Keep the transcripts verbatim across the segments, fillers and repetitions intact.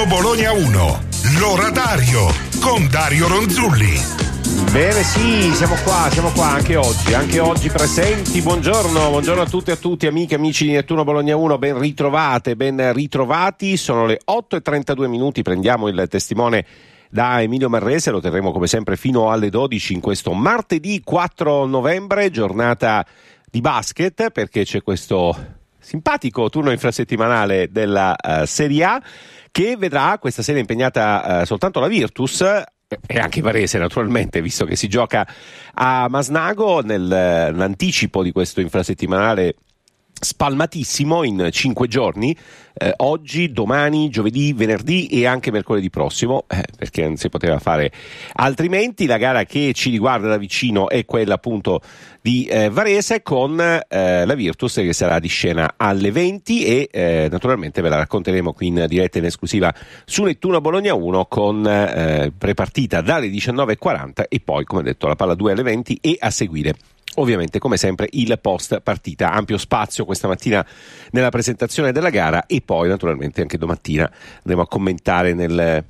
Nettuno Bologna uno, l'oratario con Dario Ronzulli. Bene, sì, siamo qua, siamo qua anche oggi, anche oggi presenti. Buongiorno, buongiorno a tutti e a tutti, amiche, amici di Nettuno Bologna uno, ben ritrovate, ben ritrovati. Sono le otto e trentadue minuti, prendiamo il testimone da Emilio Marrese, lo terremo come sempre fino alle dodici in questo martedì quattro novembre, giornata di basket, perché c'è questo simpatico turno infrasettimanale della uh, Serie A che vedrà questa sera impegnata uh, soltanto la Virtus e anche Varese naturalmente, visto che si gioca a Masnago nell'anticipo di questo infrasettimanale spalmatissimo in cinque giorni, eh, oggi, domani, giovedì, venerdì e anche mercoledì prossimo, eh, perché non si poteva fare altrimenti. La gara che ci riguarda da vicino è quella appunto di eh, Varese, con eh, la Virtus che sarà di scena alle venti e eh, naturalmente ve la racconteremo qui in diretta in esclusiva su Nettuno Bologna uno con eh, prepartita dalle diciannove e quaranta e poi, come detto, la palla due alle venti e a seguire ovviamente come sempre il post partita. Ampio spazio questa mattina nella presentazione della gara e poi naturalmente anche domattina andremo a commentare nel, eh,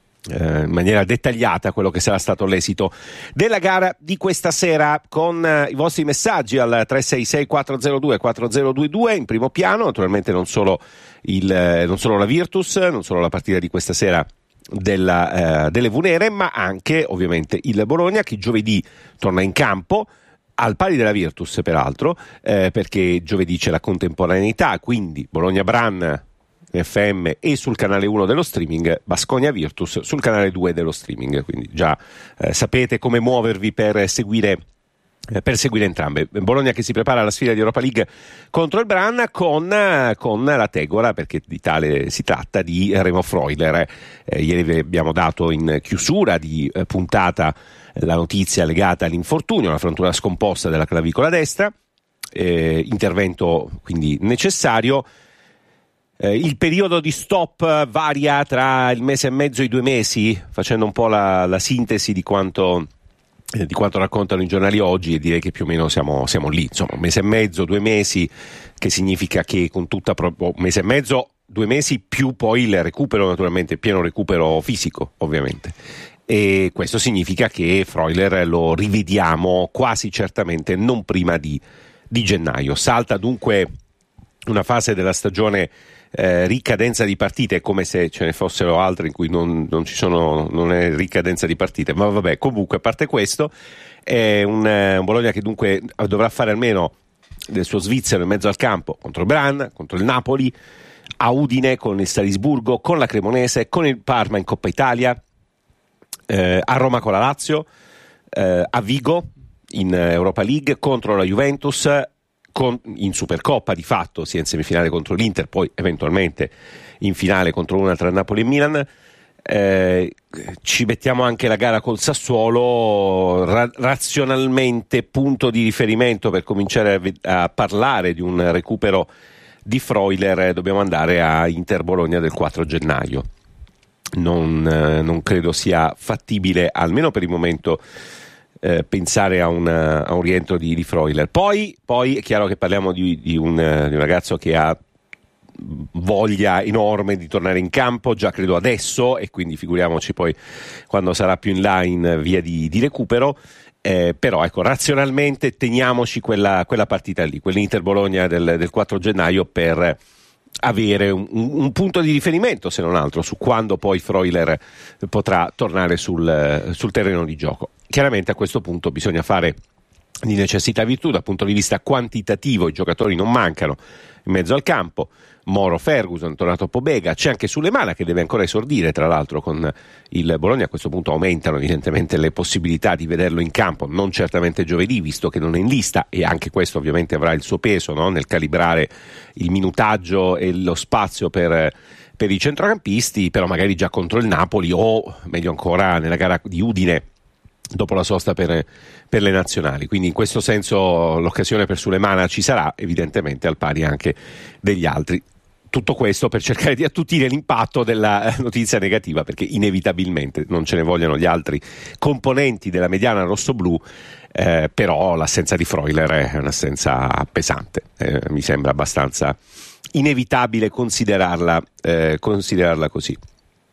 in maniera dettagliata quello che sarà stato l'esito della gara di questa sera, con eh, i vostri messaggi al tre sei sei quattro zero due quattro zero due due in primo piano. Naturalmente non solo, il, eh, non solo la Virtus, non solo la partita di questa sera della, eh, delle Vunere, ma anche ovviamente il Bologna che giovedì torna in campo al pari della Virtus, peraltro, eh, perché giovedì c'è la contemporaneità, quindi Bologna-Bran F M e sul canale uno dello streaming, Baskonia-Virtus sul canale due dello streaming, quindi già eh, sapete come muovervi per seguire eh, per seguire entrambe. Bologna che si prepara alla sfida di Europa League contro il Bran con, con la Tegora, perché di tale si tratta, di Remo Freuler. Eh, ieri vi abbiamo dato in chiusura di eh, puntata la notizia legata all'infortunio, la frattura scomposta della clavicola destra, eh, intervento quindi necessario. Eh, il periodo di stop varia tra il mese e mezzo e i due mesi, facendo un po' la, la sintesi di quanto, eh, di quanto raccontano i giornali oggi, e direi che più o meno siamo, siamo lì, insomma, un mese e mezzo, due mesi, che significa che con tutta pro- un mese e mezzo, due mesi più poi il recupero, naturalmente, pieno recupero fisico, ovviamente. E questo significa che Freuler lo rivediamo quasi certamente non prima di, di gennaio. Salta dunque una fase della stagione eh, ricca densa di partite, come se ce ne fossero altre in cui non, non ci sono, non è ricca densa di partite, ma vabbè, comunque a parte questo è un, un Bologna che dunque dovrà fare almeno del suo svizzero in mezzo al campo contro il Bran, contro il Napoli, a Udine con il Salisburgo, con la Cremonese, con il Parma in Coppa Italia, Eh, a Roma con la Lazio, eh, a Vigo in Europa League contro la Juventus, con, in Supercoppa di fatto sia in semifinale contro l'Inter, poi eventualmente in finale contro una tra Napoli e Milan. Eh, ci mettiamo anche la gara col Sassuolo, ra- razionalmente punto di riferimento per cominciare a, a parlare di un recupero di Freuler. Dobbiamo andare a Inter Bologna del quattro gennaio. Non, eh, non credo sia fattibile, almeno per il momento, eh, pensare a, una, a un rientro di, di Freuler. Poi, poi è chiaro che parliamo di, di, un, di un ragazzo che ha voglia enorme di tornare in campo, già credo adesso, e quindi figuriamoci poi quando sarà più in là in via di, di recupero. Eh, però ecco, razionalmente teniamoci quella, quella partita lì, quell'Inter Bologna del, del quattro gennaio, per avere un, un punto di riferimento, se non altro, su quando poi Freuler potrà tornare sul, sul terreno di gioco. Chiaramente a questo punto bisogna fare di necessità virtù. Dal punto di vista quantitativo i giocatori non mancano in mezzo al campo. Moro, Ferguson, tornato Pobega, c'è anche Sulemana che deve ancora esordire, tra l'altro con il Bologna. A questo punto aumentano evidentemente le possibilità di vederlo in campo, non certamente giovedì visto che non è in lista, e anche questo ovviamente avrà il suo peso, no? Nel calibrare il minutaggio e lo spazio per, per i centrocampisti, però magari già contro il Napoli o meglio ancora nella gara di Udine dopo la sosta per, per le nazionali. Quindi in questo senso l'occasione per Sulemana ci sarà, evidentemente al pari anche degli altri. Tutto questo per cercare di attutire l'impatto della notizia negativa, perché inevitabilmente non ce ne vogliono gli altri componenti della mediana rossoblù, eh, però l'assenza di Freuler è un'assenza pesante, eh, mi sembra abbastanza inevitabile considerarla, eh, considerarla così.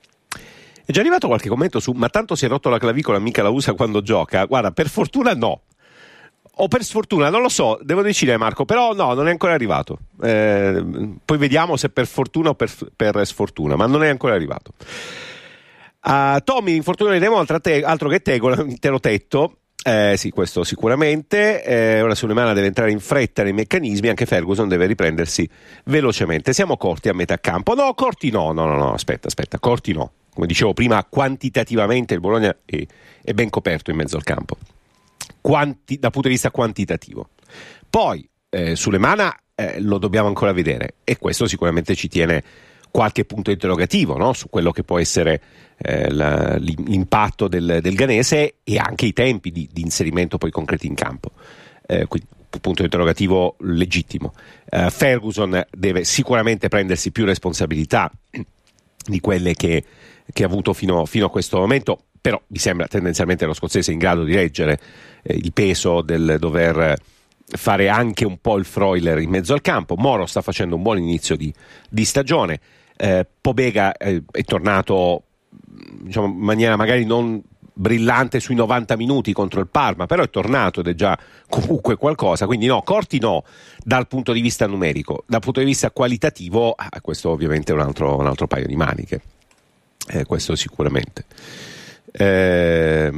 È già arrivato qualche commento su ma tanto si è rotto la clavicola, mica la usa quando gioca. Guarda, per fortuna no, o per sfortuna, non lo so, devo decidere Marco, però no, non è ancora arrivato. Eh, poi vediamo se per fortuna o per, per sfortuna, ma non è ancora arrivato. Uh, Tommy, l'infortunio di Remo, te- altro che te, con l'intero tetto. Eh, sì, questo sicuramente. Eh, ora Sulemana deve entrare in fretta nei meccanismi, anche Ferguson deve riprendersi velocemente. Siamo corti a metà campo? No, corti no, no, no, no, aspetta, aspetta, corti no. Come dicevo prima, quantitativamente il Bologna è, è ben coperto in mezzo al campo, Quanti, dal punto di vista quantitativo. Poi eh, Sulemana eh, lo dobbiamo ancora vedere, e questo sicuramente ci tiene qualche punto interrogativo, no? Su quello che può essere eh, la, l'impatto del, del ghanese e anche i tempi di, di inserimento poi concreti in campo. Eh, quindi punto interrogativo legittimo. Eh, Ferguson deve sicuramente prendersi più responsabilità di quelle che, che ha avuto fino, fino a questo momento, però mi sembra tendenzialmente lo scozzese in grado di reggere eh, il peso del dover fare anche un po' il Freuler in mezzo al campo. Moro sta facendo un buon inizio di, di stagione. Eh, Pobega eh, è tornato, diciamo, in maniera magari non brillante sui novanta minuti contro il Parma, però è tornato ed è già comunque qualcosa. Quindi no, Corti no dal punto di vista numerico. Dal punto di vista qualitativo, ah, questo ovviamente è un altro, un altro paio di maniche, eh, questo sicuramente. eh,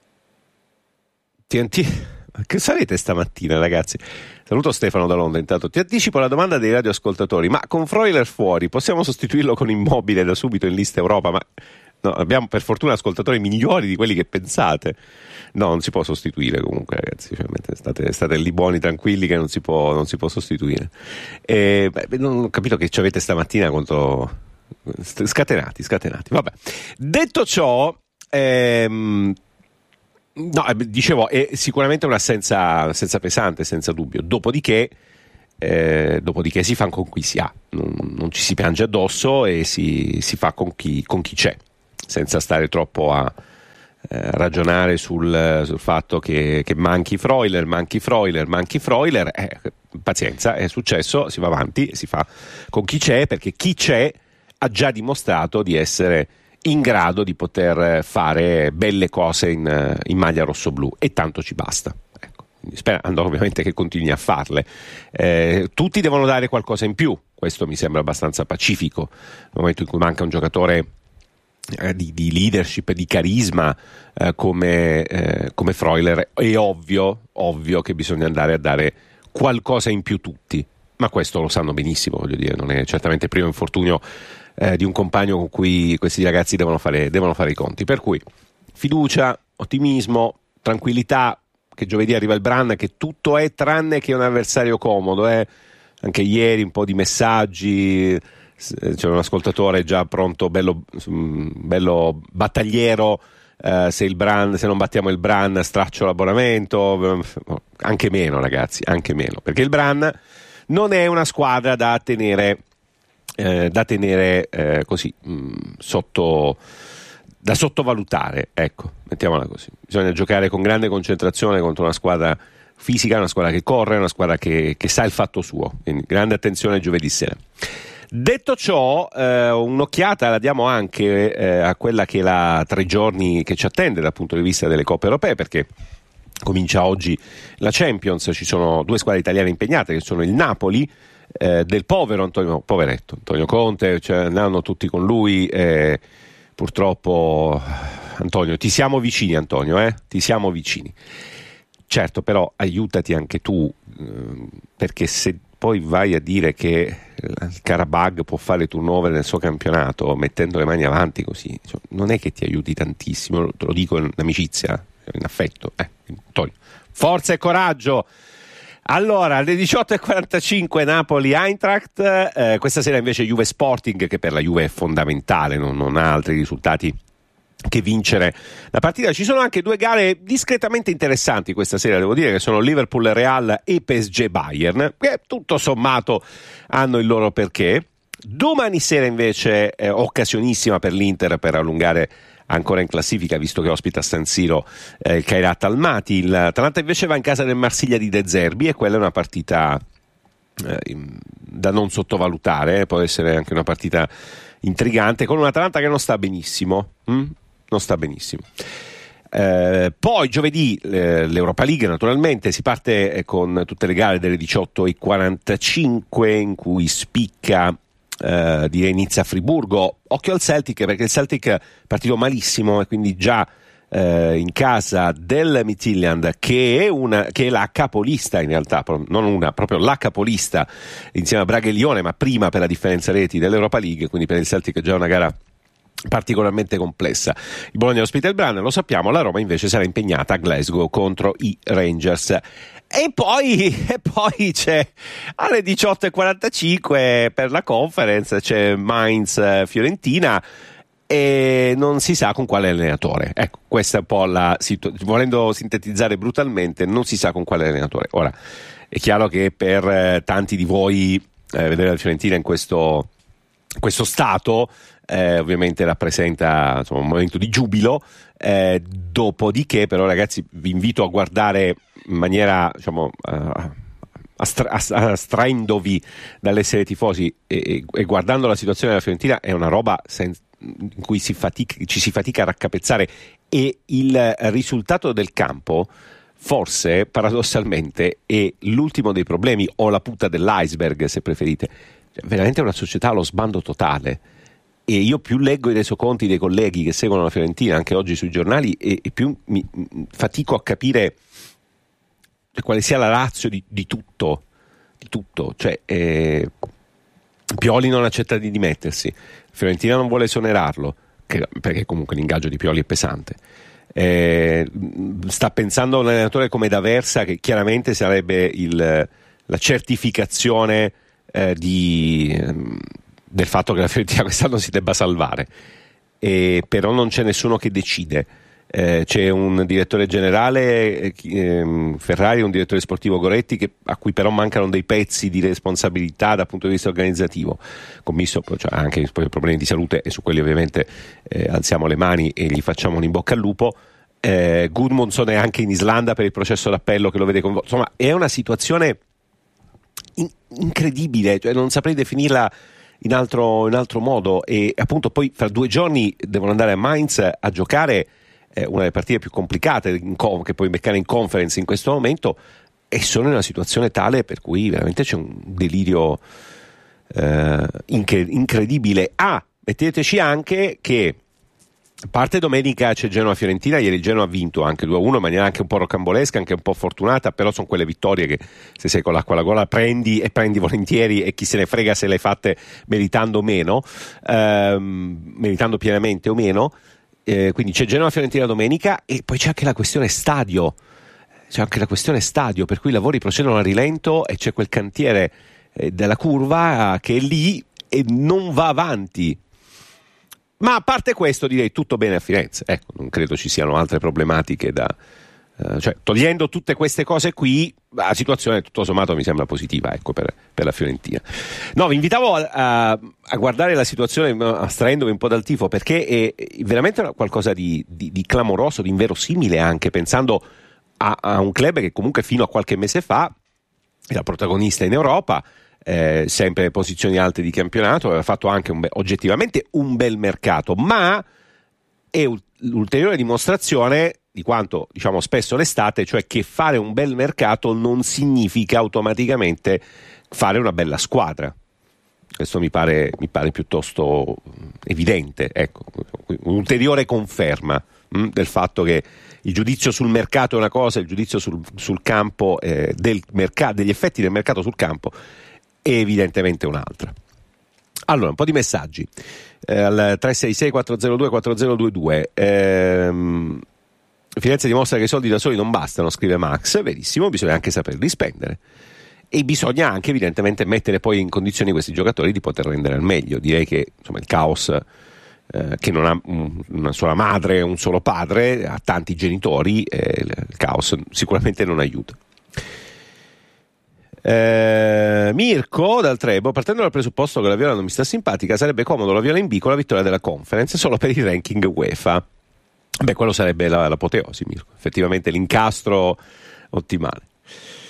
T N T, che sarete stamattina, ragazzi? Saluto Stefano da Londra. Intanto ti anticipo la domanda dei radioascoltatori: ma con Freuler fuori possiamo sostituirlo con Immobile da subito in lista Europa? Ma no, abbiamo per fortuna ascoltatori migliori di quelli che pensate. No, non si può sostituire comunque, ragazzi, cioè, state, state lì buoni, tranquilli, che non si può, non si può sostituire. E, beh, non ho capito che ci avete stamattina contro scatenati, scatenati. Vabbè, detto ciò, ehm, no, dicevo, è sicuramente un'assenza, un'assenza pesante, senza dubbio. Dopodiché, eh, dopodiché si fa con chi si ha, non, non ci si piange addosso e si, si fa con chi, con chi c'è, senza stare troppo a eh, ragionare sul, sul fatto che, che manchi Freuler, manchi Freuler, manchi Freuler. Eh, pazienza, è successo, si va avanti, si fa con chi c'è, perché chi c'è ha già dimostrato di essere in grado di poter fare belle cose in, in maglia rossoblu, e tanto ci basta. Ecco, quindi sperando ovviamente che continui a farle. Eh, tutti devono dare qualcosa in più, questo mi sembra abbastanza pacifico. Nel momento in cui manca un giocatore eh, di, di leadership, di carisma eh, come, eh, come Freuler, è ovvio, ovvio che bisogna andare a dare qualcosa in più tutti, ma questo lo sanno benissimo, voglio dire, non è certamente il primo infortunio Eh, di un compagno con cui questi ragazzi devono fare, devono fare i conti. Per cui fiducia, ottimismo, tranquillità, che giovedì arriva il Brann, che tutto è tranne che un avversario comodo. Eh. Anche ieri un po' di messaggi, c'è un ascoltatore già pronto, bello, bello battagliero, eh, se, il Brann, se non battiamo il Brann straccio l'abbonamento. Anche meno, ragazzi, anche meno, perché il Brann non è una squadra da tenere Eh, da tenere eh, così mh, sotto, da sottovalutare, ecco, mettiamola così. Bisogna giocare con grande concentrazione contro una squadra fisica, una squadra che corre, una squadra che, che sa il fatto suo, quindi grande attenzione giovedì sera. Detto ciò, eh, un'occhiata la diamo anche eh, a quella che è la tre giorni che ci attende dal punto di vista delle coppe europee, perché comincia oggi la Champions. Ci sono due squadre italiane impegnate, che sono il Napoli Eh, del povero Antonio, poveretto Antonio Conte, cioè, andranno tutti con lui, eh, purtroppo. Antonio, ti siamo vicini, Antonio, eh? ti siamo vicini, certo, però aiutati anche tu, eh, perché se poi vai a dire che il Karabag può fare turnover nel suo campionato mettendo le mani avanti così, cioè, non è che ti aiuti tantissimo, te lo dico in amicizia, in affetto, eh? Antonio, forza e coraggio. Allora, alle diciotto e quarantacinque Napoli-Eintracht, eh, questa sera invece Juve Sporting, che per la Juve è fondamentale, non, non ha altri risultati che vincere la partita. Ci sono anche due gare discretamente interessanti questa sera, devo dire, che sono Liverpool-Real e P S G-Bayern, che tutto sommato hanno il loro perché. Domani sera invece eh, occasionissima per l'Inter per allungare ancora in classifica, visto che ospita a San Siro eh, il Kairat Almaty. L'Atalanta invece va in casa del Marsiglia di De Zerbi, e quella è una partita eh, da non sottovalutare, eh? Può essere anche una partita intrigante con un Atalanta che non sta benissimo, hm? non sta benissimo. Eh, poi giovedì eh, l'Europa League, naturalmente si parte eh, con tutte le gare delle diciotto e quarantacinque, in cui spicca eh, direi Nizza-Friburgo. Occhio al Celtic, perché il Celtic è partito malissimo e quindi già eh, in casa del Midtjylland, che è, una, che è la capolista in realtà, non una, proprio la capolista insieme a Braga e Lione, ma prima per la differenza reti dell'Europa League, quindi per il Celtic è già una gara particolarmente complessa. Il Bologna ospita il Brann, lo sappiamo, la Roma invece sarà impegnata a Glasgow contro i Rangers. E poi, e poi c'è alle diciotto e quarantacinque per la Conference, c'è Mainz-Fiorentina e non si sa con quale allenatore. Ecco, questa è un po' la situazione, volendo sintetizzare brutalmente, non si sa con quale allenatore. Ora, è chiaro che per eh, tanti di voi eh, vedere la Fiorentina in questo, questo stato Eh, ovviamente rappresenta, insomma, un momento di giubilo, eh, dopodiché però ragazzi vi invito a guardare in maniera, diciamo, uh, astra- astraendovi dall'essere tifosi e, e guardando la situazione della Fiorentina, è una roba sen- in cui si fatica, ci si fatica a raccapezzare, e il risultato del campo forse paradossalmente è l'ultimo dei problemi, o la punta dell'iceberg se preferite. Veramente è una società allo sbando totale. E io più leggo i resoconti dei colleghi che seguono la Fiorentina anche oggi sui giornali e, e più mi, fatico a capire quale sia la ratio di, di tutto, di tutto. Cioè, eh, Pioli non accetta di dimettersi, Fiorentina non vuole esonerarlo, che, perché comunque l'ingaggio di Pioli è pesante. Eh, sta pensando a un allenatore come D'Aversa, che chiaramente sarebbe il, la certificazione eh, di... Ehm, del fatto che la Fiorentina quest'anno si debba salvare, e però non c'è nessuno che decide. Eh, c'è un direttore generale eh, Ferrari, un direttore sportivo Goretti, che, a cui però mancano dei pezzi di responsabilità dal punto di vista organizzativo, commisso cioè, anche poi problemi di salute, e su quelli ovviamente eh, alziamo le mani e gli facciamo un in bocca al lupo. eh, Gudmundsson è anche in Islanda per il processo d'appello che lo vede coinvolto. Insomma, è una situazione in- incredibile, cioè, non saprei definirla in altro, in altro modo, e appunto poi fra due giorni devono andare a Mainz a giocare eh, una delle partite più complicate in co- che puoi beccare in Conference in questo momento, e sono in una situazione tale per cui veramente c'è un delirio eh, incre- incredibile. Ah, metteteci anche che parte domenica c'è Genoa-Fiorentina. Ieri il Genoa ha vinto anche due a uno in maniera anche un po' rocambolesca, anche un po' fortunata, però sono quelle vittorie che se sei con l'acqua alla gola prendi, e prendi volentieri, e chi se ne frega se le hai fatte meritando meno, ehm, meritando pienamente o meno. Eh, quindi c'è Genoa-Fiorentina domenica, e poi c'è anche la questione stadio, c'è anche la questione stadio, per cui i lavori procedono a rilento e c'è quel cantiere eh, della curva che è lì e non va avanti. Ma a parte questo direi tutto bene a Firenze, ecco, non credo ci siano altre problematiche da... Uh, cioè, togliendo tutte queste cose qui, la situazione tutto sommato mi sembra positiva, ecco, per, per la Fiorentina. No, vi invitavo a, a, a guardare la situazione astraendovi un po' dal tifo, perché è veramente qualcosa di, di, di clamoroso, di inverosimile, anche pensando a, a un club che comunque fino a qualche mese fa era protagonista in Europa, Eh, sempre posizioni alte di campionato, aveva fatto anche un be- oggettivamente un bel mercato, ma è u- l'ulteriore dimostrazione di quanto diciamo spesso l'estate, cioè che fare un bel mercato non significa automaticamente fare una bella squadra. Questo mi pare, mi pare piuttosto evidente, ecco, un'ulteriore conferma mh, del fatto che il giudizio sul mercato è una cosa, il giudizio sul, sul campo eh, del mercato, degli effetti del mercato sul campo è evidentemente un'altra. Allora, un po' di messaggi eh, al tre sei sei quattro zero due quattro zero due due. ehm, Firenze dimostra che i soldi da soli non bastano, scrive Max. Verissimo, bisogna anche saperli spendere, e bisogna anche evidentemente mettere poi in condizioni questi giocatori di poter rendere al meglio. Direi che insomma il caos eh, che non ha un, una sola madre, un solo padre, ha tanti genitori, eh, il caos sicuramente non aiuta. Eh, Mirko dal Trebo: partendo dal presupposto che la Viola non mi sta simpatica, sarebbe comodo la Viola in B con la vittoria della Conference solo per il ranking UEFA. Beh, quello sarebbe la, l'apoteosi, Mirko, effettivamente l'incastro ottimale.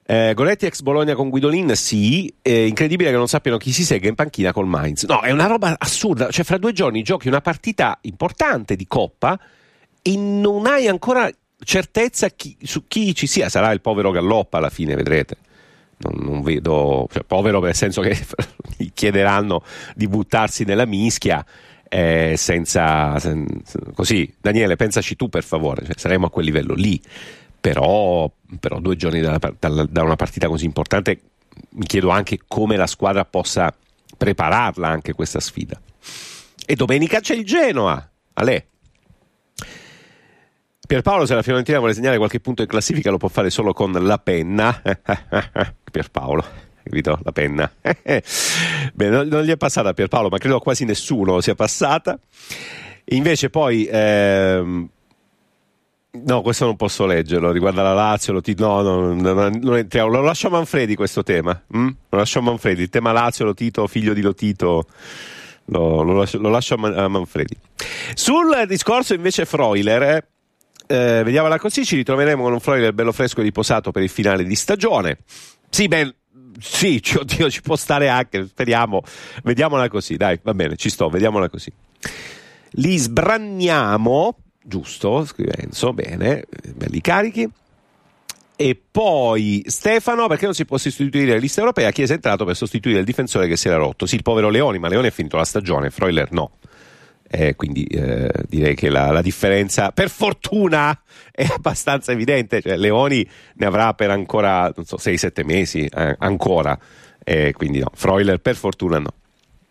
Eh, Goretti ex Bologna con Guidolin, sì. Eh, incredibile che non sappiano chi si segga in panchina col Mainz. No, è una roba assurda. Cioè, fra due giorni giochi una partita importante di Coppa e non hai ancora certezza chi, su chi ci sia. Sarà il povero Galloppa alla fine, vedrete. Non, non vedo, cioè, povero nel senso che gli chiederanno di buttarsi nella mischia. Eh, senza, senza così. Daniele, pensaci tu per favore, cioè, saremo a quel livello lì. Però, però due giorni da, da, da una partita così importante mi chiedo anche come la squadra possa prepararla anche questa sfida. E domenica c'è il Genoa, Ale. Pierpaolo, se la Fiorentina vuole segnare qualche punto in classifica lo può fare solo con la penna. Pierpaolo, capito? La penna. Beh, non, non gli è passata a Pierpaolo, ma credo quasi nessuno sia passata. Invece poi ehm, no, questo non posso leggerlo, riguarda la Lazio, lo ti... no, no, no, no, non entriamo, lo lascio a Manfredi questo tema, hm? Lo lascio a Manfredi, il tema Lazio, Lotito, figlio di Lotito, lo, lo, lascio, lo lascio a, Man- a Manfredi. Sul discorso invece Freuler, eh, eh, vediamola così, ci ritroveremo con un Freuler bello fresco e riposato per il finale di stagione. Sì, beh, sì, oddio, ci può stare anche, speriamo, vediamola così, dai, va bene, ci sto, vediamola così. Li sbranniamo, giusto, scrive Enzo, bene, belli carichi. E poi Stefano, perché non si può sostituire la lista europea? Chi è entrato per sostituire il difensore che si era rotto? Sì, il povero Leoni, ma Leoni ha finito la stagione, Freuler no. Eh, quindi eh, direi che la, la differenza, per fortuna, è abbastanza evidente. Cioè, Leoni ne avrà per ancora, non so, sei sette mesi, eh, ancora. Eh, quindi no, Freuler per fortuna no.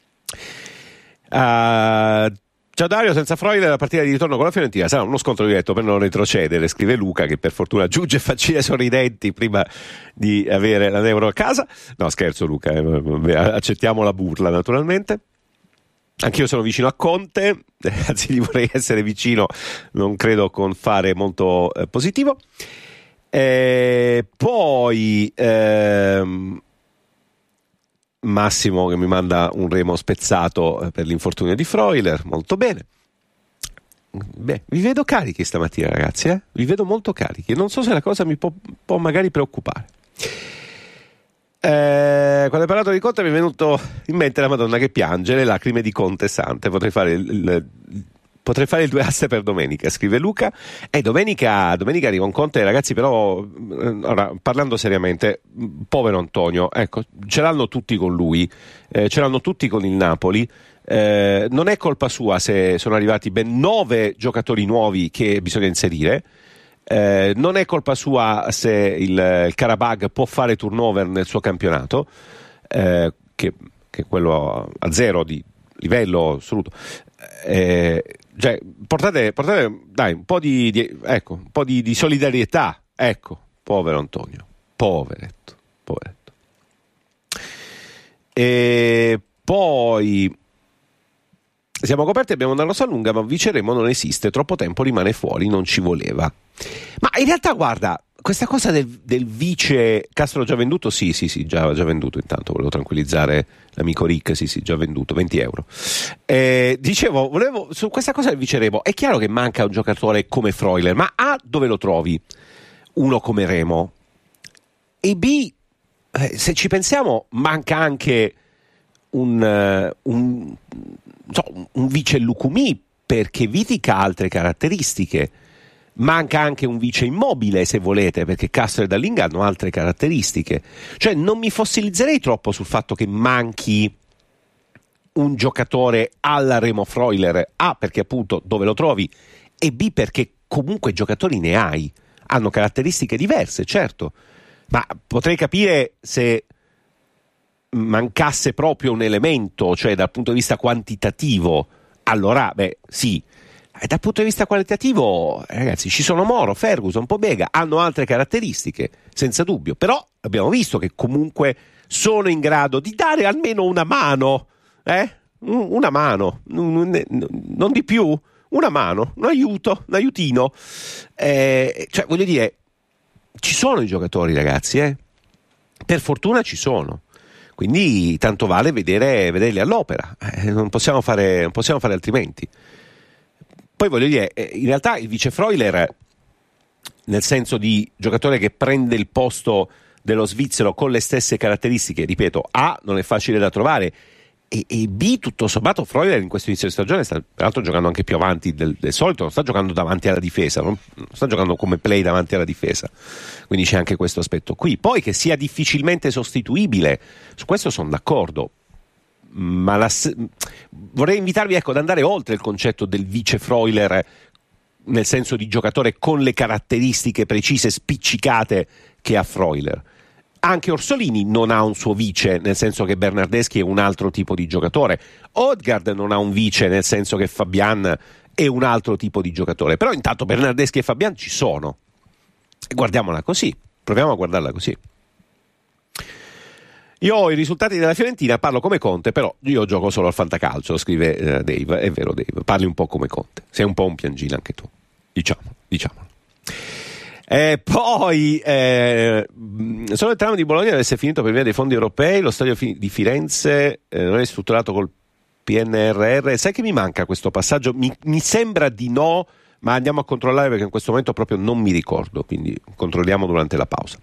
Uh, Ciao Dario, senza Freuler la partita di ritorno con la Fiorentina sarà uno scontro diretto per non retrocedere, scrive Luca, che per fortuna giunge facile sorridenti prima di avere la Neuro a casa. No, scherzo Luca, eh, accettiamo la burla naturalmente. Anch'io sono vicino a Conte, anzi gli vorrei essere vicino, non credo con fare molto eh, positivo. E poi ehm, Massimo che mi manda un remo spezzato per l'infortunio di Freuler, molto bene. Beh, vi vedo carichi stamattina ragazzi, eh? Vi vedo molto carichi, non so se la cosa mi può, può magari preoccupare. Eh, quando hai parlato di Conte mi è venuto in mente la Madonna che piange, le lacrime di Conte Sante. Potrei fare il, il, potrei fare il due asse per domenica, scrive Luca. E domenica, domenica arriva un Conte, ragazzi, però ora, parlando seriamente, povero Antonio, ecco, ce l'hanno tutti con lui, eh, ce l'hanno tutti con il Napoli. Eh, non è colpa sua se sono arrivati ben nove giocatori nuovi che bisogna inserire. Eh, non è colpa sua se il, il Karabag può fare turnover nel suo campionato, eh, che, che è quello a zero di livello assoluto. Eh, cioè, portate, portate dai, un po' di, di ecco, un po' di, di solidarietà. Ecco, povero Antonio, poveretto, poveretto. E poi siamo coperti, abbiamo una rosa lunga, ma Viceremo non esiste, troppo tempo rimane fuori, non ci voleva. Ma in realtà guarda, questa cosa del, del vice Castro già venduto, sì sì sì, già, già venduto, intanto volevo tranquillizzare l'amico Rick, sì sì, già venduto, venti euro. Eh, dicevo, volevo, su questa cosa del Viceremo, è chiaro che manca un giocatore come Freuler, ma A, dove lo trovi? Uno come Remo? E B, eh, se ci pensiamo, manca anche un... Uh, un So, un vice Lucumí, perché Vitica ha altre caratteristiche. Manca anche un vice Immobile, se volete, perché Castro e Dallinga hanno altre caratteristiche. Cioè non mi fossilizzerei troppo sul fatto che manchi un giocatore alla Remo Freuler. A, perché appunto dove lo trovi, e B, perché comunque giocatori ne hai, hanno caratteristiche diverse, certo, ma potrei capire se mancasse proprio un elemento, cioè dal punto di vista quantitativo, allora beh sì, e dal punto di vista qualitativo ragazzi ci sono Moro, Ferguson, Pobega, hanno altre caratteristiche senza dubbio, però abbiamo visto che comunque sono in grado di dare almeno una mano, eh? una mano, non di più, una mano, un aiuto, un aiutino, eh, cioè voglio dire, ci sono i giocatori ragazzi, eh? Per fortuna ci sono. Quindi tanto vale vedere, vederli all'opera, eh, non possiamo fare, non possiamo fare altrimenti. Poi voglio dire, eh, in realtà il vice Freuler, nel senso di giocatore che prende il posto dello svizzero con le stesse caratteristiche, ripeto, A, non è facile da trovare, e, e B, tutto sommato Freuler in questo inizio di stagione sta peraltro giocando anche più avanti del, del solito, non sta giocando davanti alla difesa, non, non sta giocando come play davanti alla difesa, quindi c'è anche questo aspetto qui. Poi che sia difficilmente sostituibile, su questo sono d'accordo, ma la, vorrei invitarvi, ecco, ad andare oltre il concetto del vice Freuler, nel senso di giocatore con le caratteristiche precise, spiccicate che ha Freuler. Anche Orsolini non ha un suo vice, nel senso che Bernardeschi è un altro tipo di giocatore. Odegaard non ha un vice, nel senso che Fabian è un altro tipo di giocatore. Però intanto Bernardeschi e Fabian ci sono. E guardiamola così, proviamo a guardarla così. Io ho i risultati della Fiorentina, parlo come Conte, però io gioco solo al fantacalcio, scrive eh, Dave. È vero Dave, parli un po' come Conte, sei un po' un piangino anche tu, diciamo, diciamolo. Eh, poi eh, solo il tram di Bologna deve essere finito per via dei fondi europei, lo stadio di Firenze eh, non è strutturato col P N R R. Sai che mi manca questo passaggio? Mi, mi sembra di no, ma andiamo a controllare perché in questo momento proprio non mi ricordo, quindi controlliamo durante la pausa.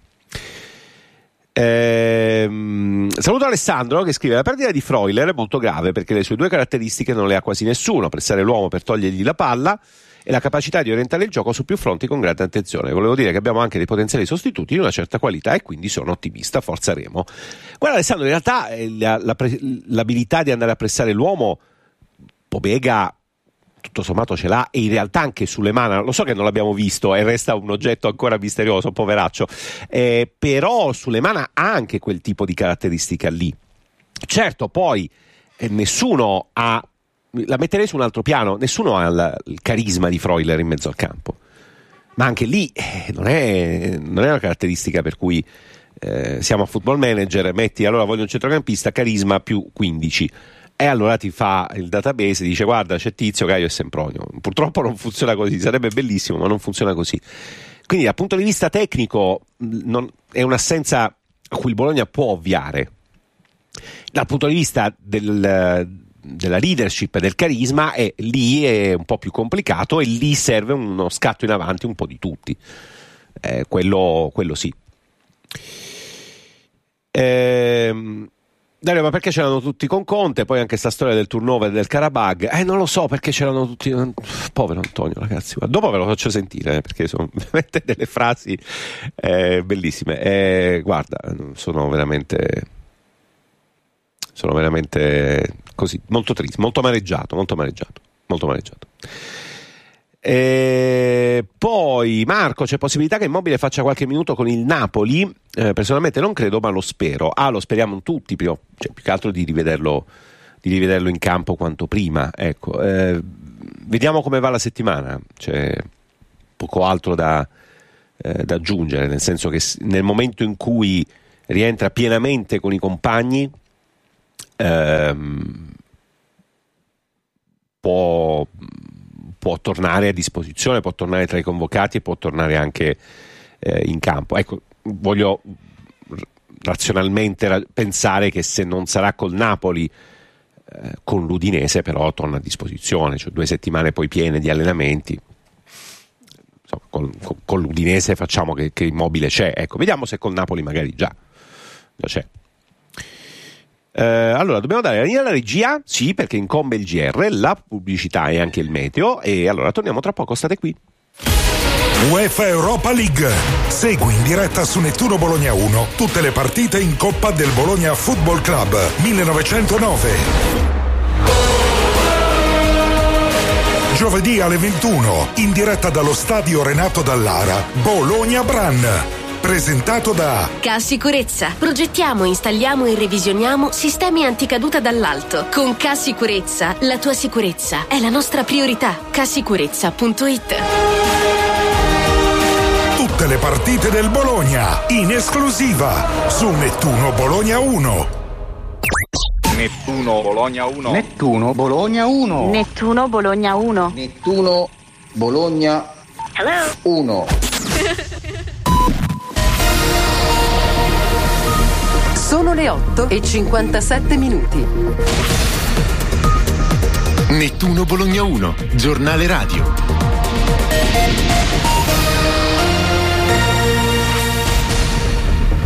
Eh, saluto Alessandro che scrive: la perdita di Freuler è molto grave perché le sue due caratteristiche non le ha quasi nessuno: pressare l'uomo per togliergli la palla e la capacità di orientare il gioco su più fronti con grande attenzione. Volevo dire che abbiamo anche dei potenziali sostituti di una certa qualità e quindi sono ottimista, forza Remo. Guarda Alessandro, in realtà eh, la, la pre- l'abilità di andare a pressare l'uomo Pobega tutto sommato ce l'ha, e in realtà anche Sulemana, lo so che non l'abbiamo visto e resta un oggetto ancora misterioso, poveraccio, eh, però Sulemana ha anche quel tipo di caratteristica lì. Certo, poi eh, nessuno ha, la metterei su un altro piano, nessuno ha il, il carisma di Freuler in mezzo al campo, ma anche lì eh, non, è, non è una caratteristica per cui eh, siamo a Football Manager, metti allora voglio un centrocampista, carisma più quindici, e allora ti fa il database e dice guarda c'è Tizio, Caio e Sempronio. Purtroppo non funziona così, sarebbe bellissimo ma non funziona così. Quindi dal punto di vista tecnico non, è un'assenza a cui il Bologna può ovviare. Dal punto di vista del, della leadership e del carisma è, lì è un po' più complicato e lì serve uno scatto in avanti un po' di tutti, eh, quello, quello sì. Ehm Dario, ma perché c'erano tutti con Conte? Poi anche sta storia del turnover del Karabag, eh non lo so perché c'erano tutti. Povero Antonio, ragazzi, ma dopo ve lo faccio sentire eh, perché sono veramente delle frasi eh, bellissime. Eh, guarda, sono veramente sono veramente così, molto triste, molto amareggiato, molto amareggiato, molto amareggiato. E poi Marco, c'è possibilità che Immobile faccia qualche minuto con il Napoli? Eh, personalmente non credo, ma lo spero. Ah, lo speriamo tutti, più, cioè, più che altro di rivederlo, di rivederlo in campo quanto prima. Ecco, eh, vediamo come va la settimana. C'è poco altro da, eh, da aggiungere, nel senso che nel momento in cui rientra pienamente con i compagni ehm, può può tornare a disposizione, può tornare tra i convocati e può tornare anche eh, in campo. Ecco, voglio razionalmente ra- pensare che se non sarà col Napoli, eh, con l'Udinese però torna a disposizione, cioè due settimane poi piene di allenamenti. Insomma, con, con, con l'Udinese facciamo che, che Immobile c'è. Ecco, vediamo se col Napoli magari già, già c'è. Uh, allora dobbiamo dare la linea alla regia, sì, perché incombe il G R, la pubblicità e anche il meteo, e allora torniamo tra poco, state qui. UEFA Europa League. Segui in diretta su Nettuno Bologna uno tutte le partite in Coppa del Bologna Football Club millenovecentonove. Giovedì alle ventuno, in diretta dallo stadio Renato Dallara, Bologna-Bran. Presentato da Cassicurezza. Progettiamo, installiamo e revisioniamo sistemi anticaduta dall'alto. Con Cassicurezza, la tua sicurezza è la nostra priorità. Cassicurezza punto it. Tutte le partite del Bologna in esclusiva su Nettuno Bologna uno. Nettuno Bologna uno. Nettuno Bologna uno. Nettuno Bologna uno. Nettuno Bologna uno. Sono le otto e cinquantasette minuti. Nettuno Bologna uno, giornale radio.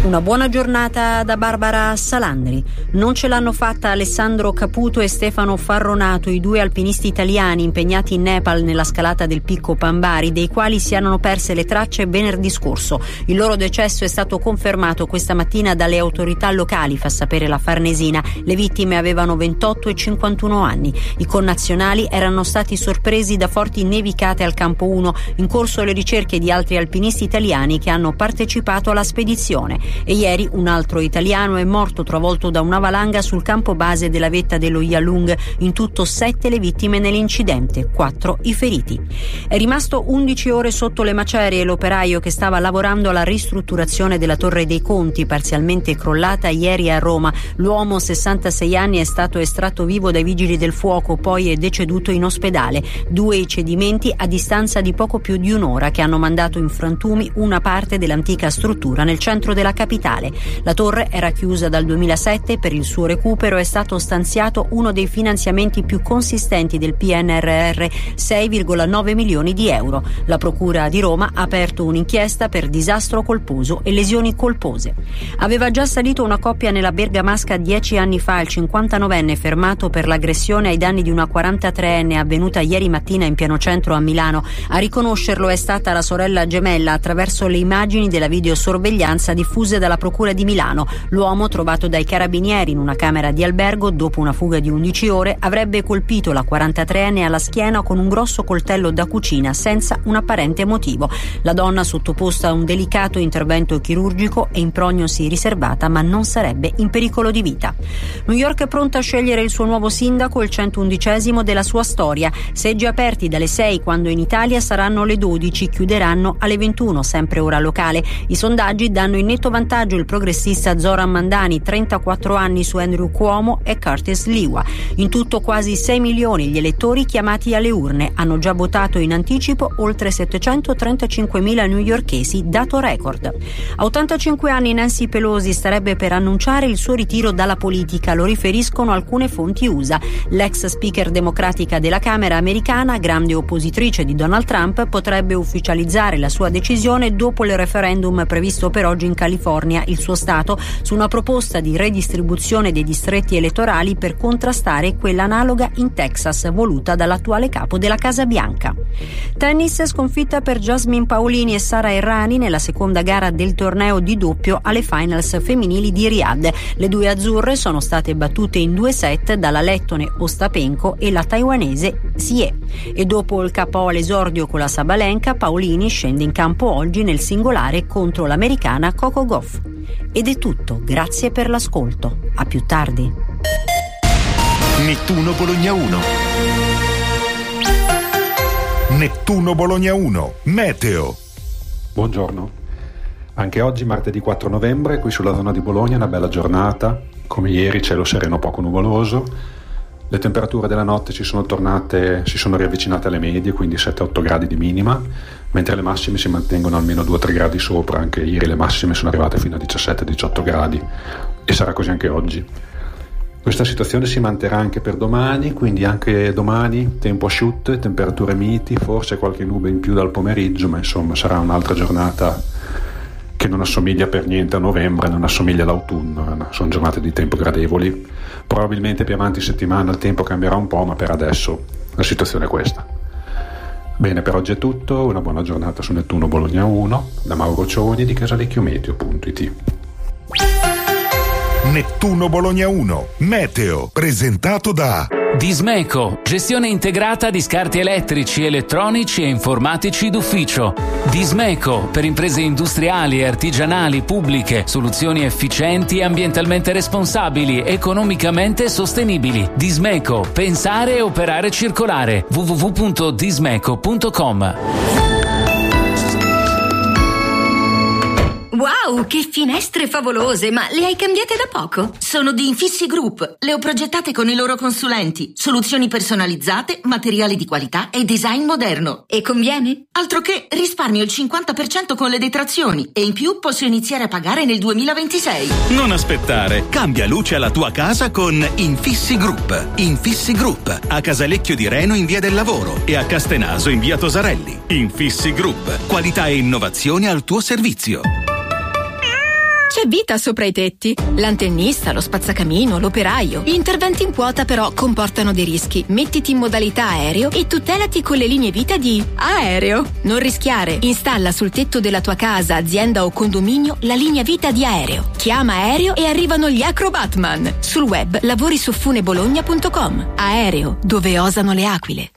Una buona giornata da Barbara Salandri. Non ce l'hanno fatta Alessandro Caputo e Stefano Farronato, i due alpinisti italiani impegnati in Nepal nella scalata del picco Pambari, dei quali si erano perse le tracce venerdì scorso. Il loro decesso è stato confermato questa mattina dalle autorità locali, fa sapere la Farnesina. Le vittime avevano ventotto e cinquantuno anni. I connazionali erano stati sorpresi da forti nevicate al campo uno, in corso le ricerche di altri alpinisti italiani che hanno partecipato alla spedizione. E ieri un altro italiano è morto travolto da una valanga sul campo base della vetta dello Yalung. In tutto sette le vittime nell'incidente, quattro i feriti. È rimasto undici ore sotto le macerie l'operaio che stava lavorando alla ristrutturazione della Torre dei Conti, parzialmente crollata ieri a Roma. L'uomo, sessantasei anni, è stato estratto vivo dai vigili del fuoco, poi è deceduto in ospedale. Due i cedimenti a distanza di poco più di un'ora che hanno mandato in frantumi una parte dell'antica struttura nel centro della capitale. La torre era chiusa dal duemilasette e per il suo recupero è stato stanziato uno dei finanziamenti più consistenti del P N R R, sei virgola nove milioni di euro. La Procura di Roma ha aperto un'inchiesta per disastro colposo e lesioni colpose. Aveva già salito una coppia nella bergamasca dieci anni fa. Il cinquantanovenne fermato per l'aggressione ai danni di una quarantatreenne avvenuta ieri mattina in pieno centro a Milano. A riconoscerlo è stata la sorella gemella attraverso le immagini della videosorveglianza diffuse dalla Procura di Milano. L'uomo, trovato dai carabinieri in una camera di albergo dopo una fuga di undici ore, avrebbe colpito la quarantatreenne alla schiena con un grosso coltello da cucina senza un apparente motivo. La donna, sottoposta a un delicato intervento chirurgico, è in prognosi riservata ma non sarebbe in pericolo di vita. New York è pronta a scegliere il suo nuovo sindaco, il centoundicesimo della sua storia. Seggi aperti dalle sei, quando in Italia saranno le dodici, chiuderanno alle ventuno, sempre ora locale. I sondaggi danno in netto vantaggio il progressista Zoran Mandani, trentaquattro anni, su Andrew Cuomo e Curtis Liwa. In tutto quasi sei milioni gli elettori chiamati alle urne. Hanno già votato in anticipo oltre settecentotrentacinquemila newyorkesi, dato record. A ottantacinque anni Nancy Pelosi starebbe per annunciare il suo ritiro dalla politica, lo riferiscono alcune fonti U S A. L'ex speaker democratica della Camera americana, grande oppositrice di Donald Trump, potrebbe ufficializzare la sua decisione dopo il referendum previsto per oggi in California, il suo stato, su una proposta di redistribuzione dei distretti elettorali per contrastare quella analoga in Texas voluta dall'attuale capo della Casa Bianca. Tennis, sconfitta per Jasmine Paolini e Sara Errani nella seconda gara del torneo di doppio alle finals femminili di Riyadh. Le due azzurre sono state battute in due set dalla lettone Ostapenko e la taiwanese Xie. E dopo il K O all'esordio con la Sabalenka, Paolini scende in campo oggi nel singolare contro l'americana Coco Gauff. Ed è tutto, grazie per l'ascolto. A più tardi. Nettuno Bologna uno. Nettuno Bologna uno. Meteo. Buongiorno. Anche oggi, martedì quattro novembre, qui sulla zona di Bologna, una bella giornata. Come ieri, cielo sereno poco nuvoloso. Le temperature della notte si sono tornate, si sono riavvicinate alle medie, quindi sette otto gradi di minima, mentre le massime si mantengono almeno due tre gradi sopra. Anche ieri le massime sono arrivate fino a diciassette diciotto gradi e sarà così anche oggi. Questa situazione si manterrà anche per domani, quindi anche domani tempo asciutto, temperature miti, forse qualche nube in più dal pomeriggio, ma insomma sarà un'altra giornata che non assomiglia per niente a novembre, non assomiglia all'autunno, sono giornate di tempo gradevoli. Probabilmente più avanti in settimana il tempo cambierà un po', ma per adesso la situazione è questa. Bene, per oggi è tutto, una buona giornata su Nettuno Bologna uno, da Mauro Cioni di casalecchiometeo punto it. Nettuno Bologna uno, meteo, presentato da Dismeco, gestione integrata di scarti elettrici, elettronici e informatici d'ufficio. Dismeco, per imprese industriali e artigianali pubbliche, soluzioni efficienti e ambientalmente responsabili, economicamente sostenibili. Dismeco, pensare e operare circolare. w w w punto dismeco punto com. Wow, che finestre favolose, ma le hai cambiate da poco? Sono di Infissi Group, le ho progettate con i loro consulenti. Soluzioni personalizzate, materiali di qualità e design moderno. E conviene? Altro che, risparmio il cinquanta per cento con le detrazioni e in più posso iniziare a pagare nel duemilaventisei. Non aspettare, cambia luce alla tua casa con Infissi Group. Infissi Group, a Casalecchio di Reno in via del Lavoro e a Castenaso in via Tosarelli. Infissi Group, qualità e innovazione al tuo servizio. C'è vita sopra i tetti. L'antennista, lo spazzacamino, l'operaio. Gli interventi in quota però comportano dei rischi. Mettiti in modalità aereo e tutelati con le linee vita di Aereo. Non rischiare. Installa sul tetto della tua casa, azienda o condominio la linea vita di Aereo. Chiama Aereo e arrivano gli Acrobatman. Sul web lavori su funebologna punto com. Aereo, dove osano le aquile.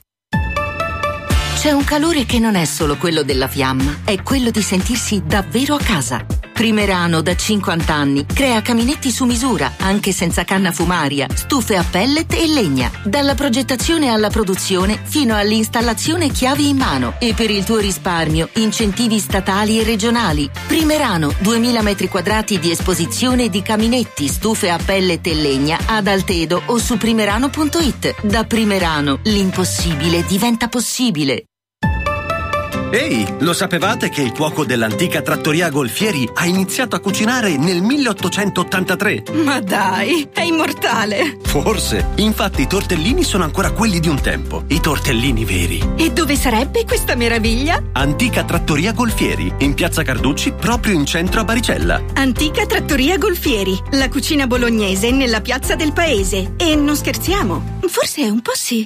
C'è un calore che non è solo quello della fiamma, è quello di sentirsi davvero a casa. Primerano, da cinquanta anni, crea caminetti su misura, anche senza canna fumaria, stufe a pellet e legna. Dalla progettazione alla produzione fino all'installazione chiavi in mano. E per il tuo risparmio, incentivi statali e regionali. Primerano, duemila metri quadrati di esposizione di caminetti, stufe a pellet e legna ad Altedo o su primerano punto it. Da Primerano, l'impossibile diventa possibile. Ehi, lo sapevate che il cuoco dell'antica trattoria Golfieri ha iniziato a cucinare nel milleottocentottantatré? Ma dai, è immortale! Forse. Infatti i tortellini sono ancora quelli di un tempo, i tortellini veri. E dove sarebbe questa meraviglia? Antica trattoria Golfieri, in piazza Carducci, proprio in centro a Baricella. Antica trattoria Golfieri, la cucina bolognese nella piazza del paese. E non scherziamo, forse un po' sì.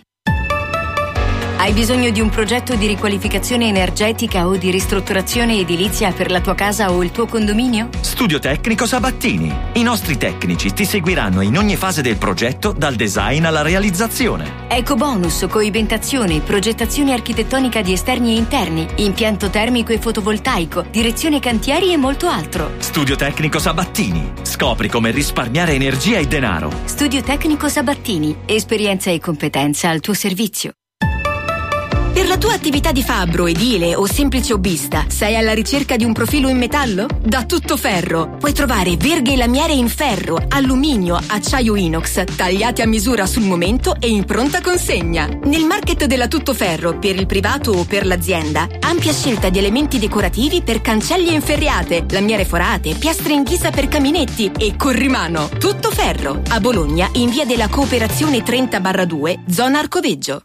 Hai bisogno di un progetto di riqualificazione energetica o di ristrutturazione edilizia per la tua casa o il tuo condominio? Studio Tecnico Sabattini. I nostri tecnici ti seguiranno in ogni fase del progetto, dal design alla realizzazione. Ecobonus, coibentazione, progettazione architettonica di esterni e interni, impianto termico e fotovoltaico, direzione cantieri e molto altro. Studio Tecnico Sabattini. Scopri come risparmiare energia e denaro. Studio Tecnico Sabattini. Esperienza e competenza al tuo servizio. Per la tua attività di fabbro, edile o semplice hobbista, sei alla ricerca di un profilo in metallo? Da Tuttoferro puoi trovare verghe e lamiere in ferro, alluminio, acciaio inox, tagliati a misura sul momento e in pronta consegna. Nel market della Tuttoferro, per il privato o per l'azienda, ampia scelta di elementi decorativi per cancelli e inferriate, lamiere forate, piastre in ghisa per caminetti e corrimano. Tuttoferro, a Bologna, in via della Cooperazione trenta barra due, zona Arcoveggio.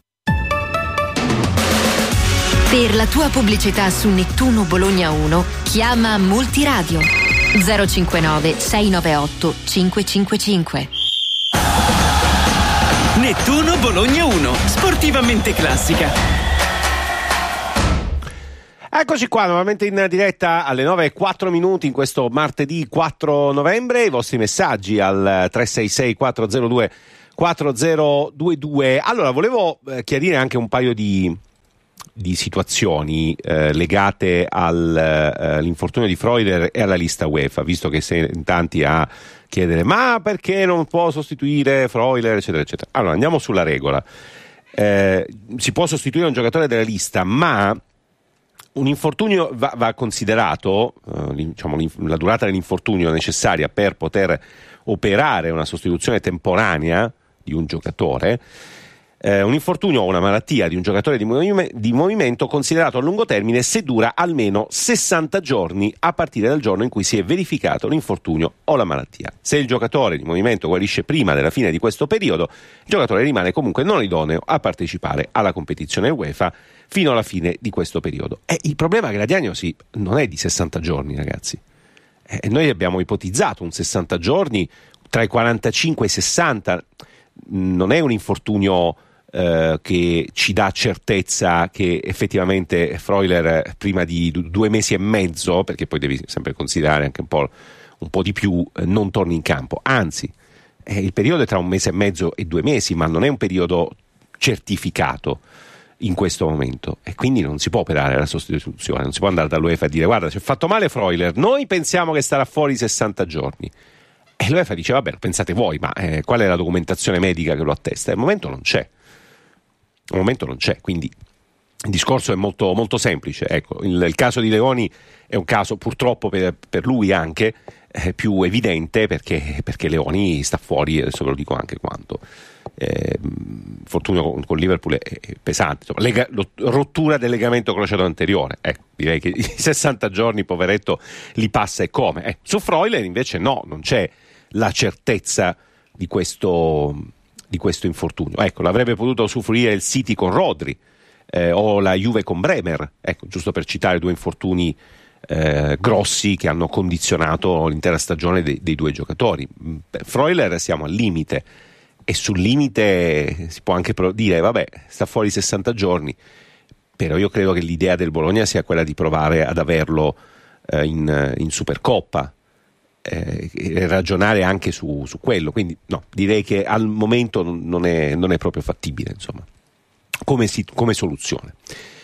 Per la tua pubblicità su Nettuno Bologna uno, chiama Multiradio zero cinquantanove sei novantaotto cinquecentocinquantacinque. Nettuno Bologna uno, sportivamente classica. Eccoci qua, nuovamente in diretta alle nove e quattro minuti in questo martedì quattro novembre. I vostri messaggi al tre sei sei quattro zero due quattro zero due due. Allora, volevo eh, chiarire anche un paio di di situazioni eh, legate all'infortunio eh, di Freuler e alla lista UEFA, visto che sei in tanti a chiedere ma perché non può sostituire Freuler, eccetera eccetera. Allora, andiamo sulla regola. Eh, si può sostituire un giocatore della lista, ma un infortunio va, va considerato, eh, diciamo, la durata dell'infortunio necessaria per poter operare una sostituzione temporanea di un giocatore. Eh, un infortunio o una malattia di un giocatore di, movime- di movimento considerato a lungo termine se dura almeno sessanta giorni a partire dal giorno in cui si è verificato l'infortunio o la malattia. Se il giocatore di movimento guarisce prima della fine di questo periodo, il giocatore rimane comunque non idoneo a partecipare alla competizione UEFA fino alla fine di questo periodo. E il problema è che la diagnosi non è di sessanta giorni, ragazzi. E noi abbiamo ipotizzato un sessanta giorni, tra i quarantacinque e i sessanta. Non è un infortunio Uh, che ci dà certezza che effettivamente Freuler prima di d- due mesi e mezzo, perché poi devi sempre considerare anche un po', un po' di più, eh, non torni in campo. Anzi, eh, il periodo è tra un mese e mezzo e due mesi, ma non è un periodo certificato in questo momento, e quindi non si può operare la sostituzione, non si può andare dall'UEFA a dire guarda, ci è fatto male Freuler, noi pensiamo che starà fuori sessanta giorni. E l'UEFA dice vabbè, pensate voi, ma eh, qual è la documentazione medica che lo attesta? E al momento non c'è. Al momento non c'è, quindi il discorso è molto, molto semplice. Ecco, il, il caso di Leoni è un caso purtroppo per, per lui anche eh, più evidente perché, perché Leoni sta fuori, adesso ve lo dico anche quanto. Eh, fortunio con, con Liverpool è, è pesante, insomma, lega, lo, rottura del legamento crociato anteriore. Ecco, direi che i sessanta giorni poveretto li passa e come. Eh, su Freuler invece no, non c'è la certezza di questo di questo infortunio. Ecco, l'avrebbe potuto usufruire il City con Rodri eh, o la Juve con Bremer, ecco, giusto per citare due infortuni eh, grossi che hanno condizionato l'intera stagione dei, dei due giocatori. Per Freuler siamo al limite, e sul limite si può anche dire vabbè, sta fuori sessanta giorni, però io credo che l'idea del Bologna sia quella di provare ad averlo eh, in, in Supercoppa eh, e ragionare anche su, su quello, quindi no, direi che al momento non è, non è proprio fattibile, insomma, come, si, come soluzione.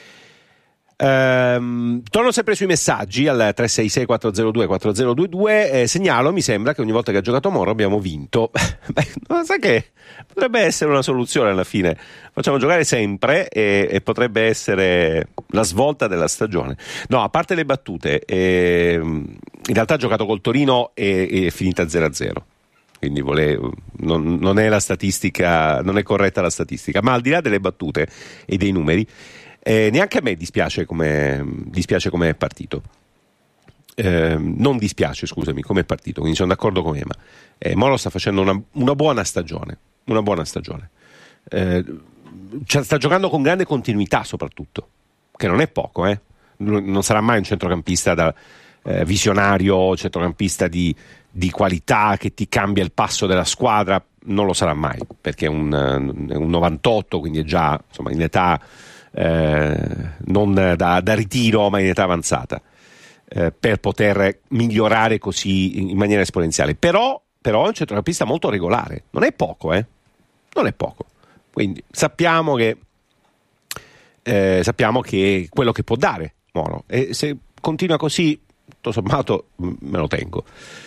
Ehm, torno sempre sui messaggi al tre sei sei quattro zero due quattro zero due due. Eh, segnalo, mi sembra che ogni volta che ha giocato Moro abbiamo vinto. Beh, non sa che potrebbe essere una soluzione alla fine. Facciamo giocare sempre e, e potrebbe essere la svolta della stagione. No, a parte le battute, eh, in realtà ha giocato col Torino e è finita zero a zero. Quindi volevo, non, non è la statistica, non è corretta la statistica, ma al di là delle battute e dei numeri, Eh, neanche a me dispiace come dispiace come è partito, eh, non dispiace scusami come è partito, quindi sono d'accordo con Ema. eh, Moro sta facendo una, una buona stagione una buona stagione eh, cioè, sta giocando con grande continuità, soprattutto, che non è poco, eh. Non sarà mai un centrocampista da eh, visionario, centrocampista di, di qualità che ti cambia il passo della squadra, non lo sarà mai, perché è un, è un novantotto, quindi è già, insomma, in età Eh, non da, da ritiro, ma in età avanzata, eh, per poter migliorare così in, in maniera esponenziale. Però, però è un centrocampista molto regolare, non è poco, eh? Non è poco. Quindi sappiamo che eh, sappiamo che quello che può dare Moro, e se continua così, tutto sommato me lo tengo.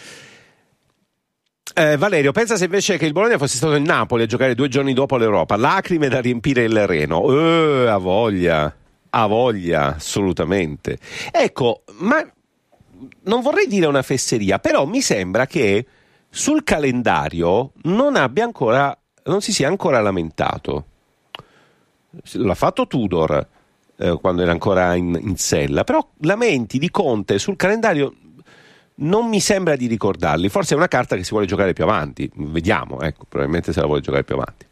Eh, Valerio, pensa se invece che il Bologna fosse stato il Napoli a giocare due giorni dopo l'Europa, lacrime da riempire il Reno. Eh, ha voglia, ha voglia, assolutamente. Ecco, ma non vorrei dire una fesseria, però mi sembra che sul calendario non abbia ancora, non si sia ancora lamentato. L'ha fatto Tudor eh, quando era ancora in, in sella, però lamenti di Conte sul calendario non mi sembra di ricordarli. Forse è una carta che si vuole giocare più avanti, vediamo, ecco, probabilmente se la vuole giocare più avanti.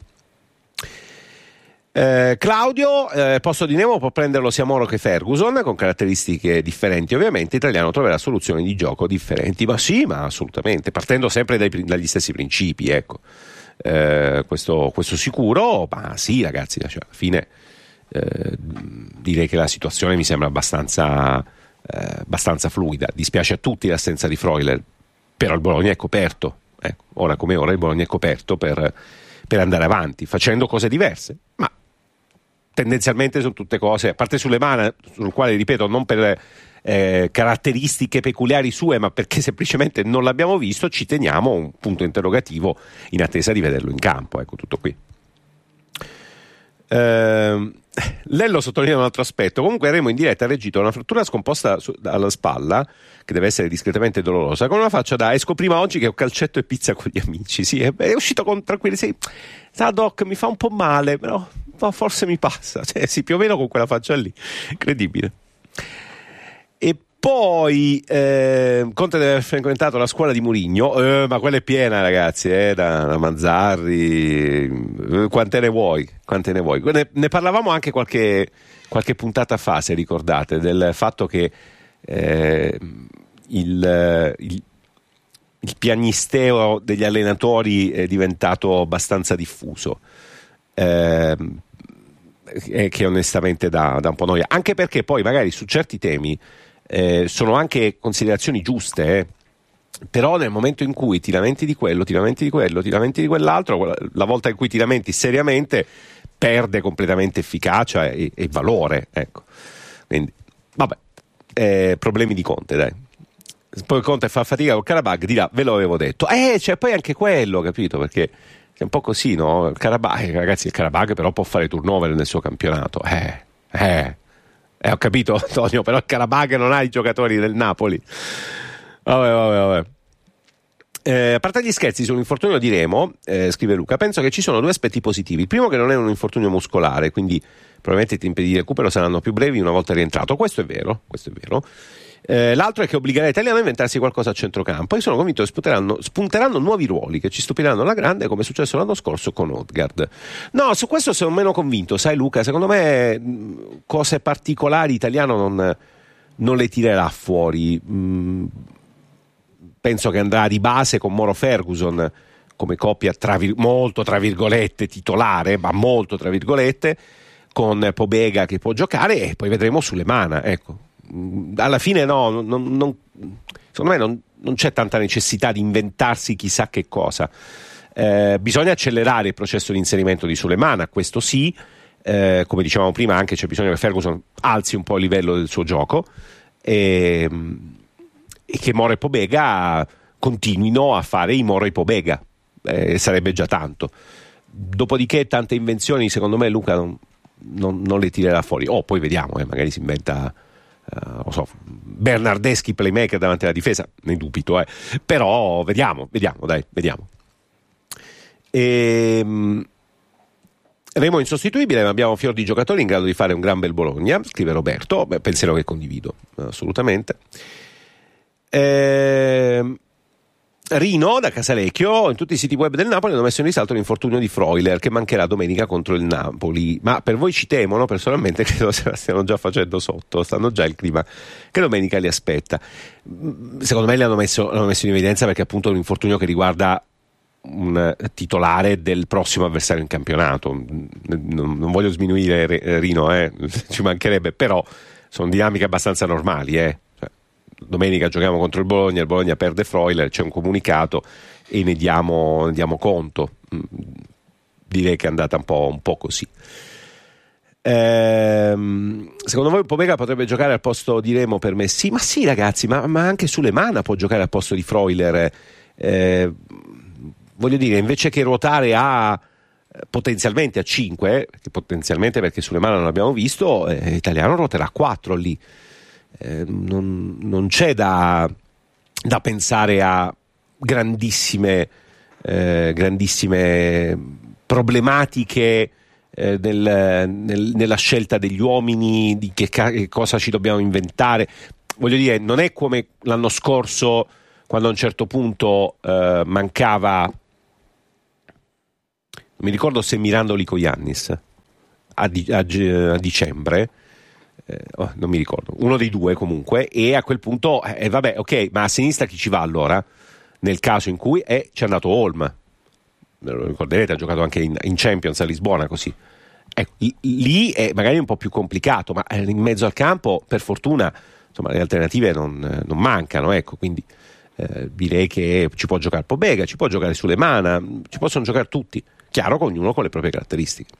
eh, Claudio, eh, posto di Nemo può prenderlo sia Moro che Ferguson, con caratteristiche differenti ovviamente. Italiano troverà soluzioni di gioco differenti, ma sì, ma assolutamente, partendo sempre dai, dagli stessi principi, ecco. eh, questo, questo sicuro, ma sì ragazzi, cioè, alla fine eh, direi che la situazione mi sembra abbastanza Eh, abbastanza fluida. Dispiace a tutti l'assenza di Freuler, però il Bologna è coperto, ecco, ora come ora il Bologna è coperto per, per andare avanti facendo cose diverse, ma tendenzialmente sono tutte cose, a parte sulle mani, sul quale ripeto non per eh, caratteristiche peculiari sue, ma perché semplicemente non l'abbiamo visto, ci teniamo un punto interrogativo in attesa di vederlo in campo, ecco, tutto qui. Uh, Lello sottolinea un altro aspetto. Comunque Remo in diretta ha reagito a una frattura scomposta su, alla spalla, che deve essere discretamente dolorosa, con una faccia da esco prima oggi che ho calcetto e pizza con gli amici. Sì, è, è uscito con tranquillità. Sì, sa doc, mi fa un po' male, però no, forse mi passa. Cioè, sì, più o meno con quella faccia lì, incredibile. E poi eh, Conte deve aver frequentato la scuola di Mourinho, eh, ma quella è piena, ragazzi, eh, da, da Manzarri, eh, quante ne vuoi, quante ne vuoi. Ne, ne parlavamo anche qualche, qualche puntata fa, se ricordate, del fatto che eh, il, il, il piagnisteo degli allenatori è diventato abbastanza diffuso, eh, e che onestamente dà, dà un po' noia, anche perché poi magari su certi temi Eh, sono anche considerazioni giuste, eh. Però nel momento in cui ti lamenti di quello, ti lamenti di quello, ti lamenti di quell'altro, la volta in cui ti lamenti seriamente perde completamente efficacia e, e valore, ecco. Quindi vabbè, eh, problemi di Conte, dai. Poi Conte fa fatica col Karabakh, dirà ve lo avevo detto, eh c'è poi anche quello, capito, perché è un po' così, no? Il Karabakh, ragazzi, il Karabakh però può fare turnover nel suo campionato, eh eh Eh, ho capito, Antonio, però il Karabakh non ha i giocatori del Napoli. Vabbè, vabbè, vabbè. Eh, a parte gli scherzi sull'infortunio di Remo, eh, scrive Luca, penso che ci sono due aspetti positivi. Il primo, che non è un infortunio muscolare, quindi probabilmente i tempi di recupero saranno più brevi una volta rientrato. Questo è vero, questo è vero. Eh, l'altro è che obbligherà l'Italiano a inventarsi qualcosa a centrocampo, e sono convinto che spunteranno, spunteranno nuovi ruoli che ci stupiranno alla grande, come è successo l'anno scorso con Odegaard. No, su questo sono meno convinto, sai Luca, secondo me cose particolari Italiano non, non le tirerà fuori. Mm, penso che andrà di base con Moro Ferguson come coppia tra vir- molto tra virgolette titolare, ma molto tra virgolette, con Pobega che può giocare, e poi vedremo Sulemana. Ecco, alla fine no, non, non, secondo me non, non c'è tanta necessità di inventarsi chissà che cosa. Eh, bisogna accelerare il processo di inserimento di Sulemana, questo sì. Eh, come dicevamo prima, anche c'è bisogno che Ferguson alzi un po' il livello del suo gioco, e, e che Moro e Pobega continuino a fare i Moro e Pobega. Eh, sarebbe già tanto. Dopodiché tante invenzioni secondo me Luca non, non, non le tirerà fuori. Oh, poi vediamo, eh, magari si inventa uh, non so, Bernardeschi playmaker davanti alla difesa, ne dubito, eh. Però vediamo, vediamo, dai, vediamo. E, Remo è insostituibile, ma abbiamo fior di giocatori in grado di fare un gran bel Bologna, scrive Roberto. Beh, pensiero che condivido assolutamente. Ehm Rino da Casalecchio: in tutti i siti web del Napoli hanno messo in risalto l'infortunio di Freuler che mancherà domenica contro il Napoli, ma per voi ci temono? Personalmente credo se la stiano già facendo sotto, stanno già il clima che domenica li aspetta. Secondo me li hanno messo, l'hanno messo in evidenza perché appunto è un infortunio che riguarda un titolare del prossimo avversario in campionato. Non, non voglio sminuire Rino, eh, ci mancherebbe, però sono dinamiche abbastanza normali, eh. Domenica giochiamo contro il Bologna, il Bologna perde Freuler, c'è un comunicato e ne diamo, ne diamo conto. Direi che è andata un po', un po' così. Ehm, secondo voi Pobega potrebbe giocare al posto di Remo? Per me sì, ma sì ragazzi, ma, ma anche Sulemana può giocare al posto di Freuler. Eh, voglio dire, invece che ruotare a potenzialmente a cinque, che potenzialmente perché Sulemana non l'abbiamo visto, eh, Italiano ruoterà a quattro lì. Eh, non, non c'è da, da pensare a grandissime eh, grandissime problematiche eh, nel, nel, nella scelta degli uomini, di che, che cosa ci dobbiamo inventare. Voglio dire, non è come l'anno scorso quando a un certo punto eh, mancava, non mi ricordo se Mirandoli con Giannis a, di, a, a dicembre. Eh, oh, non mi ricordo, uno dei due comunque, e a quel punto eh, vabbè, ok, ma a sinistra chi ci va allora? Nel caso in cui eh, c'è andato Holm, lo ricorderete, ha giocato anche in, in Champions a Lisbona così. Ecco, lì è magari un po' più complicato, ma in mezzo al campo per fortuna insomma le alternative non, non mancano, ecco, quindi eh, direi che ci può giocare Pobega, ci può giocare Sulemana, ci possono giocare tutti, chiaro, con ognuno con le proprie caratteristiche.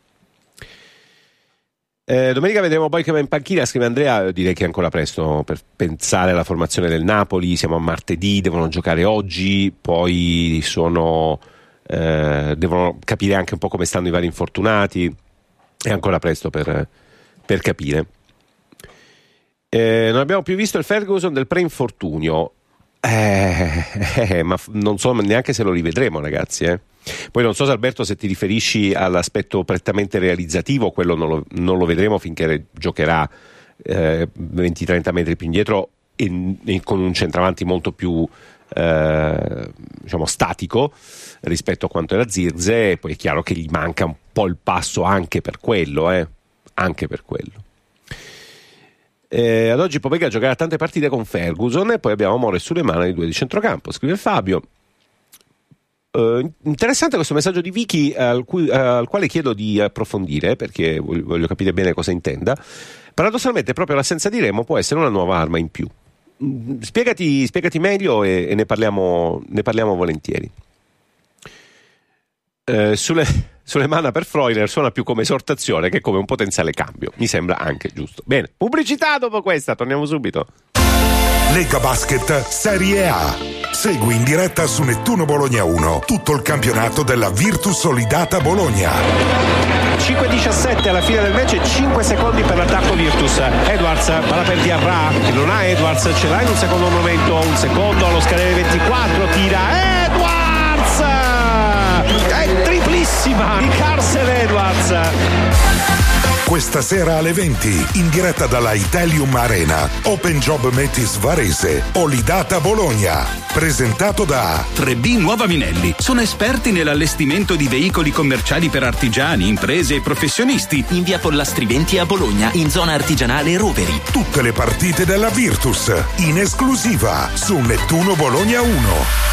Eh, domenica vedremo poi che va in panchina, scrive Andrea. Direi che è ancora presto per pensare alla formazione del Napoli, siamo a martedì, devono giocare oggi, poi sono eh, devono capire anche un po' come stanno i vari infortunati, è ancora presto per, per capire. Eh, non abbiamo più visto il Ferguson del pre-infortunio, eh, eh, ma non so neanche se lo rivedremo ragazzi, eh. Poi non so se Alberto se ti riferisci all'aspetto prettamente realizzativo, quello non lo, non lo vedremo finché giocherà eh, venti trenta metri più indietro e, e con un centravanti molto più eh, diciamo statico rispetto a quanto era Zirze, e poi è chiaro che gli manca un po' il passo anche per quello, eh, anche per quello. Eh, ad oggi Pobega giocherà tante partite con Ferguson e poi abbiamo Moro e Sulemana, i due di centrocampo, scrive Fabio. Uh, interessante questo messaggio di Vicky al, cui, uh, al quale chiedo di approfondire perché voglio, voglio capire bene cosa intenda. Paradossalmente proprio l'assenza di Remo può essere una nuova arma in più. Mm, spiegati, spiegati meglio e, e ne parliamo, ne parliamo volentieri. Uh, sulle, Sulemana per Freuler suona più come esortazione che come un potenziale cambio, mi sembra anche giusto. Bene, pubblicità dopo questa, torniamo subito. Lega Basket Serie A. Segui in diretta su Nettuno Bologna uno tutto il campionato della Virtus Solidata Bologna. cinque diciassette alla fine del match e cinque secondi per l'attacco Virtus. Edwards, palla per Diarra, che non ha Edwards, ce l'ha in un secondo momento, un secondo allo scadere ventiquattro, tira Edwards! È triplissima di Carsen Edwards. Questa sera alle venti, in diretta dalla Italium Arena, Open Job Metis Varese, Olidata Bologna. Presentato da tre B Nuova Minelli. Sono esperti nell'allestimento di veicoli commerciali per artigiani, imprese e professionisti. In via Pollastri venti a Bologna, in zona artigianale Roveri. Tutte le partite della Virtus, in esclusiva su Nettuno Bologna uno.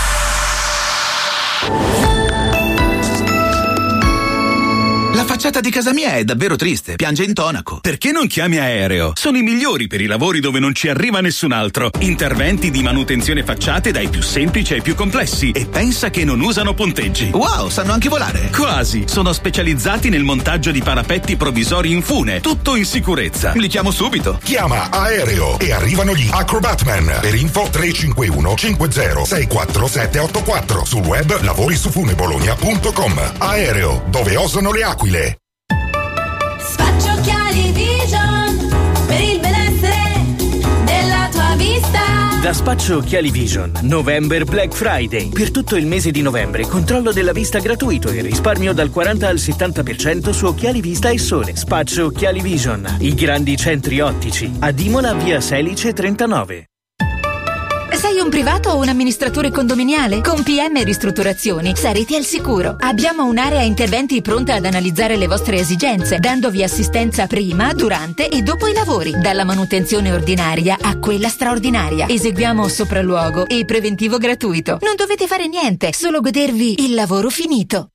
La facciata di casa mia è davvero triste, piange intonaco. Perché non chiami Aereo? Sono i migliori per i lavori dove non ci arriva nessun altro. Interventi di manutenzione facciate dai più semplici ai più complessi. E pensa che non usano ponteggi. Wow, sanno anche volare. Quasi. Sono specializzati nel montaggio di parapetti provvisori in fune. Tutto in sicurezza. Li chiamo subito. Chiama Aereo e arrivano gli Acrobatman. Per info tre cinque uno cinque zero sei quattro sette otto quattro. Sul web lavorisufunebologna punto com. Aereo, dove osano le aquile. Spaccio Occhiali Vision per il benessere della tua vista. Da Spaccio Occhiali Vision, November Black Friday. Per tutto il mese di novembre, controllo della vista gratuito e risparmio dal quaranta al settanta per cento su occhiali vista e sole. Spaccio Occhiali Vision, i grandi centri ottici. Ad Imola, via Selice trentanove. Sei un privato o un amministratore condominiale? Con P M Ristrutturazioni sarete al sicuro. Abbiamo un'area interventi pronta ad analizzare le vostre esigenze, dandovi assistenza prima, durante e dopo i lavori, dalla manutenzione ordinaria a quella straordinaria. Eseguiamo sopralluogo e preventivo gratuito. Non dovete fare niente, solo godervi il lavoro finito.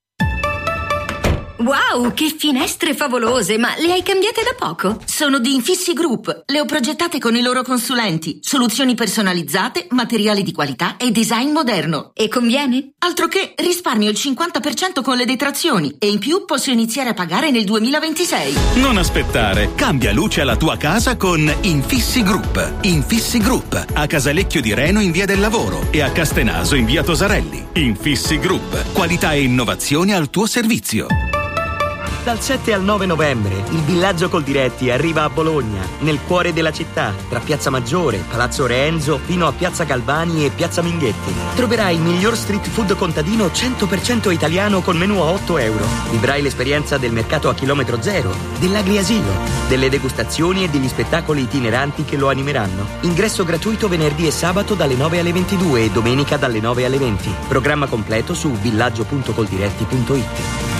Wow, che finestre favolose, ma le hai cambiate da poco? Sono di Infissi Group, le ho progettate con i loro consulenti, soluzioni personalizzate, materiali di qualità e design moderno. E conviene? Altro che risparmio il cinquanta per cento con le detrazioni e in più posso iniziare a pagare nel duemilaventisei. Non aspettare, cambia luce alla tua casa con Infissi Group. Infissi Group, a Casalecchio di Reno in via del Lavoro e a Castenaso in via Tosarelli. Infissi Group, qualità e innovazione al tuo servizio. Dal sette al nove novembre il Villaggio Coldiretti arriva a Bologna, nel cuore della città, tra Piazza Maggiore, Palazzo Re Enzo, fino a Piazza Galvani e Piazza Minghetti. Troverai il miglior street food contadino cento per cento italiano con menù a otto euro. Vivrai l'esperienza del mercato a chilometro zero, dell'agriasilo, delle degustazioni e degli spettacoli itineranti che lo animeranno. Ingresso gratuito venerdì e sabato dalle nove alle ventidue e domenica dalle nove alle venti. Programma completo su villaggio punto coldiretti punto it.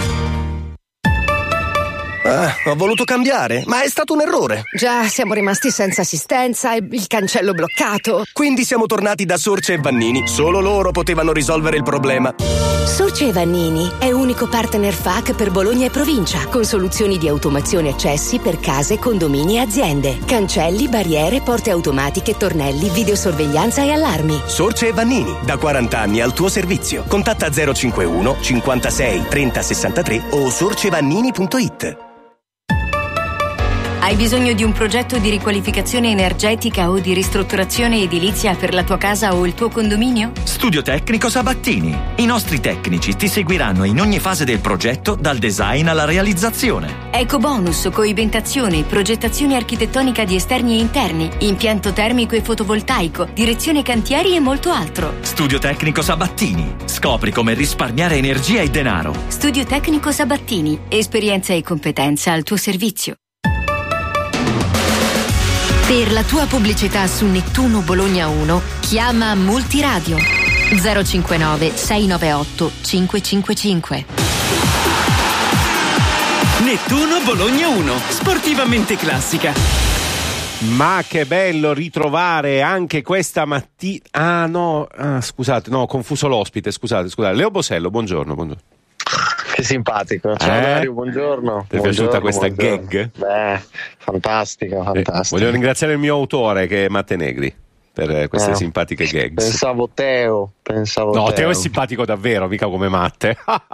Ah, ho voluto cambiare, ma è stato un errore. Già, siamo rimasti senza assistenza e il cancello bloccato. Quindi siamo tornati da Sorce e Vannini. Solo loro potevano risolvere il problema. Sorce e Vannini è unico partner F A C per Bologna e provincia, con soluzioni di automazione accessi per case, condomini e aziende. Cancelli, barriere, porte automatiche, tornelli, videosorveglianza e allarmi. Sorce e Vannini, da quaranta anni al tuo servizio. Contatta zero cinquantuno cinquantasei trenta sessantatré o sorcevannini punto it. Hai bisogno di un progetto di riqualificazione energetica o di ristrutturazione edilizia per la tua casa o il tuo condominio? Studio Tecnico Sabattini. I nostri tecnici ti seguiranno in ogni fase del progetto, dal design alla realizzazione. Ecobonus, coibentazione, progettazione architettonica di esterni e interni, impianto termico e fotovoltaico, direzione cantieri e molto altro. Studio Tecnico Sabattini. Scopri come risparmiare energia e denaro. Studio Tecnico Sabattini. Esperienza e competenza al tuo servizio. Per la tua pubblicità su Nettuno Bologna uno, chiama Multiradio zero cinquantanove sei novantaotto cinquecentocinquantacinque. Nettuno Bologna uno, sportivamente classica. Ma che bello ritrovare anche questa mattina. Ah no, ah, scusate, no, ho confuso l'ospite, scusate, scusate. Leo Bosello, buongiorno, buongiorno. Che simpatico, ciao eh? Dario, buongiorno. Ti è piaciuta questa buongiorno. Gag? Beh, fantastica, fantastica. Eh, voglio ringraziare il mio autore che è Matte Negri per queste eh, simpatiche gags. Pensavo Teo, pensavo No, Teo. Teo è simpatico davvero, mica come Matte.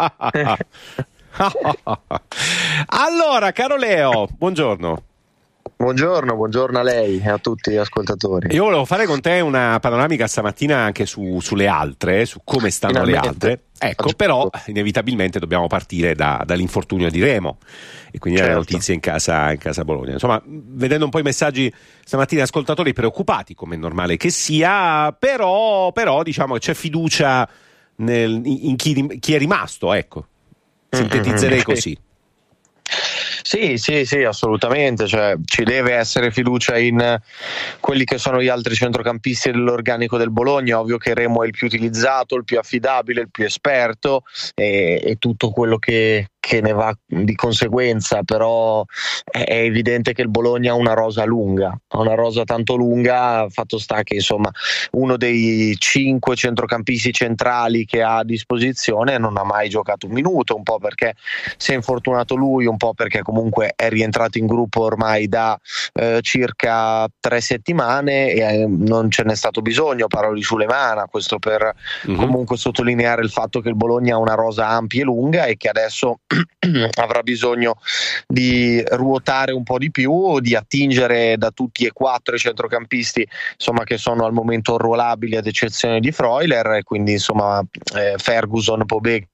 Allora, caro Leo, buongiorno. Buongiorno, buongiorno a lei e a tutti gli ascoltatori. Io volevo fare con te una panoramica stamattina anche su, sulle altre, su come stanno Finalmente. le altre. Ecco, però inevitabilmente dobbiamo partire da, dall'infortunio di Remo e quindi certo. dalle notizie in casa, in casa Bologna. Insomma, vedendo un po' i messaggi stamattina, ascoltatori preoccupati, come è normale che sia, però, però diciamo che c'è fiducia nel, in chi, chi è rimasto, ecco. Sintetizzerei così. Sì, sì, sì, assolutamente, cioè, ci deve essere fiducia in quelli che sono gli altri centrocampisti dell'organico del Bologna. Ovvio che Remo è il più utilizzato, il più affidabile, il più esperto e, e tutto quello che, che ne va di conseguenza, però è evidente che il Bologna ha una rosa lunga, ha una rosa tanto lunga, fatto sta che insomma uno dei cinque centrocampisti centrali che ha a disposizione non ha mai giocato un minuto, un po' perché si è infortunato lui, un po' perché comunque è rientrato in gruppo ormai da eh, circa tre settimane e eh, non ce n'è stato bisogno. Parlo di Sulemana, questo per mm-hmm. comunque sottolineare il fatto che il Bologna ha una rosa ampia e lunga e che adesso avrà bisogno di ruotare un po' di più, di attingere da tutti e quattro i centrocampisti insomma che sono al momento arruolabili ad eccezione di Freuler, e quindi insomma eh, Ferguson, Pobega,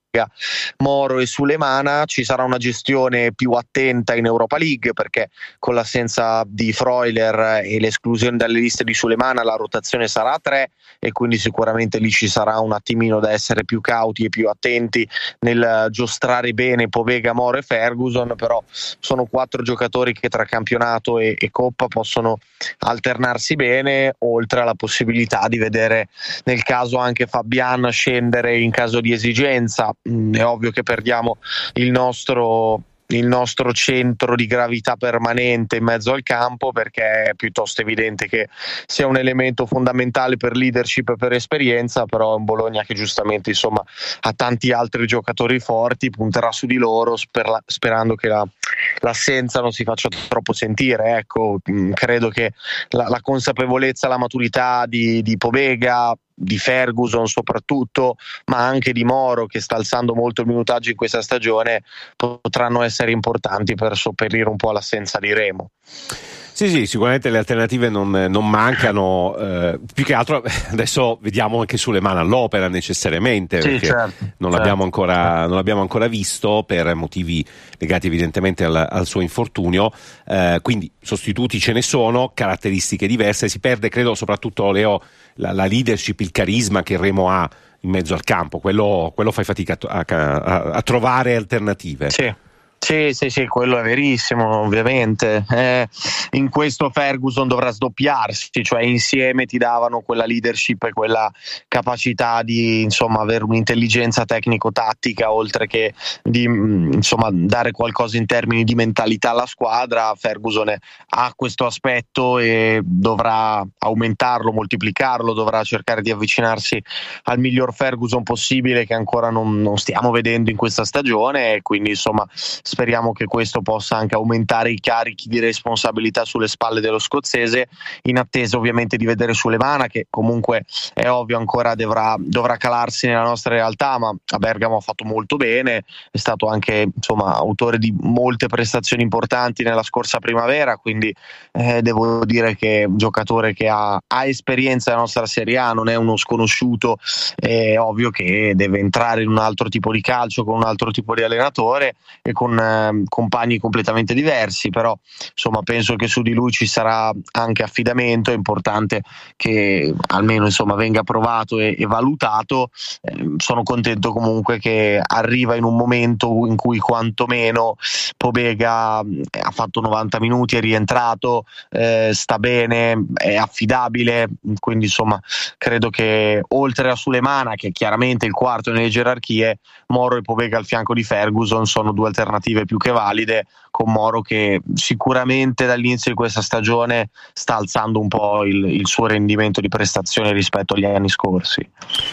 Moro e Sulemana. Ci sarà una gestione più attenta in Europa League perché con l'assenza di Freuler e l'esclusione dalle liste di Sulemana la rotazione sarà a tre e quindi sicuramente lì ci sarà un attimino da essere più cauti e più attenti nel giostrare bene Pobega, Moro e Ferguson, però sono quattro giocatori che tra campionato e, e Coppa possono alternarsi bene, oltre alla possibilità di vedere nel caso anche Fabian scendere in caso di esigenza. È ovvio che perdiamo il nostro il nostro centro di gravità permanente in mezzo al campo, perché è piuttosto evidente che sia un elemento fondamentale per leadership e per esperienza, però è un Bologna che giustamente insomma ha tanti altri giocatori forti, punterà su di loro sper- sperando che la, l'assenza non si faccia troppo sentire. Ecco, credo che la, la consapevolezza, la maturità di, di Pobega, di Ferguson soprattutto, ma anche di Moro che sta alzando molto il minutaggio in questa stagione, potranno essere importanti per sopperire un po' all'assenza di Remo. Sì, sì, sicuramente le alternative non, non mancano, eh, più che altro adesso vediamo anche Sulemana all'opera necessariamente, sì, perché certo, non, certo. L'abbiamo ancora, non l'abbiamo ancora visto per motivi legati evidentemente al, al suo infortunio, eh, quindi sostituti ce ne sono, caratteristiche diverse, si perde credo soprattutto Leo la, la leadership, il carisma che Remo ha in mezzo al campo, quello, quello fai fatica a, a, a trovare alternative. Sì. Sì, sì, sì, quello è verissimo, ovviamente. Eh, in questo Ferguson dovrà sdoppiarsi, cioè insieme ti davano quella leadership e quella capacità di insomma avere un'intelligenza tecnico-tattica, oltre che di insomma dare qualcosa in termini di mentalità alla squadra. Ferguson ha questo aspetto e dovrà aumentarlo, moltiplicarlo, dovrà cercare di avvicinarsi al miglior Ferguson possibile che ancora non, non stiamo vedendo in questa stagione, e quindi insomma speriamo che questo possa anche aumentare i carichi di responsabilità sulle spalle dello scozzese, in attesa ovviamente di vedere Sulemana, che comunque è ovvio ancora dovrà, dovrà calarsi nella nostra realtà, ma a Bergamo ha fatto molto bene, è stato anche insomma autore di molte prestazioni importanti nella scorsa primavera, quindi eh, devo dire che è un giocatore che ha, ha esperienza nella nostra Serie A, non è uno sconosciuto, è ovvio che deve entrare in un altro tipo di calcio con un altro tipo di allenatore e con compagni completamente diversi, però insomma penso che su di lui ci sarà anche affidamento. È importante che almeno insomma venga provato e, e valutato. Eh, sono contento comunque che arriva in un momento in cui quantomeno Pobega ha fatto novanta minuti, è rientrato, eh, sta bene, è affidabile, quindi insomma credo che oltre a Sulemana, che è chiaramente il quarto nelle gerarchie, Moro e Pobega al fianco di Ferguson sono due alternative più che valide, con Moro che sicuramente dall'inizio di questa stagione sta alzando un po' il, il suo rendimento di prestazione rispetto agli anni scorsi.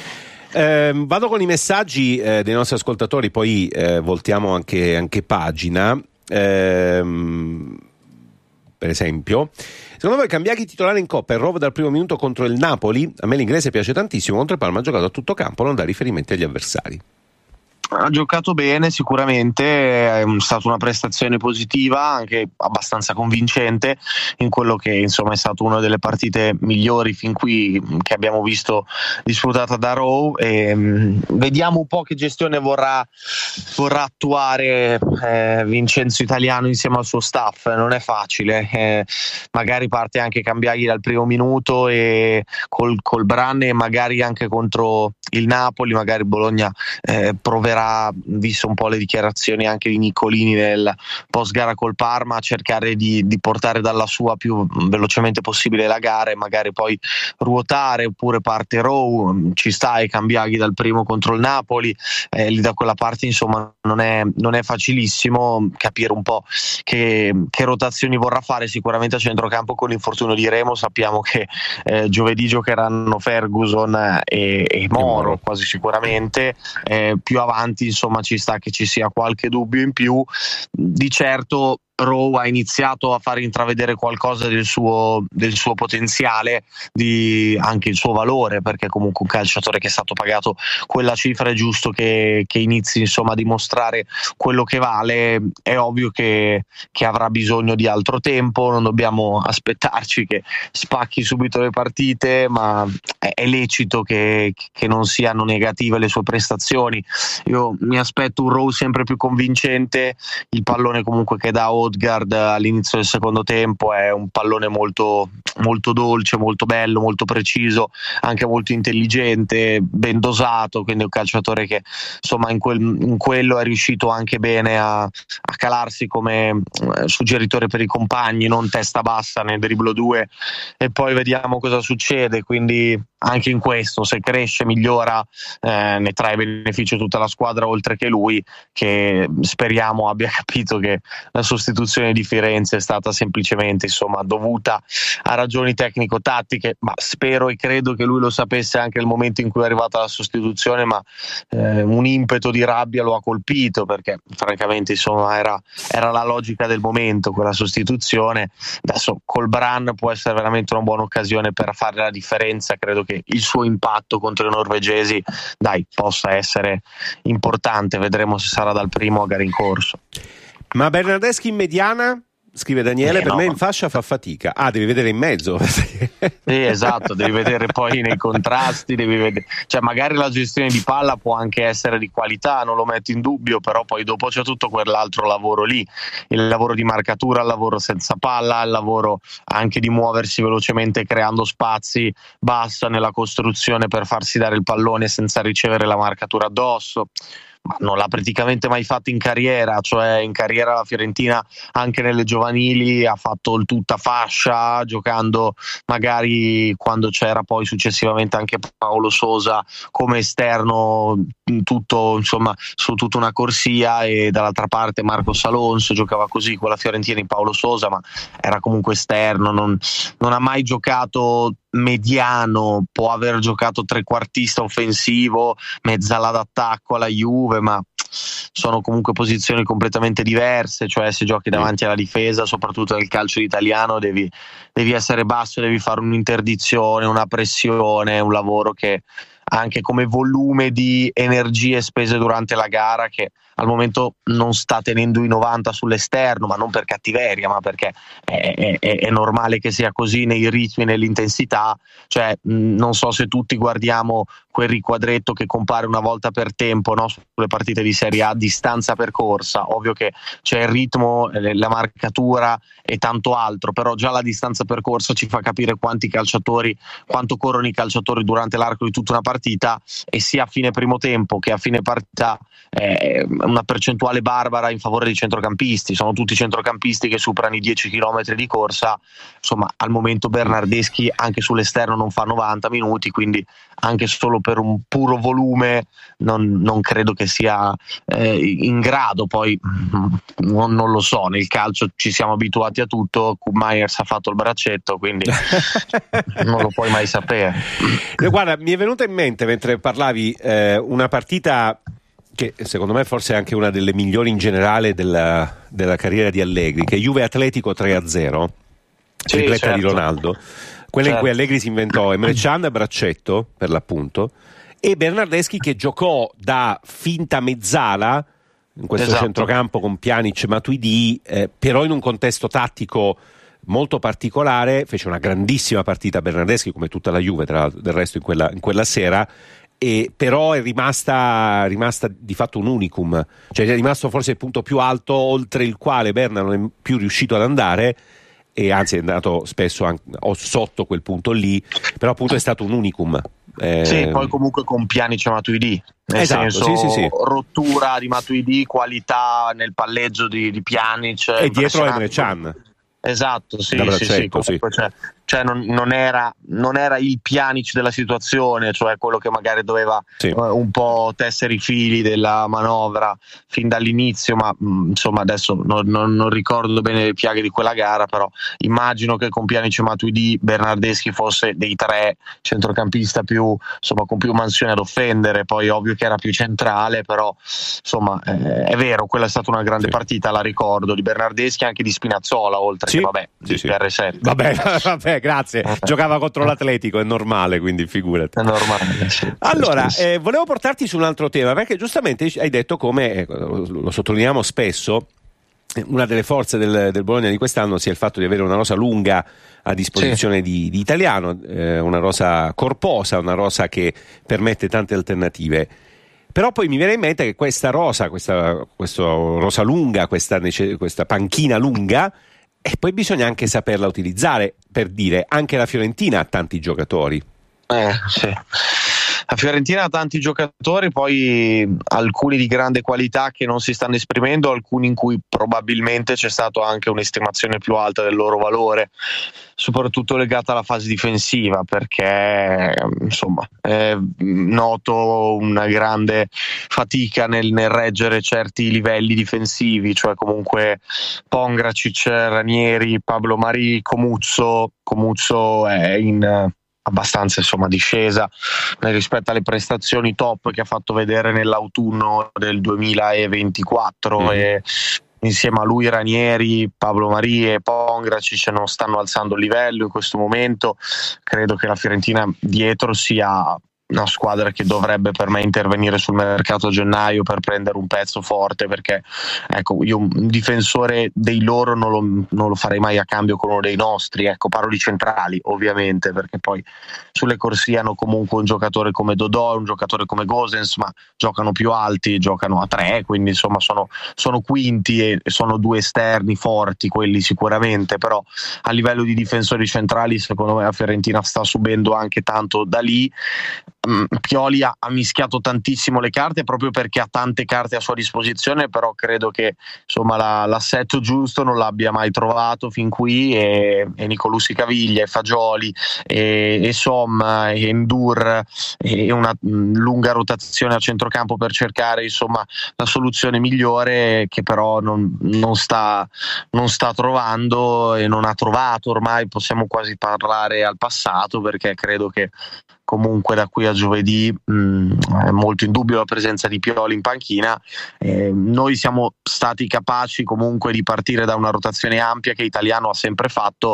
Eh, vado con i messaggi eh, dei nostri ascoltatori, poi eh, voltiamo anche, anche pagina. Eh, per esempio, secondo voi Cambiaghi titolare in Coppa e Rove dal primo minuto contro il Napoli? A me l'inglese piace tantissimo, contro il Parma ha giocato a tutto campo, non dà riferimenti agli avversari. Ha giocato bene sicuramente, è stata una prestazione positiva, anche abbastanza convincente in quello che insomma è stata una delle partite migliori fin qui che abbiamo visto disputata da Rowe, e um, vediamo un po' che gestione vorrà, vorrà attuare eh, Vincenzo Italiano insieme al suo staff. Non è facile, eh, magari parte anche Cambiaghi dal primo minuto e col, col Branne, magari anche contro il Napoli, magari Bologna eh, proverà avrà visto un po' le dichiarazioni anche di Niccolini nel post gara col Parma, cercare di, di portare dalla sua più velocemente possibile la gara e magari poi ruotare, oppure parte Rowe, ci sta e Cambiaghi dal primo contro il Napoli, eh, lì da quella parte insomma non è, non è facilissimo capire un po' che, che rotazioni vorrà fare. Sicuramente a centrocampo con l'infortunio di Remo sappiamo che eh, giovedì giocheranno Ferguson e, e Moro quasi sicuramente, eh, più avanti insomma ci sta che ci sia qualche dubbio in più. Di certo Rowe ha iniziato a far intravedere qualcosa del suo, del suo potenziale, di anche il suo valore, perché comunque un calciatore che è stato pagato quella cifra è giusto che, che inizi insomma a dimostrare quello che vale. È ovvio che, che avrà bisogno di altro tempo, non dobbiamo aspettarci che spacchi subito le partite, ma è, è lecito che, che non siano negative le sue prestazioni. Io mi aspetto un Rowe sempre più convincente, il pallone comunque che dà Odegaard all'inizio del secondo tempo è un pallone molto, molto dolce, molto bello, molto preciso, anche molto intelligente, ben dosato, quindi è un calciatore che insomma in, quel, in quello è riuscito anche bene a, a calarsi come eh, suggeritore per i compagni, non testa bassa nel dribblo due e poi vediamo cosa succede. Quindi anche in questo, se cresce, migliora, eh, ne trae beneficio tutta la squadra oltre che lui, che speriamo abbia capito che la sostituzione di Firenze è stata semplicemente insomma dovuta a ragioni tecnico-tattiche, ma spero e credo che lui lo sapesse anche nel momento in cui è arrivata la sostituzione, ma eh, un impeto di rabbia lo ha colpito, perché francamente insomma era, era la logica del momento quella sostituzione. Adesso col Brann può essere veramente una buona occasione per fare la differenza, credo che il suo impatto contro i norvegesi dai possa essere importante, vedremo se sarà dal primo a gara in corso. Ma Bernardeschi in mediana? Scrive Daniele, eh, per no. me in fascia fa fatica. Ah, devi vedere in mezzo. Sì, esatto, devi vedere poi nei contrasti, devi vedere, cioè magari la gestione di palla può anche essere di qualità, non lo metto in dubbio, però poi dopo c'è tutto quell'altro lavoro lì, il lavoro di marcatura, il lavoro senza palla, il lavoro anche di muoversi velocemente creando spazi, bassa nella costruzione per farsi dare il pallone senza ricevere la marcatura addosso. Ma non l'ha praticamente mai fatto in carriera, cioè in carriera la Fiorentina anche nelle giovanili ha fatto il tutta fascia, giocando magari quando c'era poi successivamente anche Paolo Sosa come esterno, tutto insomma su tutta una corsia, e dall'altra parte Marcos Alonso giocava così con la Fiorentina in Paolo Sosa, ma era comunque esterno, non, non ha mai giocato mediano, può aver giocato trequartista offensivo, mezzala d'attacco alla Juve, ma sono comunque posizioni completamente diverse, cioè se giochi davanti alla difesa, soprattutto nel calcio italiano, devi, devi essere basso, devi fare un'interdizione, una pressione, un lavoro che anche come volume di energie spese durante la gara, che al momento non sta tenendo i novanta sull'esterno, ma non per cattiveria, ma perché è, è, è normale che sia così nei ritmi e nell'intensità. Cioè mh, non so se tutti guardiamo quel riquadretto che compare una volta per tempo, no, sulle partite di Serie A, distanza percorsa, ovvio che c'è il ritmo, la marcatura e tanto altro, però già la distanza percorsa ci fa capire quanti calciatori, quanto corrono i calciatori durante l'arco di tutta una partita, e sia a fine primo tempo che a fine partita eh, una percentuale barbara in favore dei centrocampisti, sono tutti centrocampisti che superano i dieci chilometri di corsa. Insomma, al momento Bernardeschi anche sull'esterno non fa novanta minuti, quindi anche solo per un puro volume non, non credo che sia eh, in grado. Poi non, non lo so, nel calcio ci siamo abituati a tutto, Myers ha fatto il braccetto, quindi non lo puoi mai sapere. Guarda, mi è venuta in mente mentre parlavi eh, una partita che secondo me forse è anche una delle migliori in generale della, della carriera di Allegri, che è Juve Atletico tre a zero, sì, tripletta certo. di Ronaldo, quella certo. in cui Allegri si inventò Emre Can a braccetto per l'appunto, e Bernardeschi che giocò da finta mezzala in questo esatto. centrocampo con Pjanic e Matuidi, eh, però in un contesto tattico molto particolare. Fece una grandissima partita Bernardeschi, come tutta la Juve tra, del resto in quella, in quella sera, e però è rimasta, rimasta di fatto un unicum, cioè è rimasto forse il punto più alto oltre il quale Berna non è più riuscito ad andare, e anzi è andato spesso anche, o sotto quel punto lì, però appunto è stato un unicum Eh... Sì, poi comunque con Pjanic e Matuidi, nel esatto, senso sì, sì, sì. rottura di Matuidi, qualità nel palleggio di, di Pjanic. E dietro Emre Can. Esatto, sì, sì, sì, comunque, cioè, cioè non, non, era, non era il Pjanic della situazione, cioè quello che magari doveva sì. eh, un po' tessere i fili della manovra fin dall'inizio, ma mh, insomma adesso non, non, non ricordo bene le piaghe di quella gara, però immagino che con Pjanic e Matuidi Bernardeschi fosse dei tre centrocampista più, insomma, con più mansione ad offendere, poi ovvio che era più centrale, però insomma eh, è vero, quella è stata una grande sì. partita, la ricordo, di Bernardeschi e anche di Spinazzola, oltre sì. che vabbè, sì, di sì. P R sette. Vabbè, vabbè, grazie. Eh. Giocava contro l'Atletico, è normale, quindi figurati. È normale. Sì. Allora, eh, volevo portarti su un altro tema, perché giustamente hai detto come, eh, lo sottolineiamo spesso, una delle forze del, del Bologna di quest'anno sia il fatto di avere una rosa lunga a disposizione sì. di, di italiano, eh, una rosa corposa, una rosa che permette tante alternative. Però poi mi viene in mente che questa rosa, questa, questa rosa lunga, questa, questa panchina lunga, e poi bisogna anche saperla utilizzare, per dire, anche la Fiorentina ha tanti giocatori. Eh, sì. La Fiorentina ha tanti giocatori, poi alcuni di grande qualità che non si stanno esprimendo, alcuni in cui probabilmente c'è stata anche un'estimazione più alta del loro valore, soprattutto legata alla fase difensiva, perché insomma è noto una grande fatica nel, nel reggere certi livelli difensivi, cioè comunque Pongracic, Ranieri, Pablo Mari, Comuzzo, Comuzzo è in abbastanza insomma discesa rispetto alle prestazioni top che ha fatto vedere nell'autunno del duemilaventiquattro, mm. e insieme a lui Ranieri, Pablo Mari e Pongracic non stanno alzando il livello in questo momento. Credo che la Fiorentina dietro sia una squadra che dovrebbe per me intervenire sul mercato a gennaio per prendere un pezzo forte, perché ecco, io un difensore dei loro non lo, non lo farei mai a cambio con uno dei nostri, ecco, parlo di centrali ovviamente, perché poi sulle corsie hanno comunque un giocatore come Dodò, un giocatore come Gosens, ma giocano più alti, giocano a tre, quindi insomma sono, sono quinti e sono due esterni forti, quelli sicuramente, però a livello di difensori centrali secondo me la Fiorentina sta subendo anche tanto da lì. Pioli ha, ha mischiato tantissimo le carte proprio perché ha tante carte a sua disposizione, però credo che insomma la, l'assetto giusto non l'abbia mai trovato fin qui, e, e Nicolussi Caviglia e Fagioli e, e Somma e Endur e una mh, lunga rotazione a centrocampo per cercare insomma la soluzione migliore, che però non, non, sta, non sta trovando e non ha trovato. Ormai possiamo quasi parlare al passato, perché credo che comunque da qui a giovedì mh, è molto in dubbio la presenza di Pioli in panchina. Eh, noi siamo stati capaci comunque di partire da una rotazione ampia che Italiano ha sempre fatto,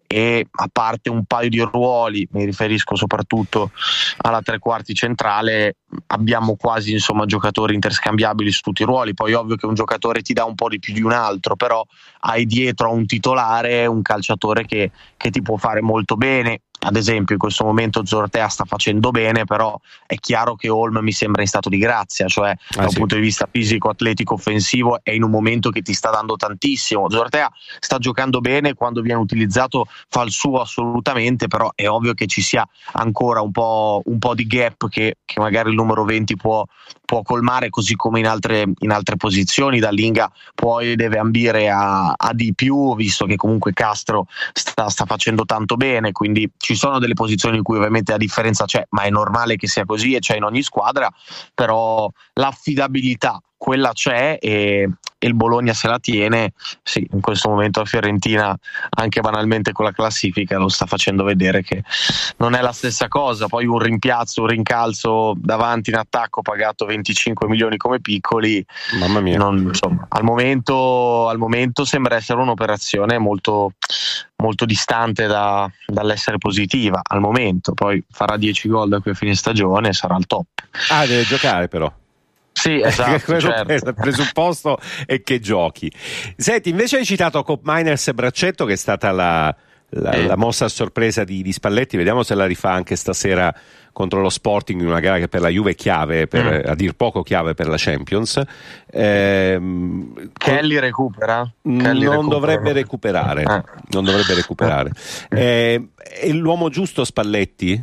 e a parte un paio di ruoli, mi riferisco soprattutto alla tre quarti centrale, abbiamo quasi insomma giocatori interscambiabili su tutti i ruoli. Poi ovvio che un giocatore ti dà un po' di più di un altro, però hai dietro a un titolare un calciatore che, che ti può fare molto bene. Ad esempio in questo momento Zortea sta facendo bene, però è chiaro che Holm mi sembra in stato di grazia, cioè ah, da un sì. punto di vista fisico, atletico, offensivo è in un momento che ti sta dando tantissimo. Zortea sta giocando bene, quando viene utilizzato fa il suo assolutamente, però è ovvio che ci sia ancora un po', un po' di gap che, che magari il numero venti può, può colmare, così come in altre, in altre posizioni. Dallinga poi deve ambire a, a di più, visto che comunque Castro sta, sta facendo tanto bene, quindi ci sono delle posizioni in cui ovviamente la differenza c'è, ma è normale che sia così e c'è in ogni squadra, però l'affidabilità quella c'è, e, e il Bologna se la tiene. Sì, in questo momento la Fiorentina anche banalmente con la classifica lo sta facendo vedere che non è la stessa cosa. Poi un rimpiazzo, un rincalzo davanti in attacco pagato venticinque milioni come Piccoli, mamma mia, non, insomma, al momento, al momento sembra essere un'operazione molto molto distante da, dall'essere positiva al momento. Poi farà dieci gol da qui a fine stagione e sarà al top. Ah, deve giocare però. Sì, esatto, certo. Il presupposto è che giochi. Senti, invece hai citato Cop Miners e Braccetto, che è stata la, la, eh. la mossa a sorpresa di, di Spalletti. Vediamo se la rifà anche stasera contro lo Sporting, in una gara che per la Juve è chiave, per, mm. a dir poco chiave per la Champions. Eh, Kelly recupera? Kelly non recupera. dovrebbe recuperare, eh. non dovrebbe recuperare. Eh, è l'uomo giusto Spalletti?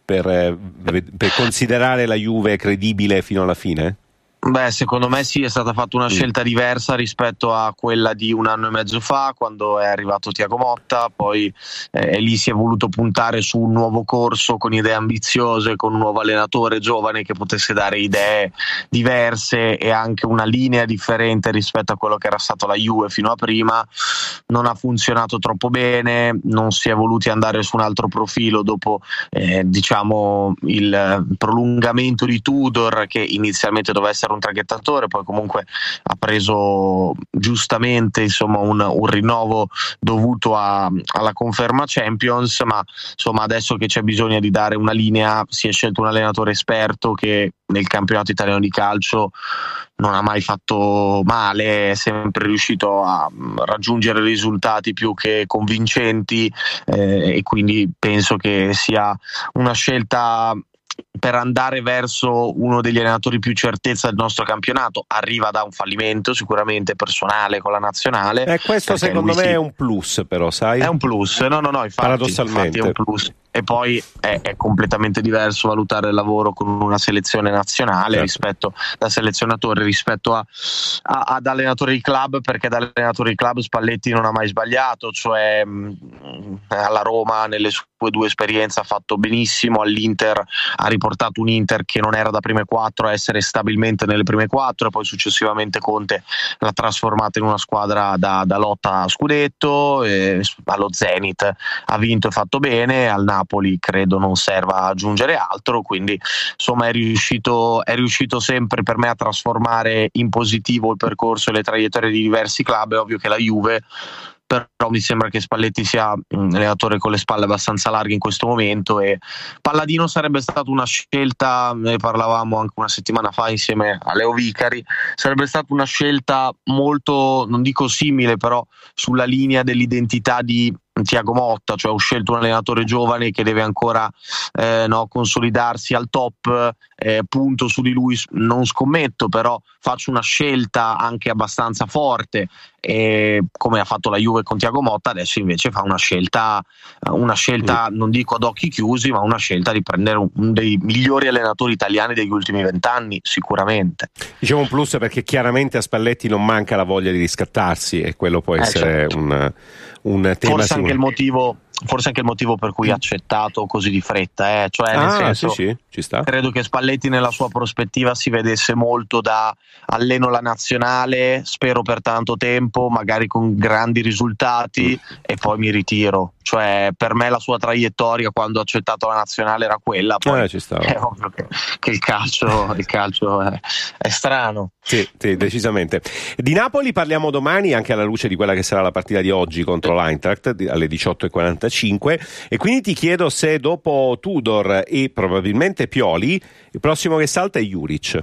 per, eh, per considerare la Juve credibile fino alla fine? Beh, secondo me sì, è stata fatta una scelta diversa rispetto a quella di un anno e mezzo fa, quando è arrivato Thiago Motta. Poi eh, lì si è voluto puntare su un nuovo corso con idee ambiziose, con un nuovo allenatore giovane che potesse dare idee diverse e anche una linea differente rispetto a quello che era stato la Juve fino a prima. Non ha funzionato troppo bene, non si è voluti andare su un altro profilo dopo eh, diciamo il prolungamento di Tudor, che inizialmente doveva essere un traghettatore, poi comunque ha preso giustamente insomma un, un rinnovo dovuto a, alla conferma Champions, ma insomma adesso che c'è bisogno di dare una linea si è scelto un allenatore esperto che nel campionato italiano di calcio non ha mai fatto male, è sempre riuscito a raggiungere risultati più che convincenti eh, e quindi penso che sia una scelta per andare verso uno degli allenatori più certezza del nostro campionato. Arriva da un fallimento sicuramente personale con la nazionale. Eh, questo secondo me si... è un plus, però sai? È un plus, no no no, infatti, paradossalmente infatti è un plus. E poi è, è completamente diverso valutare il lavoro con una selezione nazionale, certo, rispetto da selezionatore rispetto a, a, ad allenatore di club, perché da allenatore di club Spalletti non ha mai sbagliato, cioè mh, alla Roma nelle sue due esperienze ha fatto benissimo, all'Inter ha riportato un Inter che non era da prime quattro a essere stabilmente nelle prime quattro, e poi successivamente Conte l'ha trasformata in una squadra da, da lotta a scudetto, e allo Zenit ha vinto e fatto bene, al Napoli credo non serva aggiungere altro, quindi insomma è riuscito, è riuscito sempre per me a trasformare in positivo il percorso e le traiettorie di diversi club. È ovvio che la Juve, però mi sembra che Spalletti sia un allenatore con le spalle abbastanza larghe in questo momento, e Palladino sarebbe stata una scelta, ne parlavamo anche una settimana fa insieme a Leo Vicari, sarebbe stata una scelta molto, non dico simile, però sulla linea dell'identità di Thiago Motta, cioè ho scelto un allenatore giovane che deve ancora eh, no, consolidarsi al top, eh, punto su di lui, non scommetto, però faccio una scelta anche abbastanza forte, eh, come ha fatto la Juve con Thiago Motta. Adesso invece fa una scelta, una scelta non dico ad occhi chiusi, ma una scelta di prendere uno dei migliori allenatori italiani degli ultimi vent'anni, sicuramente. Diciamo un plus perché chiaramente a Spalletti non manca la voglia di riscattarsi, e quello può essere eh, certo. un, un tema. Forse anche il motivo forse anche il motivo per cui ha accettato così di fretta, eh? Cioè ah, nel senso, sì, sì, ci sta. Credo che Spalletti nella sua prospettiva si vedesse molto da alleno la nazionale, spero per tanto tempo, magari con grandi risultati, mm. e poi mi ritiro. Cioè per me la sua traiettoria quando ha accettato la nazionale era quella, poi eh, ci stava. È ovvio che, che il calcio, il calcio è, è strano. Sì, sì, decisamente. Di Napoli parliamo domani, anche alla luce di quella che sarà la partita di oggi contro l'Eintracht alle diciotto e quarantacinque, e quindi ti chiedo se dopo Tudor e probabilmente Pioli il prossimo che salta è Juric.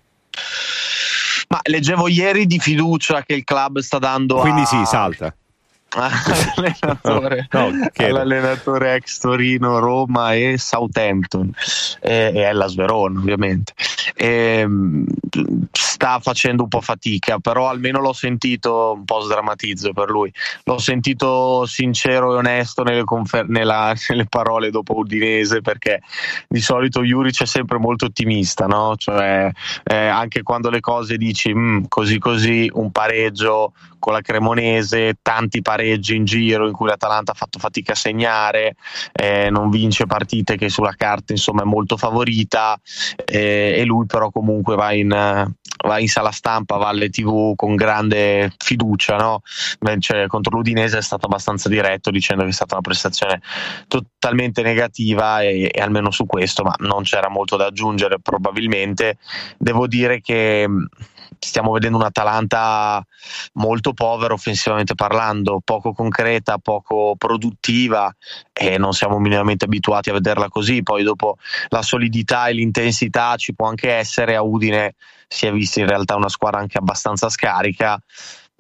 Ma leggevo ieri di fiducia che il club sta dando quindi a... sì, salta All'allenatore, no, no, all'allenatore ex Torino, Roma e Southampton, e, e Hellas Verona ovviamente, e, sta facendo un po' fatica, però almeno l'ho sentito, un po' sdrammatizzo per lui, l'ho sentito sincero e onesto nelle, confer- nella, nelle parole dopo Udinese, perché di solito Juric è sempre molto ottimista, no? Cioè eh, anche quando le cose dici così così, un pareggio con la Cremonese, tanti pareggi in giro in cui l'Atalanta ha fatto fatica a segnare, eh, non vince partite che sulla carta insomma è molto favorita, eh, e lui però comunque va in, va in sala stampa, va alle tivù con grande fiducia, no? Invece contro l'Udinese è stato abbastanza diretto dicendo che è stata una prestazione totalmente negativa, e, e almeno su questo ma non c'era molto da aggiungere probabilmente. Devo dire che stiamo vedendo un'Atalanta molto povera offensivamente parlando, poco concreta, poco produttiva, e non siamo minimamente abituati a vederla così. Poi dopo la solidità e l'intensità ci può anche essere, a Udine si è vista in realtà una squadra anche abbastanza scarica.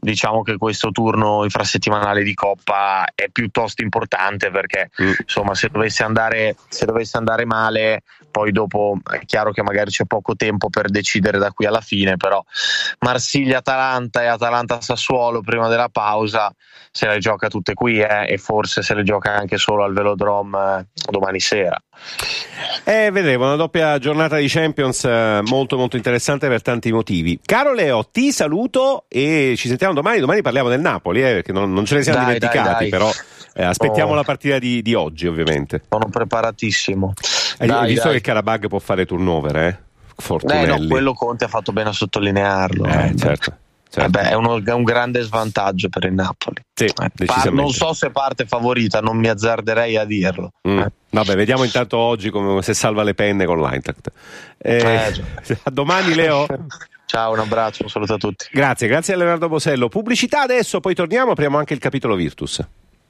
diciamo che questo turno infrasettimanale di Coppa è piuttosto importante, perché mm. insomma se dovesse andare se dovesse andare male poi dopo è chiaro che magari c'è poco tempo per decidere da qui alla fine, però Marsiglia-Atalanta e Atalanta-Sassuolo prima della pausa se le gioca tutte qui eh, e forse se le gioca anche solo al Velodrome eh, domani sera. Eh, vedremo una doppia giornata di Champions eh, molto molto interessante per tanti motivi. Caro Leo, ti saluto e ci sentiamo domani. Domani parliamo del Napoli, eh, perché non, non ce ne siamo dai, dimenticati, dai, dai. però eh, aspettiamo oh. la partita di, di oggi, ovviamente. Sono preparatissimo. Hai dai, visto dai. che Carabag può fare turnover, eh? Fortunelli. Eh, no, quello Conte ha fatto bene a sottolinearlo. Eh, eh. certo. Certo. Vabbè, è, uno, è un grande svantaggio per il Napoli. Sì, eh, par- non so se parte favorita, non mi azzarderei a dirlo. Mm. Eh. Vabbè, vediamo intanto oggi come se salva le penne con l'Eintracht. Eh, eh, a domani, Leo. Ciao, un abbraccio, un saluto a tutti. Grazie, grazie a Leonardo Bosello. Pubblicità adesso, poi torniamo, apriamo anche il capitolo Virtus.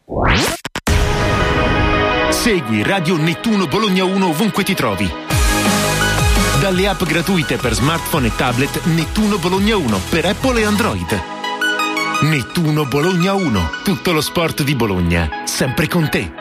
Segui Radio Nettuno Bologna uno ovunque ti trovi. Dalle app gratuite per smartphone e tablet Nettuno Bologna uno per Apple e Android. Nettuno Bologna uno, tutto lo sport di Bologna, sempre con te.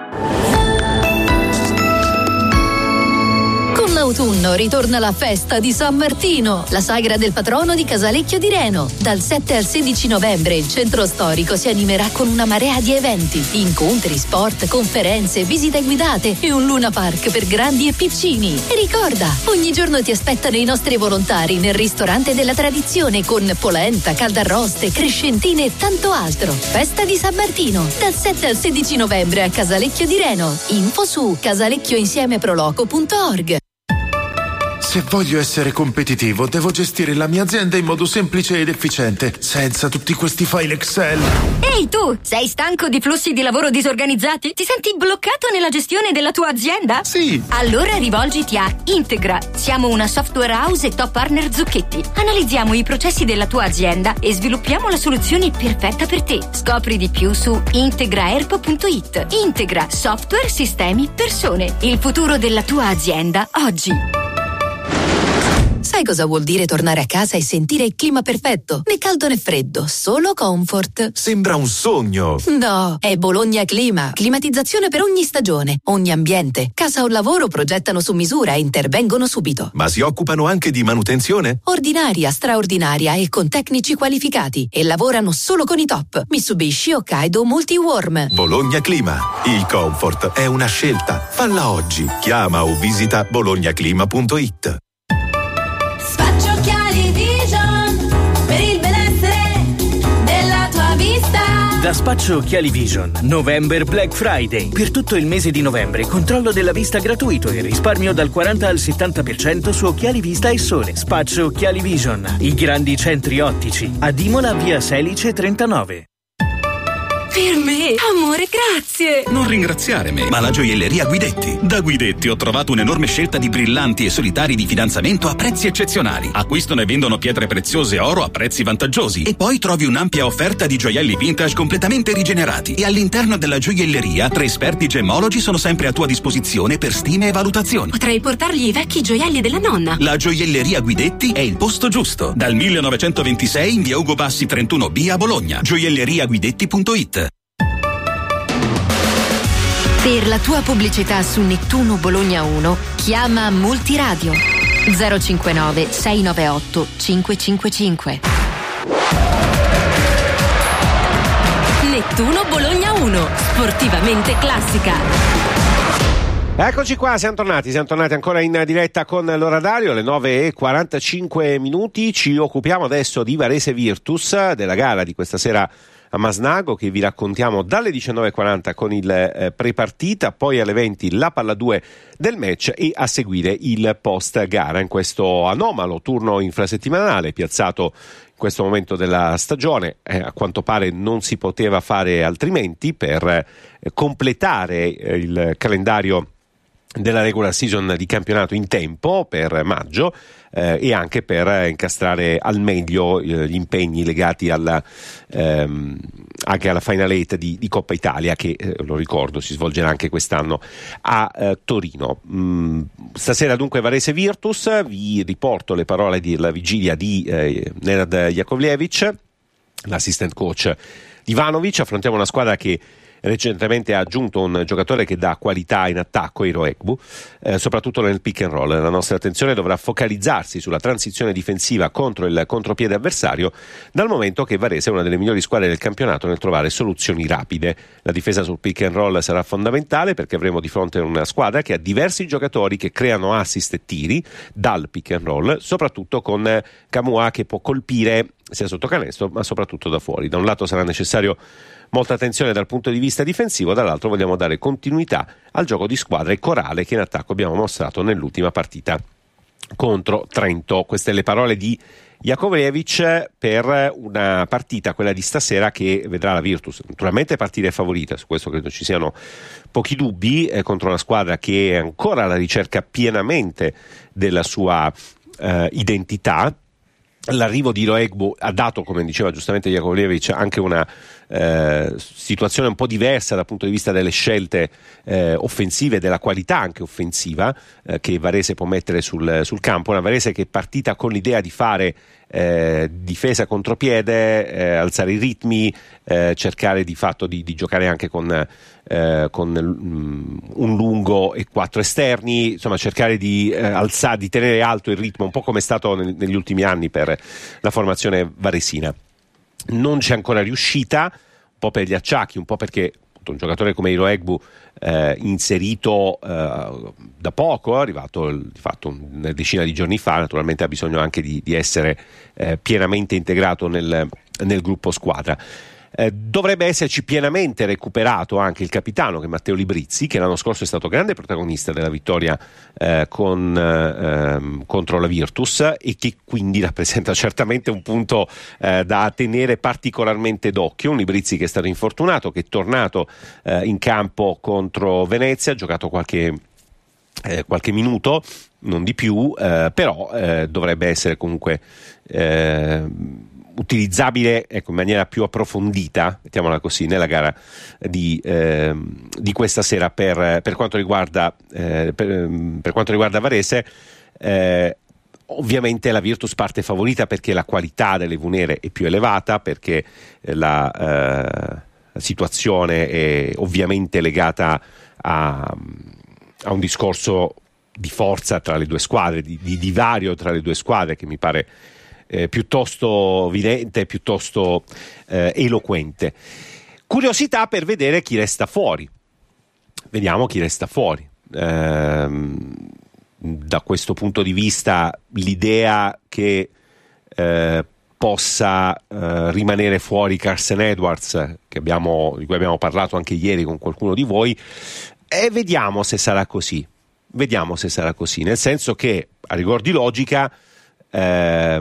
Con l'autunno ritorna la festa di San Martino, la sagra del patrono di Casalecchio di Reno. Dal sette al sedici novembre il centro storico si animerà con una marea di eventi, incontri, sport, conferenze, visite guidate e un Luna Park per grandi e piccini. E ricorda, ogni giorno ti aspettano i nostri volontari nel ristorante della tradizione con polenta, caldarroste, crescentine e tanto altro. Festa di San Martino, dal sette al sedici novembre a Casalecchio di Reno. Info su casalecchioinsieme-proloco punto org. Se voglio essere competitivo, devo gestire la mia azienda in modo semplice ed efficiente, senza tutti questi file Excel. Ehi tu, sei stanco di flussi di lavoro disorganizzati? Ti senti bloccato nella gestione della tua azienda? Sì. Allora rivolgiti a Integra. Siamo una software house e top partner Zucchetti. Analizziamo i processi della tua azienda e sviluppiamo la soluzione perfetta per te. Scopri di più su integraerp punto it. Integra, software, sistemi, persone. Il futuro della tua azienda oggi. Sai cosa vuol dire tornare a casa e sentire il clima perfetto? Né caldo né freddo, solo comfort. Sembra un sogno. No, è Bologna Clima. Climatizzazione per ogni stagione, ogni ambiente. Casa o lavoro progettano su misura e intervengono subito. Ma si occupano anche di manutenzione? Ordinaria, straordinaria e con tecnici qualificati. E lavorano solo con i top. Mitsubishi, Hokkaido, Multiwarm. Bologna Clima. Il comfort è una scelta. Falla oggi. Chiama o visita bolognaclima punto it. Spaccio Occhiali Vision per il benessere della tua vista. Da Spaccio Occhiali Vision, November Black Friday. Per tutto il mese di novembre, controllo della vista gratuito e risparmio dal quaranta al settanta per cento su occhiali vista e sole. Spaccio Occhiali Vision, i grandi centri ottici. Ad Imola, via Selice trentanove. Per me, amore, grazie. Non ringraziare me, ma la gioielleria Guidetti. Da Guidetti ho trovato un'enorme scelta di brillanti e solitari di fidanzamento a prezzi eccezionali. Acquistano e vendono pietre preziose e oro a prezzi vantaggiosi. E poi trovi un'ampia offerta di gioielli vintage completamente rigenerati. E all'interno della gioielleria, tre esperti gemmologi sono sempre a tua disposizione per stime e valutazioni. Potrei portargli i vecchi gioielli della nonna. La gioielleria Guidetti è il posto giusto. Dal millenovecentoventisei in via Ugo Bassi trentuno B a Bologna. gioielleria guidetti punto it. Per la tua pubblicità su Nettuno Bologna uno, chiama Multiradio zero cinquantanove sei nove otto cinque cinque cinque. Nettuno Bologna uno, sportivamente classica. Eccoci qua, siamo tornati, siamo tornati ancora in diretta con l'orario, alle nove e quarantacinque minuti. Ci occupiamo adesso di Varese Virtus, della gara di questa sera a Masnago, che vi raccontiamo dalle diciannove e quaranta con il eh, prepartita, poi alle venti la palla due del match e a seguire il post gara in questo anomalo turno infrasettimanale piazzato in questo momento della stagione. Eh, a quanto pare non si poteva fare altrimenti per eh, completare eh, il calendario della regular season di campionato in tempo per maggio eh, e anche per incastrare al meglio eh, gli impegni legati alla, ehm, anche alla Final Eight di, di Coppa Italia che, eh, lo ricordo, si svolgerà anche quest'anno a eh, Torino. Mm, stasera dunque Varese Virtus, vi riporto le parole della vigilia di eh, Nenad Jakovljevic, l'assistant coach di Ivanovic. Affrontiamo una squadra che recentemente ha aggiunto un giocatore che dà qualità in attacco, Eiro Egbu, eh, soprattutto nel pick and roll. La nostra attenzione dovrà focalizzarsi sulla transizione difensiva contro il contropiede avversario, dal momento che Varese è una delle migliori squadre del campionato nel trovare soluzioni rapide. La difesa sul pick and roll sarà fondamentale, perché avremo di fronte una squadra che ha diversi giocatori che creano assist e tiri dal pick and roll, soprattutto con Camua che può colpire sia sotto canestro ma soprattutto da fuori. Da un lato sarà necessario molta attenzione dal punto di vista difensivo, dall'altro vogliamo dare continuità al gioco di squadra e corale che in attacco abbiamo mostrato nell'ultima partita contro Trento. Queste le parole di Jakovljevic per una partita, quella di stasera, che vedrà la Virtus naturalmente partire favorita, su questo credo ci siano pochi dubbi, eh, contro una squadra che è ancora alla ricerca pienamente della sua eh, identità. L'arrivo di Eiro Egbu ha dato, come diceva giustamente Jakovljevic, anche una eh, situazione un po' diversa dal punto di vista delle scelte eh, offensive, della qualità anche offensiva eh, che Varese può mettere sul, sul campo. Una Varese che è partita con l'idea di fare eh, difesa contropiede, eh, alzare i ritmi, eh, cercare di fatto di, di giocare anche con Eh, con mm, un lungo e quattro esterni, insomma cercare di eh, alzare, di tenere alto il ritmo, un po' come è stato nel, negli ultimi anni per la formazione varesina. Non c'è ancora riuscita, un po' per gli acciacchi, un po' perché un giocatore come Eiro Egbu eh, inserito eh, da poco, è arrivato di fatto una decina di giorni fa, naturalmente ha bisogno anche di, di essere eh, pienamente integrato nel, nel gruppo squadra. Eh, dovrebbe esserci pienamente recuperato anche il capitano, che è Matteo Librizzi, che l'anno scorso è stato grande protagonista della vittoria eh, con, eh, contro la Virtus, e che quindi rappresenta certamente un punto eh, da tenere particolarmente d'occhio. Un Librizzi che è stato infortunato, che è tornato eh, in campo contro Venezia, ha giocato qualche, eh, qualche minuto, non di più, eh, però eh, dovrebbe essere comunque eh, utilizzabile, ecco, in maniera più approfondita, mettiamola così, nella gara di, eh, di questa sera per, per quanto riguarda eh, per, per quanto riguarda Varese. Eh, ovviamente la Virtus parte favorita perché la qualità delle Vunere è più elevata, perché la, eh, la situazione è ovviamente legata a, a un discorso di forza tra le due squadre, di, di divario tra le due squadre, che mi pare Eh, piuttosto evidente, piuttosto eh, eloquente. Curiosità per vedere chi resta fuori. Vediamo chi resta fuori. Ehm, da questo punto di vista, l'idea che eh, possa eh, rimanere fuori Carsen Edwards, che abbiamo, di cui abbiamo parlato anche ieri con qualcuno di voi, e vediamo se sarà così. Vediamo se sarà così, nel senso che, a rigor di logica, Eh,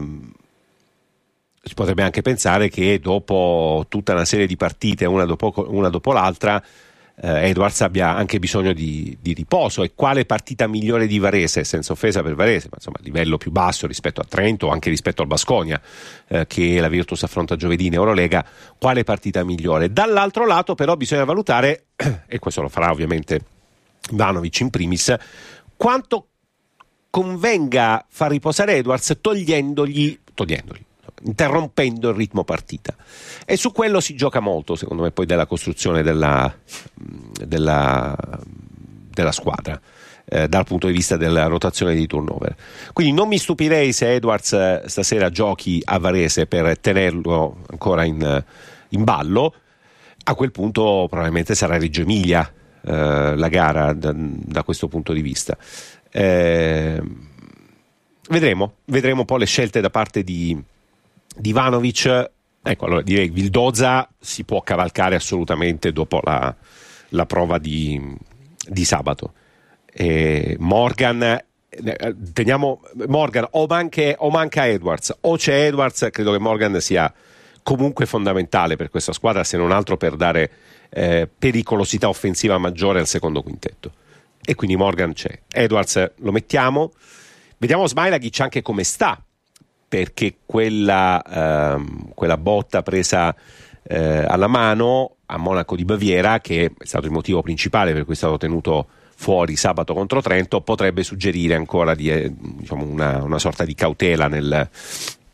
si potrebbe anche pensare che dopo tutta una serie di partite, una dopo, una dopo l'altra, eh, Edwards abbia anche bisogno di, di riposo. E quale partita migliore di Varese, senza offesa per Varese, ma insomma a livello più basso rispetto a Trento, anche rispetto al Baskonia, eh, che la Virtus affronta giovedì in Eurolega, quale partita migliore? Dall'altro lato però bisogna valutare, e questo lo farà ovviamente Ivanovic in primis, quanto convenga far riposare Edwards togliendogli, togliendogli, interrompendo il ritmo partita. E su quello si gioca molto, secondo me, poi della costruzione della, della, della squadra, eh, dal punto di vista della rotazione di turnover. Quindi non mi stupirei se Edwards stasera giochi a Varese per tenerlo ancora in, in ballo. A quel punto probabilmente sarà Reggio Emilia eh, la gara da, da questo punto di vista. Eh, vedremo vedremo un po' le scelte da parte di, di Ivanovic. Ecco, allora direi che Vildoza si può cavalcare assolutamente dopo la, la prova di, di sabato. E Morgan, teniamo Morgan o, manche, o manca Edwards o c'è Edwards, credo che Morgan sia comunque fondamentale per questa squadra, se non altro per dare eh, pericolosità offensiva maggiore al secondo quintetto. E quindi Morgan c'è, Edwards lo mettiamo, vediamo Smailagic anche come sta, perché quella, ehm, quella botta presa eh, alla mano a Monaco di Baviera, che è stato il motivo principale per cui è stato tenuto fuori sabato contro Trento, potrebbe suggerire ancora di, eh, diciamo una, una sorta di cautela nel,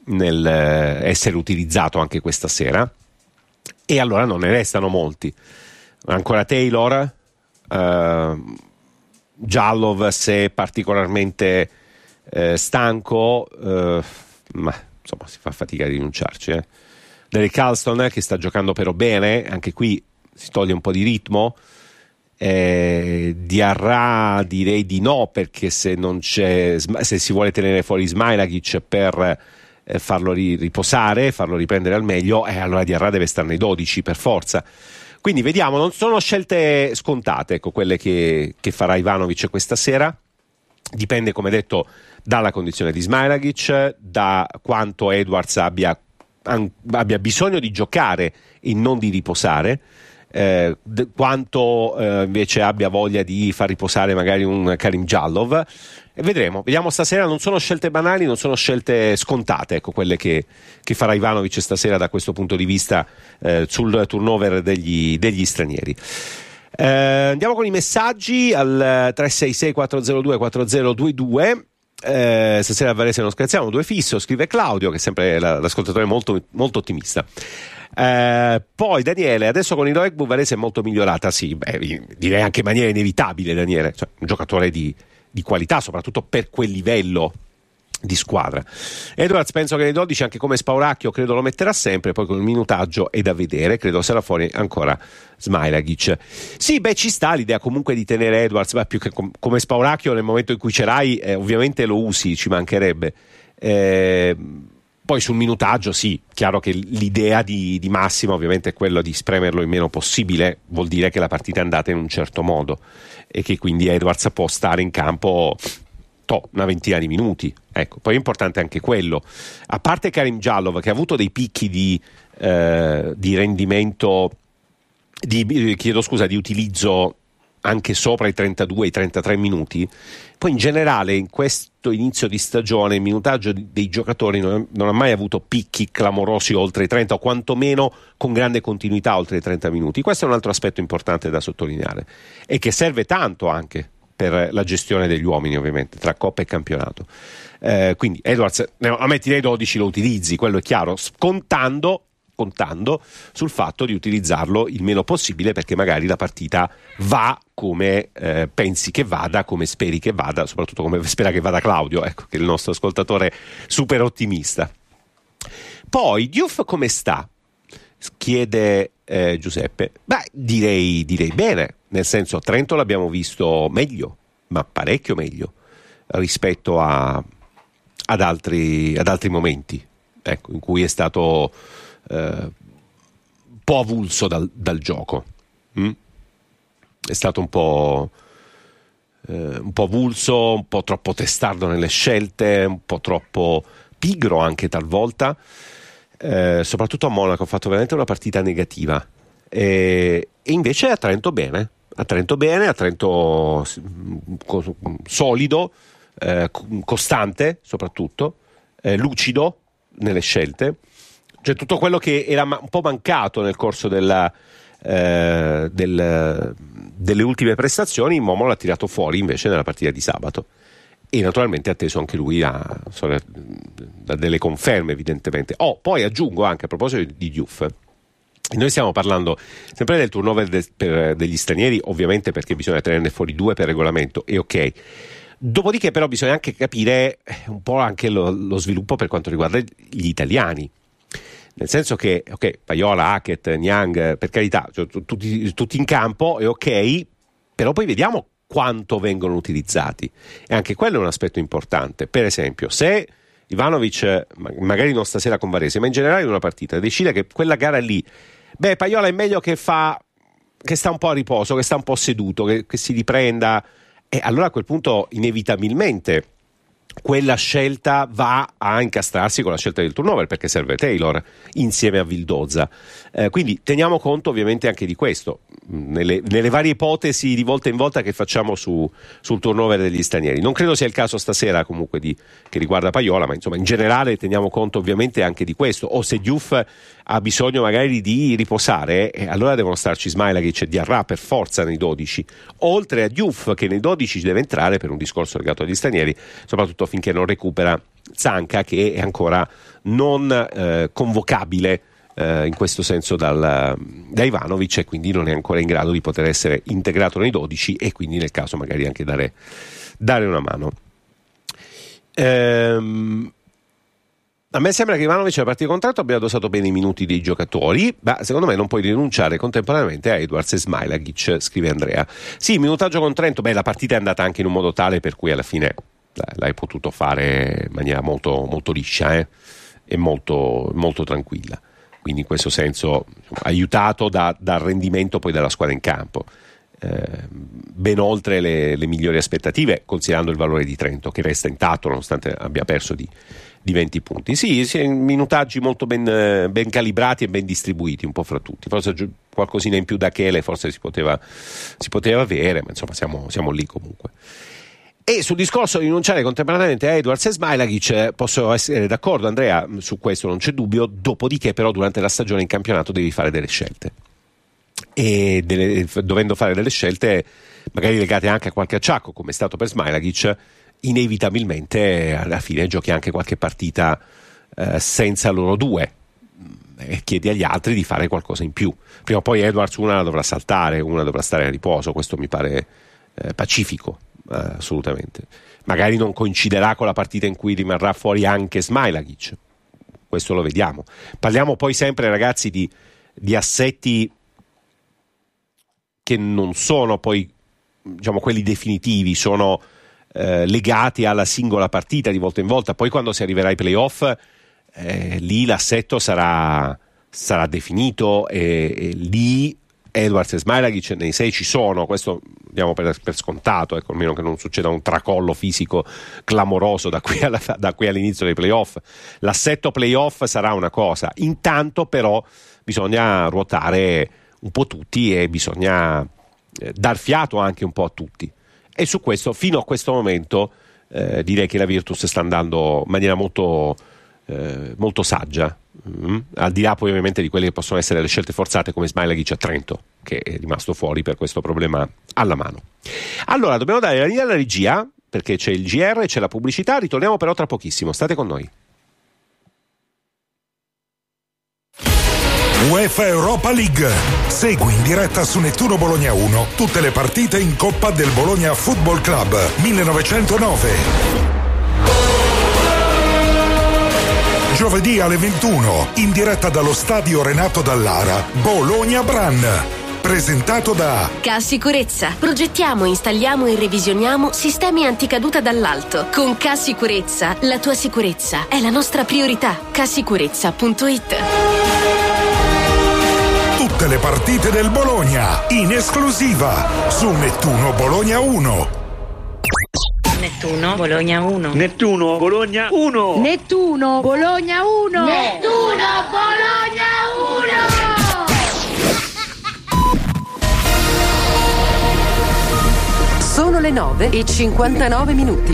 nel essere utilizzato anche questa sera, e allora non ne restano molti. Ancora Taylor, uh, Jallow se particolarmente uh, stanco, uh, ma insomma si fa fatica a rinunciarci. Eh. Derek Carlston che sta giocando però bene, anche qui si toglie un po' di ritmo. Eh, Diarra direi di no, perché se non c'è, se si vuole tenere fuori Smailagic per eh, farlo ri- riposare, farlo riprendere al meglio, eh, allora Diarra deve stare nei dodici per forza. Quindi vediamo, non sono scelte scontate, ecco, quelle che, che farà Ivanovic questa sera. Dipende, come detto, dalla condizione di Smailagic, da quanto Edwards abbia, an- abbia bisogno di giocare e non di riposare. Eh, d- quanto eh, invece abbia voglia di far riposare magari un Karim Jallow, e vedremo, vediamo stasera. Non sono scelte banali, non sono scelte scontate, ecco, quelle che, che farà Ivanovic stasera da questo punto di vista eh, sul turnover degli, degli stranieri. Eh, andiamo con i messaggi al tre sei sei quattro zero due quattro zero due due. Eh, stasera a Varese non scherziamo, due fisso, scrive Claudio, che è sempre la, l'ascoltatore molto, molto ottimista. Eh, poi Daniele, adesso con il Roegbu Varese è molto migliorata, sì, beh, direi anche in maniera inevitabile. Daniele, cioè, un giocatore di, di qualità, soprattutto per quel livello di squadra. Edwards penso che nei dodici, anche come Spauracchio, credo lo metterà sempre, poi con il minutaggio è da vedere, credo sarà fuori ancora Smailagic. Sì, beh, ci sta l'idea comunque di tenere Edwards, beh, più che com- come Spauracchio nel momento in cui ce l'hai, eh, ovviamente lo usi, ci mancherebbe. Eh, Poi sul minutaggio sì, chiaro che l'idea di, di Massimo ovviamente è quello di spremerlo il meno possibile, vuol dire che la partita è andata in un certo modo e che quindi Edwards può stare in campo to, una ventina di minuti. Ecco, poi è importante anche quello. A parte Karim Jallow, che ha avuto dei picchi di, eh, di rendimento, di, chiedo scusa, di utilizzo anche sopra i trentadue, i trentatré minuti, poi in generale in questo inizio di stagione il minutaggio dei giocatori non, non ha mai avuto picchi clamorosi oltre i trenta, o quantomeno con grande continuità oltre i trenta minuti. Questo è un altro aspetto importante da sottolineare e che serve tanto anche per la gestione degli uomini, ovviamente, tra Coppa e campionato. Eh, quindi Edwards, a metti nei dodici lo utilizzi, quello è chiaro, scontando contando sul fatto di utilizzarlo il meno possibile, perché magari la partita va come eh, pensi che vada, come speri che vada, soprattutto come spera che vada Claudio, ecco, che è il nostro ascoltatore super ottimista. Poi Diouf come sta? Chiede eh, Giuseppe. Beh, direi, direi bene, nel senso, a Trento l'abbiamo visto meglio, ma parecchio meglio rispetto a, ad altri, ad altri momenti, ecco, in cui è stato Uh, un po' avulso dal, dal gioco, mm? È stato un po' uh, un po' avulso, un po' troppo testardo nelle scelte, un po' troppo pigro anche talvolta, uh, soprattutto a Monaco ha fatto veramente una partita negativa, e, e invece a Trento bene a Trento bene a Trento co- solido, uh, costante soprattutto, uh, lucido nelle scelte. Cioè tutto quello che era un po' mancato nel corso della, eh, del, delle ultime prestazioni, Momo l'ha tirato fuori invece nella partita di sabato, e naturalmente ha atteso anche lui a, a delle conferme, evidentemente. Oh, poi aggiungo anche, a proposito di Diouf, noi stiamo parlando sempre del turnover de, per, degli stranieri, ovviamente perché bisogna tenerne fuori due per regolamento, e ok. Dopodiché però bisogna anche capire un po' anche lo, lo sviluppo per quanto riguarda gli italiani. Nel senso che, ok, Paiola, Hackett, Niang, per carità, cioè, tutti, tutti in campo, è ok, però poi vediamo quanto vengono utilizzati. E anche quello è un aspetto importante. Per esempio, se Ivanovic, magari non stasera con Varese, ma in generale in una partita, decide che quella gara lì, beh, Paiola è meglio che fa, che sta un po' a riposo, che sta un po' seduto, che, che si riprenda, e allora a quel punto inevitabilmente quella scelta va a incastrarsi con la scelta del turnover, perché serve Taylor insieme a Vildoza. Eh, quindi teniamo conto ovviamente anche di questo nelle, nelle varie ipotesi di volta in volta che facciamo su, sul turnover degli stranieri. Non credo sia il caso stasera comunque di, che riguarda Paiola, ma insomma in generale teniamo conto ovviamente anche di questo. O se Diouf ha bisogno magari di riposare, eh, allora devono starci Smailagic e Diarra per forza nei dodici, oltre a Diouf che nei dodici deve entrare per un discorso legato agli stranieri, soprattutto finché non recupera Zanca, che è ancora non eh, convocabile eh, in questo senso dal, da Ivanovic, e quindi non è ancora in grado di poter essere integrato nei dodici, e quindi nel caso magari anche dare, dare una mano. Ehm, a me sembra che Ivanovic a partire contratto abbia dosato bene i minuti dei giocatori, ma secondo me non puoi rinunciare contemporaneamente a Edwards e Smailagic, scrive Andrea. Sì, il minutaggio con Trento, beh, la partita è andata anche in un modo tale per cui alla fine l'hai potuto fare in maniera molto, molto liscia eh? e molto, molto tranquilla, quindi in questo senso aiutato da, dal rendimento poi della squadra in campo, eh, ben oltre le, le migliori aspettative, considerando il valore di Trento, che resta intatto nonostante abbia perso di, di venti punti. Sì, sì, minutaggi molto ben, ben calibrati e ben distribuiti un po' fra tutti, forse qualcosina in più da Chele forse si poteva, si poteva avere, ma insomma siamo, siamo lì comunque. E sul discorso di rinunciare contemporaneamente a Edwards e Smailagic posso essere d'accordo, Andrea, su questo non c'è dubbio. Dopodiché però durante la stagione in campionato devi fare delle scelte, e delle, dovendo fare delle scelte magari legate anche a qualche acciacco, come è stato per Smailagic, inevitabilmente alla fine giochi anche qualche partita eh, senza loro due e chiedi agli altri di fare qualcosa in più. Prima o poi Edwards una la dovrà saltare, una dovrà stare a riposo, questo mi pare eh, pacifico. Uh, assolutamente. Magari non coinciderà con la partita in cui rimarrà fuori anche Smailagic, questo lo vediamo. Parliamo poi sempre, ragazzi, di, di assetti che non sono poi, diciamo, quelli definitivi, sono eh, legati alla singola partita di volta in volta. Poi quando si arriverà ai playoff eh, lì l'assetto sarà, sarà definito, e, e lì Edwards e Smailagic nei sei ci sono, questo diamo per, per scontato, ecco, almeno che non succeda un tracollo fisico clamoroso da qui, alla, da qui all'inizio dei playoff. L'assetto playoff sarà una cosa, intanto però bisogna ruotare un po' tutti e bisogna eh, dar fiato anche un po' a tutti, e su questo fino a questo momento eh, direi che la Virtus sta andando in maniera molto, eh, molto saggia. Mm. Al di là poi ovviamente di quelle che possono essere le scelte forzate come Smailagic a Trento, che è rimasto fuori per questo problema alla mano. Allora dobbiamo dare la linea alla regia perché c'è il G R, c'è la pubblicità, ritorniamo però tra pochissimo, state con noi. UEFA Europa League. Segui in diretta su Nettuno Bologna uno tutte le partite in Coppa del Bologna Football Club millenovecentonove. Giovedì alle ventuno, in diretta dallo stadio Renato Dallara, Bologna-Bran. Presentato da Cassicurezza. Progettiamo, installiamo e revisioniamo sistemi anticaduta dall'alto. Con Cassicurezza, la tua sicurezza è la nostra priorità. Cassicurezza punto it. Tutte le partite del Bologna, in esclusiva, su Nettuno Bologna uno. Nettuno Bologna uno. Nettuno Bologna uno. Nettuno Bologna uno. Nettuno Bologna uno. Sono le nove e cinquantanove minuti.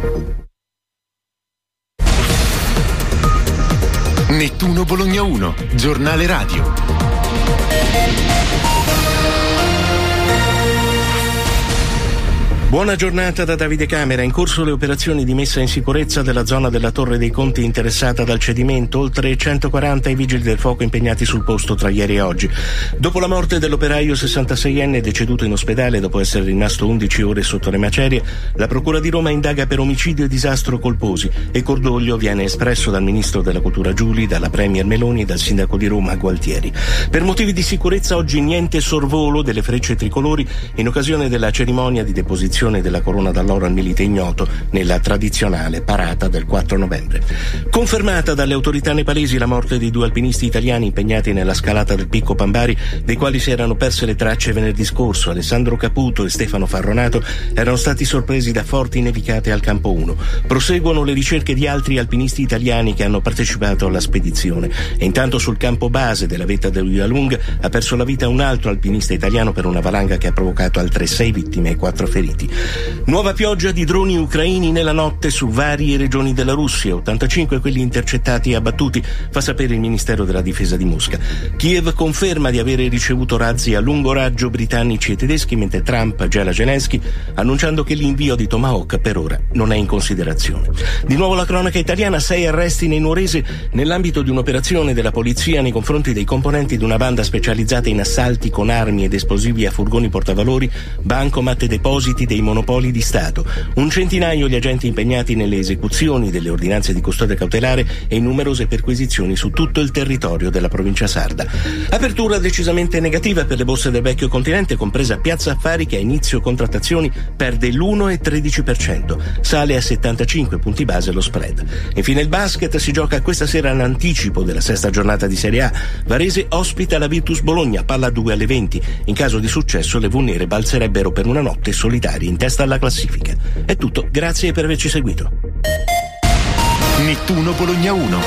Nettuno Bologna uno, giornale radio. Buona giornata da Davide Camera. In corso le operazioni di messa in sicurezza della zona della Torre dei Conti interessata dal cedimento, oltre centoquaranta i vigili del fuoco impegnati sul posto tra ieri e oggi. Dopo la morte dell'operaio sessantaseienne deceduto in ospedale dopo essere rimasto undici ore sotto le macerie, la Procura di Roma indaga per omicidio e disastro colposi, e cordoglio viene espresso dal Ministro della Cultura Giuli, dalla Premier Meloni e dal Sindaco di Roma Gualtieri. Per motivi di sicurezza oggi niente sorvolo delle frecce tricolori in occasione della cerimonia di deposizione della corona d'alloro al milite ignoto nella tradizionale parata del quattro novembre. Confermata dalle autorità nepalesi la morte di due alpinisti italiani impegnati nella scalata del Picco Pambari, dei quali si erano perse le tracce venerdì scorso. Alessandro Caputo e Stefano Farronato erano stati sorpresi da forti nevicate al campo uno. Proseguono le ricerche di altri alpinisti italiani che hanno partecipato alla spedizione, e intanto sul campo base della vetta dell'Uialung ha perso la vita un altro alpinista italiano per una valanga che ha provocato altre sei vittime e quattro feriti. Nuova pioggia di droni ucraini nella notte su varie regioni della Russia, ottantacinque quelli intercettati e abbattuti, fa sapere il Ministero della Difesa di Mosca. Kiev conferma di avere ricevuto razzi a lungo raggio britannici e tedeschi, mentre Trump gela Zelensky annunciando che l'invio di Tomahawk per ora non è in considerazione. Di nuovo la cronaca italiana, sei arresti nei Nuorese nell'ambito di un'operazione della polizia nei confronti dei componenti di una banda specializzata in assalti con armi ed esplosivi a furgoni portavalori, bancomat e depositi dei monopoli di Stato. Un centinaio gli agenti impegnati nelle esecuzioni delle ordinanze di custodia cautelare e in numerose perquisizioni su tutto il territorio della provincia sarda. Apertura decisamente negativa per le borse del vecchio continente, compresa Piazza Affari, che a inizio contrattazioni perde l'uno virgola tredici per cento, sale a settantacinque punti base lo spread. Infine il basket, si gioca questa sera l'anticipo della sesta giornata di Serie A. Varese ospita la Virtus Bologna, palla due alle venti. In caso di successo le Vunere balzerebbero per una notte solitarie in testa alla classifica. È tutto, grazie per averci seguito. Nettuno Bologna uno.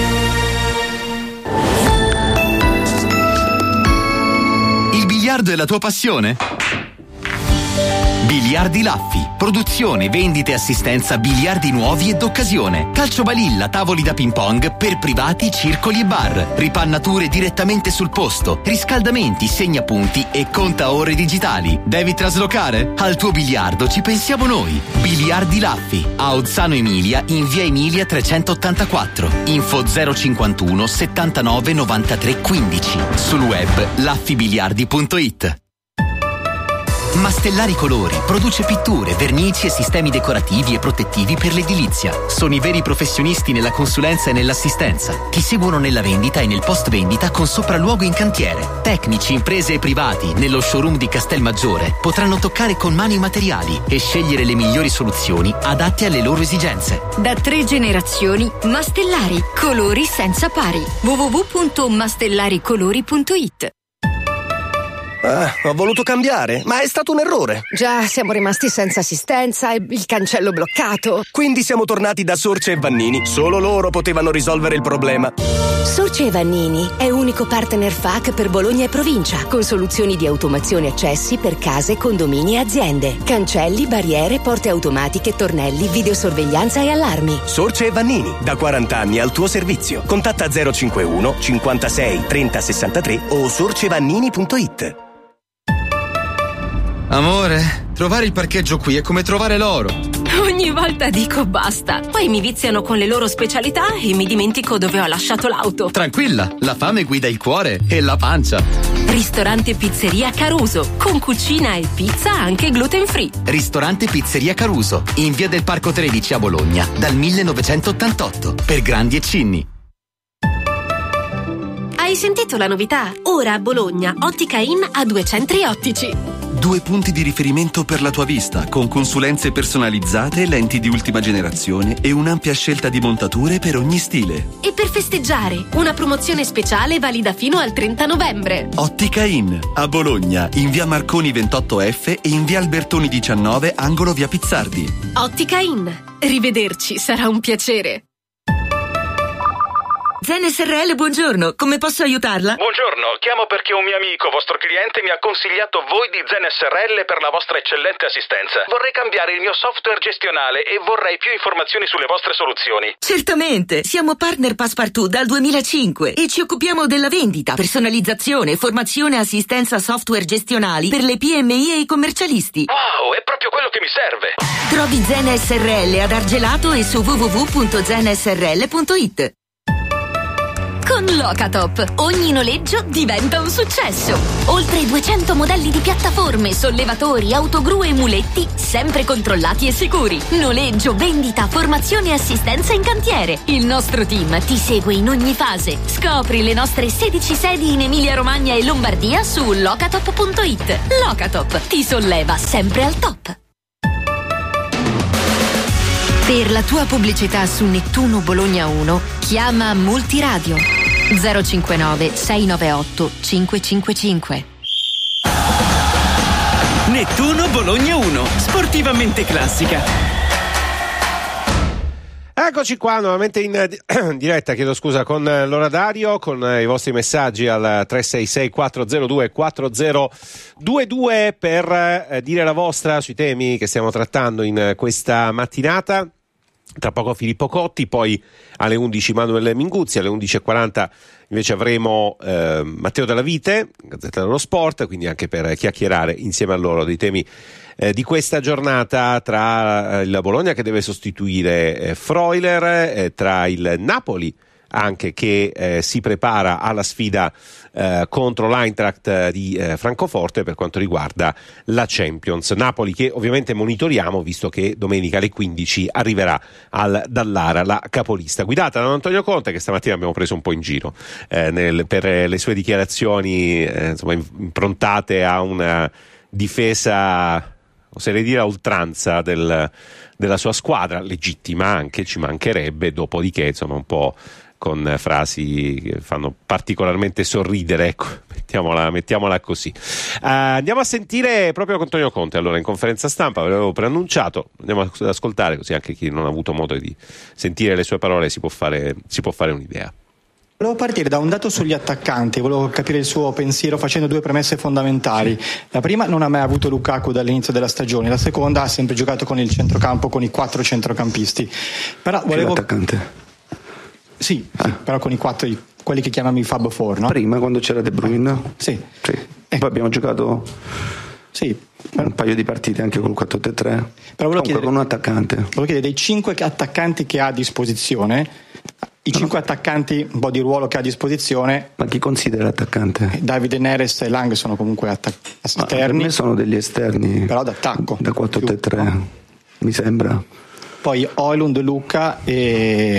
Il biliardo è la tua passione? Biliardi Laffi, produzione, vendite e assistenza biliardi nuovi e d'occasione, calcio balilla, tavoli da ping pong per privati, circoli e bar, ripannature direttamente sul posto, riscaldamenti, segnapunti e contaore digitali. Devi traslocare? Al tuo biliardo ci pensiamo noi. Biliardi Laffi, a Ozzano Emilia, in via Emilia trecentottantaquattro, info zero cinquantuno settantanove novantatré quindici, sul web laffibiliardi punto it. Mastellari Colori produce pitture, vernici e sistemi decorativi e protettivi per l'edilizia. Sono i veri professionisti nella consulenza e nell'assistenza. Ti seguono nella vendita e nel post vendita con sopralluogo in cantiere. Tecnici, imprese e privati nello showroom di Castelmaggiore potranno toccare con mano i materiali e scegliere le migliori soluzioni adatte alle loro esigenze. Da tre generazioni, Mastellari, colori senza pari. w w w punto mastellaricolori punto it. Ah, ho voluto cambiare, ma è stato un errore. Già, siamo rimasti senza assistenza e il cancello bloccato. Quindi siamo tornati da Sorce e Vannini. Solo loro potevano risolvere il problema. Sorce e Vannini è unico partner F A C per Bologna e provincia, con soluzioni di automazione accessi per case, condomini e aziende. Cancelli, barriere, porte automatiche, tornelli, videosorveglianza e allarmi. Sorce e Vannini, da quaranta anni al tuo servizio. Contatta zero cinquantuno cinquantasei trenta sessantatré o sorcevannini punto it. Amore, trovare il parcheggio qui è come trovare l'oro. Ogni volta dico basta, poi mi viziano con le loro specialità e mi dimentico dove ho lasciato l'auto. Tranquilla, la fame guida il cuore e la pancia. Ristorante Pizzeria Caruso, con cucina e pizza anche gluten free. Ristorante Pizzeria Caruso, in via del Parco tredici a Bologna, dal millenovecentottantotto, per grandi e cinni. Hai sentito la novità? Ora a Bologna, Ottica In ha due centri ottici. Due punti di riferimento per la tua vista, con consulenze personalizzate, lenti di ultima generazione e un'ampia scelta di montature per ogni stile. E per festeggiare, una promozione speciale valida fino al trenta novembre. Ottica In, a Bologna, in via Marconi ventotto F e in via Albertoni diciannove, angolo via Pizzardi. Ottica In, rivederci sarà un piacere. Zen S R L, buongiorno, come posso aiutarla? Buongiorno, chiamo perché un mio amico, vostro cliente, mi ha consigliato voi di Zen S R L per la vostra eccellente assistenza. Vorrei cambiare il mio software gestionale e vorrei più informazioni sulle vostre soluzioni. Certamente, siamo partner Passepartout dal duemilacinque e ci occupiamo della vendita, personalizzazione, formazione e assistenza software gestionali per le P M I e i commercialisti. Wow, è proprio quello che mi serve. Trovi Zen S R L ad Argelato e su w w w punto zen s r l punto it. Con Locatop ogni noleggio diventa un successo. Oltre duecento modelli di piattaforme, sollevatori, autogru e muletti, sempre controllati e sicuri. Noleggio, vendita, formazione e assistenza in cantiere. Il nostro team ti segue in ogni fase. Scopri le nostre sedici sedi in Emilia-Romagna e Lombardia su locatop punto it. Locatop ti solleva sempre al top. Per la tua pubblicità su Nettuno Bologna uno, chiama Multiradio zero cinquantanove sei novantaotto cinquecentocinquantacinque. Nettuno Bologna uno, sportivamente classica. Eccoci qua nuovamente in diretta, chiedo scusa, con l'orario, con i vostri messaggi al tre sei sei quattro zero due quattro zero due due per eh, dire la vostra sui temi che stiamo trattando in questa mattinata. Tra poco Filippo Cotti, poi alle undici Manuel Minguzzi, alle undici e quaranta invece avremo eh, Matteo Della Vite, Gazzetta dello Sport, quindi anche per chiacchierare insieme a loro dei temi eh, di questa giornata, tra il Bologna che deve sostituire eh, Freuler, eh, tra il Napoli anche che eh, si prepara alla sfida eh, contro l'Eintracht di eh, Francoforte per quanto riguarda la Champions. Napoli che ovviamente monitoriamo, visto che domenica alle quindici arriverà al Dallara, la capolista, guidata da Antonio Conte, che stamattina abbiamo preso un po' in giro eh, nel, per le sue dichiarazioni eh, insomma, improntate a una difesa, oserei dire a oltranza del, della sua squadra, legittima anche, ci mancherebbe, dopodiché insomma un po' con frasi che fanno particolarmente sorridere, ecco, mettiamola, mettiamola così. Uh, andiamo a sentire proprio Antonio Conte, allora, in conferenza stampa, ve l'avevo preannunciato, andiamo ad ascoltare, così anche chi non ha avuto modo di sentire le sue parole si può fare, si può fare un'idea. Volevo partire da un dato sugli attaccanti, volevo capire il suo pensiero facendo due premesse fondamentali. La prima, non ha mai avuto Lukaku dall'inizio della stagione, la seconda, ha sempre giocato con il centrocampo, con i quattro centrocampisti. Però volevo... L'attaccante? Sì, sì, però con i quattro, quelli che chiamiamo i Fab Four, no? Prima, quando c'era De Bruyne. Sì. sì. E poi abbiamo giocato sì. un paio di partite anche col quattro tre tre. Però volevo chiedere, con un attaccante. Volevo chiedere dei cinque attaccanti che ha a disposizione, i no. cinque attaccanti, un po' di ruolo che ha a disposizione. Ma chi considera attaccante? Davide Neres e Lang sono comunque attac- esterni. Ma per me sono degli esterni. Però d'attacco. Da quattro tre tre, no? Mi sembra. Poi Højlund, Luca e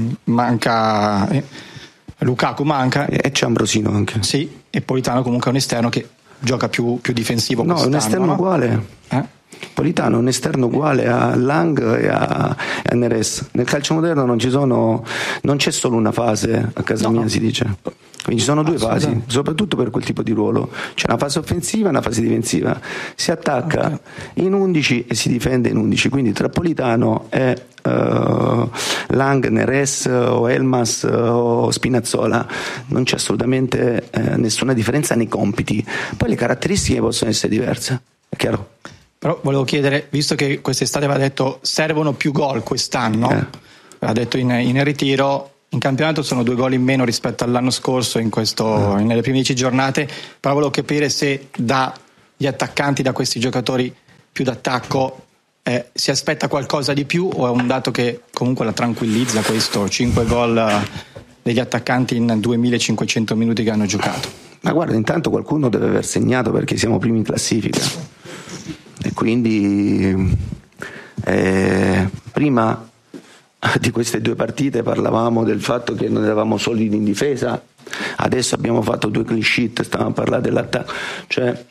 manca eh, Lukaku manca e c'è Ambrosino anche. Sì, e Politano comunque è un esterno che gioca più, più difensivo. No, è un esterno no? uguale. Eh? Politano è un esterno uguale a Lang e a, a Neres. Nel calcio moderno non ci sono, non c'è solo una fase, a casa no. mia si dice. Quindi ci sono due fasi, soprattutto per quel tipo di ruolo. C'è una fase offensiva e una fase difensiva. Si attacca okay. in undici e si difende in undici. Quindi tra Politano e uh, Lang, Neres o Elmas o Spinazzola non c'è assolutamente eh, nessuna differenza nei compiti. Poi le caratteristiche possono essere diverse, è chiaro? Però volevo chiedere, visto che quest'estate aveva detto servono più gol quest'anno, eh. aveva detto in, in ritiro. In campionato sono due gol in meno rispetto all'anno scorso in questo, eh. nelle prime dieci giornate, però volevo capire se dagli attaccanti, da questi giocatori più d'attacco, eh, si aspetta qualcosa di più o è un dato che comunque la tranquillizza questo, cinque gol degli attaccanti in duemilacinquecento minuti che hanno giocato? Ma guarda, intanto qualcuno deve aver segnato perché siamo primi in classifica e quindi eh, prima di queste due partite parlavamo del fatto che non eravamo solidi in difesa, adesso abbiamo fatto due clean sheet, stavamo a parlare dell'attacco, cioè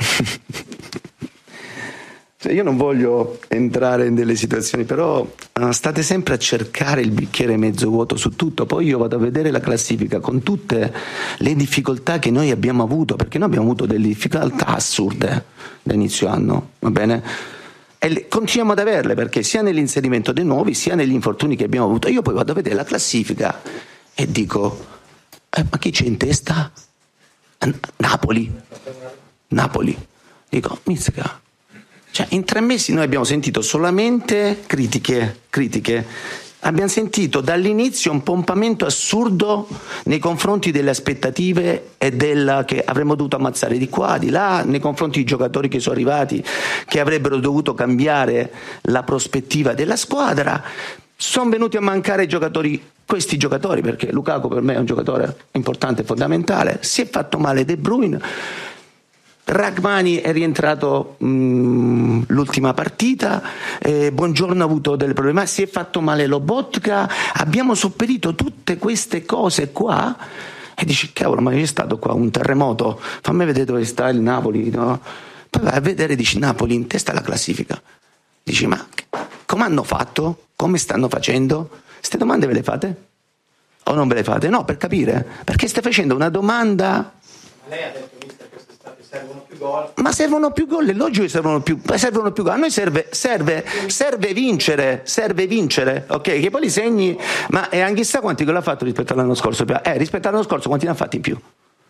io non voglio entrare in delle situazioni, però state sempre a cercare il bicchiere mezzo vuoto su tutto. Poi io vado a vedere la classifica con tutte le difficoltà che noi abbiamo avuto, perché noi abbiamo avuto delle difficoltà assurde da inizio anno, va bene? E continuiamo ad averle, perché sia nell'inserimento dei nuovi sia negli infortuni che abbiamo avuto. Io poi vado a vedere la classifica e dico eh, ma chi c'è in testa? Napoli Napoli dico mizzica, cioè in tre mesi noi abbiamo sentito solamente critiche critiche abbiamo sentito dall'inizio un pompamento assurdo nei confronti delle aspettative e della che avremmo dovuto ammazzare di qua, di là, nei confronti dei giocatori che sono arrivati, che avrebbero dovuto cambiare la prospettiva della squadra. Sono venuti a mancare i giocatori, questi giocatori, perché Lukaku per me è un giocatore importante e fondamentale. Si è fatto male De Bruyne, Rachmani è rientrato mh, l'ultima partita, eh, Buongiorno ha avuto delle problemi, si è fatto male Lobotka, abbiamo sopperito tutte queste cose qua e dici cavolo, ma c'è stato qua un terremoto, fammi vedere dove sta il Napoli, no? Poi vai a vedere e dici Napoli in testa alla classifica, dici ma come hanno fatto? Come stanno facendo? Queste domande ve le fate? O non ve le fate? No, per capire, perché stai facendo una domanda. Ma lei ha detto mister quest'estate servono più gol. Ma servono più gol, è logico che servono più, servono più gol. A noi serve, serve, serve vincere, serve vincere, ok? Che poi li segni, ma e anche chissà quanti gol ha fatto rispetto all'anno scorso. Eh, rispetto all'anno scorso quanti ne ha fatti in più?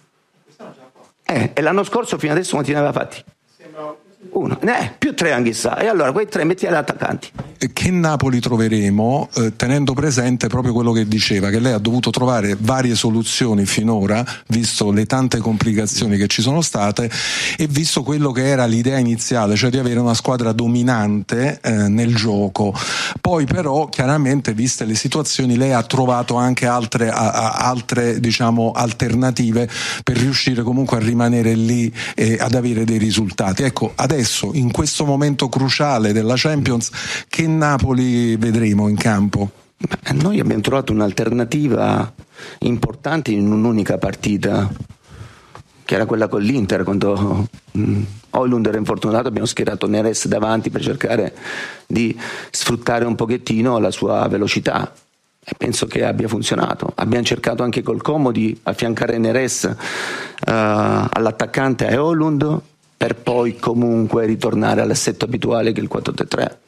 Eh, e l'anno scorso fino adesso quanti ne aveva fatti? Uno, eh, più tre anche sa, e allora quei tre metti agli attaccanti. Che Napoli troveremo, eh, tenendo presente proprio quello che diceva, che lei ha dovuto trovare varie soluzioni finora, visto le tante complicazioni che ci sono state e visto quello che era l'idea iniziale, cioè di avere una squadra dominante eh, nel gioco. Poi però chiaramente, viste le situazioni, lei ha trovato anche altre, a, a, altre diciamo alternative per riuscire comunque a rimanere lì e ad avere dei risultati. Ecco, adesso in questo momento cruciale della Champions, che Napoli vedremo in campo? Noi abbiamo trovato un'alternativa importante in un'unica partita, che era quella con l'Inter. Quando mh, Højlund era infortunato, abbiamo schierato Neres davanti per cercare di sfruttare un pochettino la sua velocità e penso che abbia funzionato. Abbiamo cercato anche col Como di affiancare Neres uh, all'attaccante a Højlund, per poi comunque ritornare all'assetto abituale che è il quattro tre tre.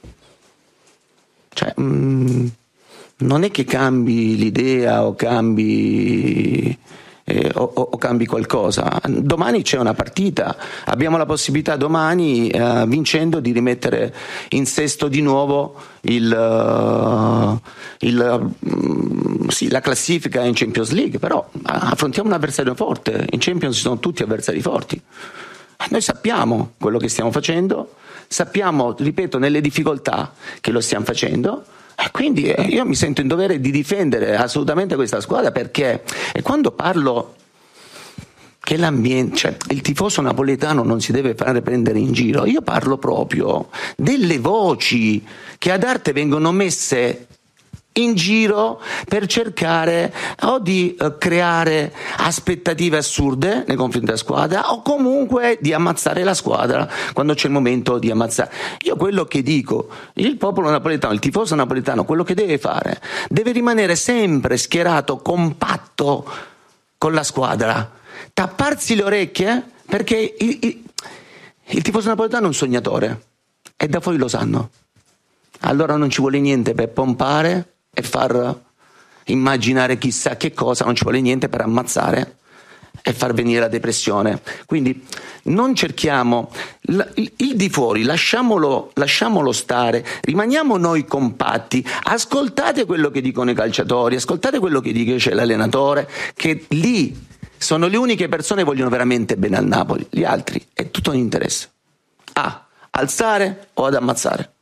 Cioè, mh, non è che cambi l'idea o cambi eh, o, o cambi qualcosa. Domani c'è una partita, abbiamo la possibilità domani eh, vincendo di rimettere in sesto di nuovo il, uh, il, uh, sì, la classifica in Champions League, però affrontiamo un avversario forte. In Champions ci sono tutti avversari forti. Noi sappiamo quello che stiamo facendo, sappiamo, ripeto, nelle difficoltà che lo stiamo facendo, e quindi io mi sento in dovere di difendere assolutamente questa squadra, perché e quando parlo che l'ambiente, cioè il tifoso napoletano non si deve fare prendere in giro, io parlo proprio delle voci che ad arte vengono messe in giro per cercare o di uh, creare aspettative assurde nei confronti della squadra o comunque di ammazzare la squadra quando c'è il momento di ammazzare. Io quello che dico, il popolo napoletano, il tifoso napoletano, quello che deve fare, deve rimanere sempre schierato, compatto con la squadra, tapparsi le orecchie, perché il, il, il tifoso napoletano è un sognatore e da fuori lo sanno. Allora non ci vuole niente per pompare e far immaginare chissà che cosa, non ci vuole niente per ammazzare e far venire la depressione. Quindi non cerchiamo il, il di fuori, lasciamolo, lasciamolo stare, rimaniamo noi compatti, ascoltate quello che dicono i calciatori, ascoltate quello che dice l'allenatore, che lì sono le uniche persone che vogliono veramente bene al Napoli, gli altri è tutto un interesse a alzare o ad ammazzare.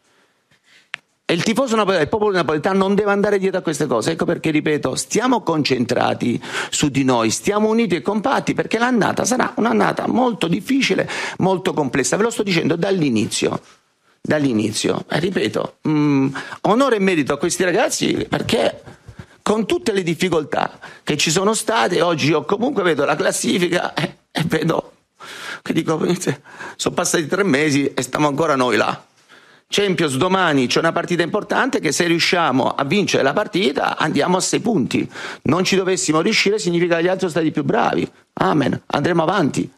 E il tifoso napoletano, il popolo napoletano non deve andare dietro a queste cose. Ecco perché, ripeto, stiamo concentrati su di noi, stiamo uniti e compatti, perché l'annata sarà un'annata molto difficile, molto complessa. Ve lo sto dicendo dall'inizio. Dall'inizio. E ripeto, mh, onore e merito a questi ragazzi, perché con tutte le difficoltà che ci sono state, oggi io comunque vedo la classifica e, e vedo che dico, sono passati tre mesi e stiamo ancora noi là. Champions domani c'è una partita importante che se riusciamo a vincere la partita andiamo a sei punti. Non ci dovessimo riuscire significa che gli altri sono stati più bravi. Amen, andremo avanti.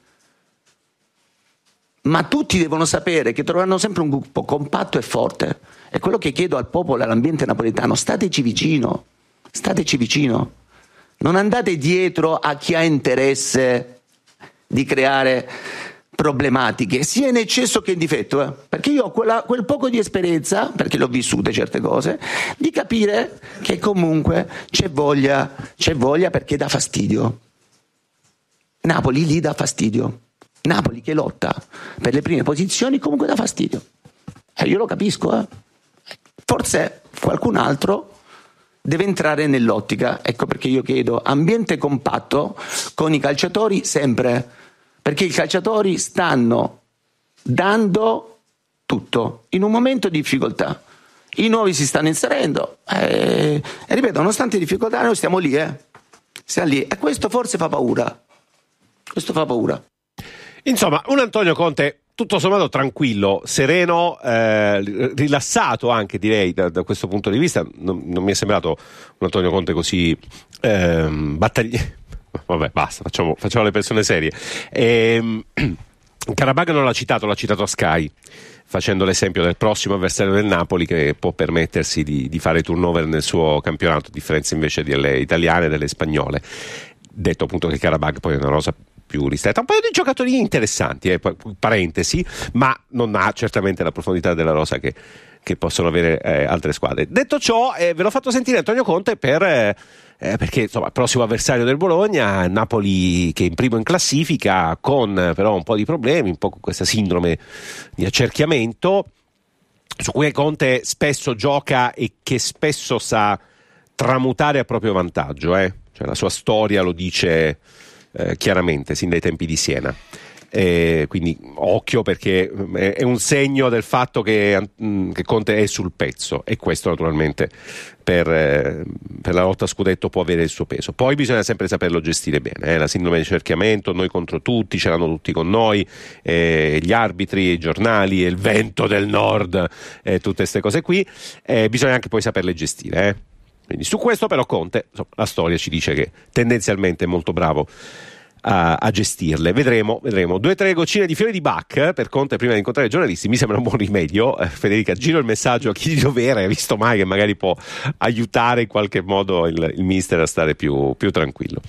Ma tutti devono sapere che troveranno sempre un gruppo compatto e forte. È quello che chiedo al popolo e all'ambiente napoletano: stateci vicino, stateci vicino. Non andate dietro a chi ha interesse di creare problematiche, sia in eccesso che in difetto, eh? Perché io ho quella, quel poco di esperienza, perché le ho vissute certe cose, di capire che comunque c'è voglia, c'è voglia perché dà fastidio. Napoli lì dà fastidio. Napoli che lotta per le prime posizioni comunque dà fastidio. E io lo capisco, eh? Forse qualcun altro deve entrare nell'ottica. Ecco perché io chiedo ambiente compatto con i calciatori sempre, perché i calciatori stanno dando tutto in un momento di difficoltà. I nuovi si stanno inserendo e, e ripeto, nonostante le difficoltà noi stiamo lì, eh? Stiamo lì, e questo forse fa paura. Questo fa paura. Insomma, un Antonio Conte tutto sommato tranquillo, sereno, eh, rilassato anche, direi, da, da questo punto di vista. Non, non mi è sembrato un Antonio Conte così eh, battagliere. Vabbè, basta, facciamo, facciamo le persone serie. Ehm, Qarabag non l'ha citato, l'ha citato a Sky, facendo l'esempio del prossimo avversario del Napoli che può permettersi di, di fare turnover nel suo campionato, a differenza invece delle italiane e delle spagnole. Detto appunto che Qarabag poi è una rosa più ristretta, un paio di giocatori interessanti, eh, parentesi, ma non ha certamente la profondità della rosa che, che possono avere eh, altre squadre. Detto ciò, eh, ve l'ho fatto sentire Antonio Conte per... Eh, Eh, perché insomma il prossimo avversario del Bologna, Napoli che è in primo in classifica, con però un po' di problemi, un po' con questa sindrome di accerchiamento su cui Conte spesso gioca e che spesso sa tramutare a proprio vantaggio, eh? Cioè, la sua storia lo dice eh, chiaramente sin dai tempi di Siena. Eh, quindi occhio, perché è un segno del fatto che, che Conte è sul pezzo, e questo naturalmente per, eh, per la lotta a scudetto può avere il suo peso. Poi bisogna sempre saperlo gestire bene, eh? La sindrome di cerchiamento, noi contro tutti, ce l'hanno tutti con noi, eh, gli arbitri, i giornali, il vento del nord, eh, tutte queste cose qui, eh, bisogna anche poi saperle gestire, eh? Quindi su questo però Conte, insomma, la storia ci dice che tendenzialmente è molto bravo A, a gestirle. Vedremo, vedremo. Due o tre goccine di fiori di Bach per Conte prima di incontrare i giornalisti mi sembra un buon rimedio. eh, Federica, giro il messaggio a chi di dovere, visto mai che magari può aiutare in qualche modo il, il mister a stare più, più tranquillo.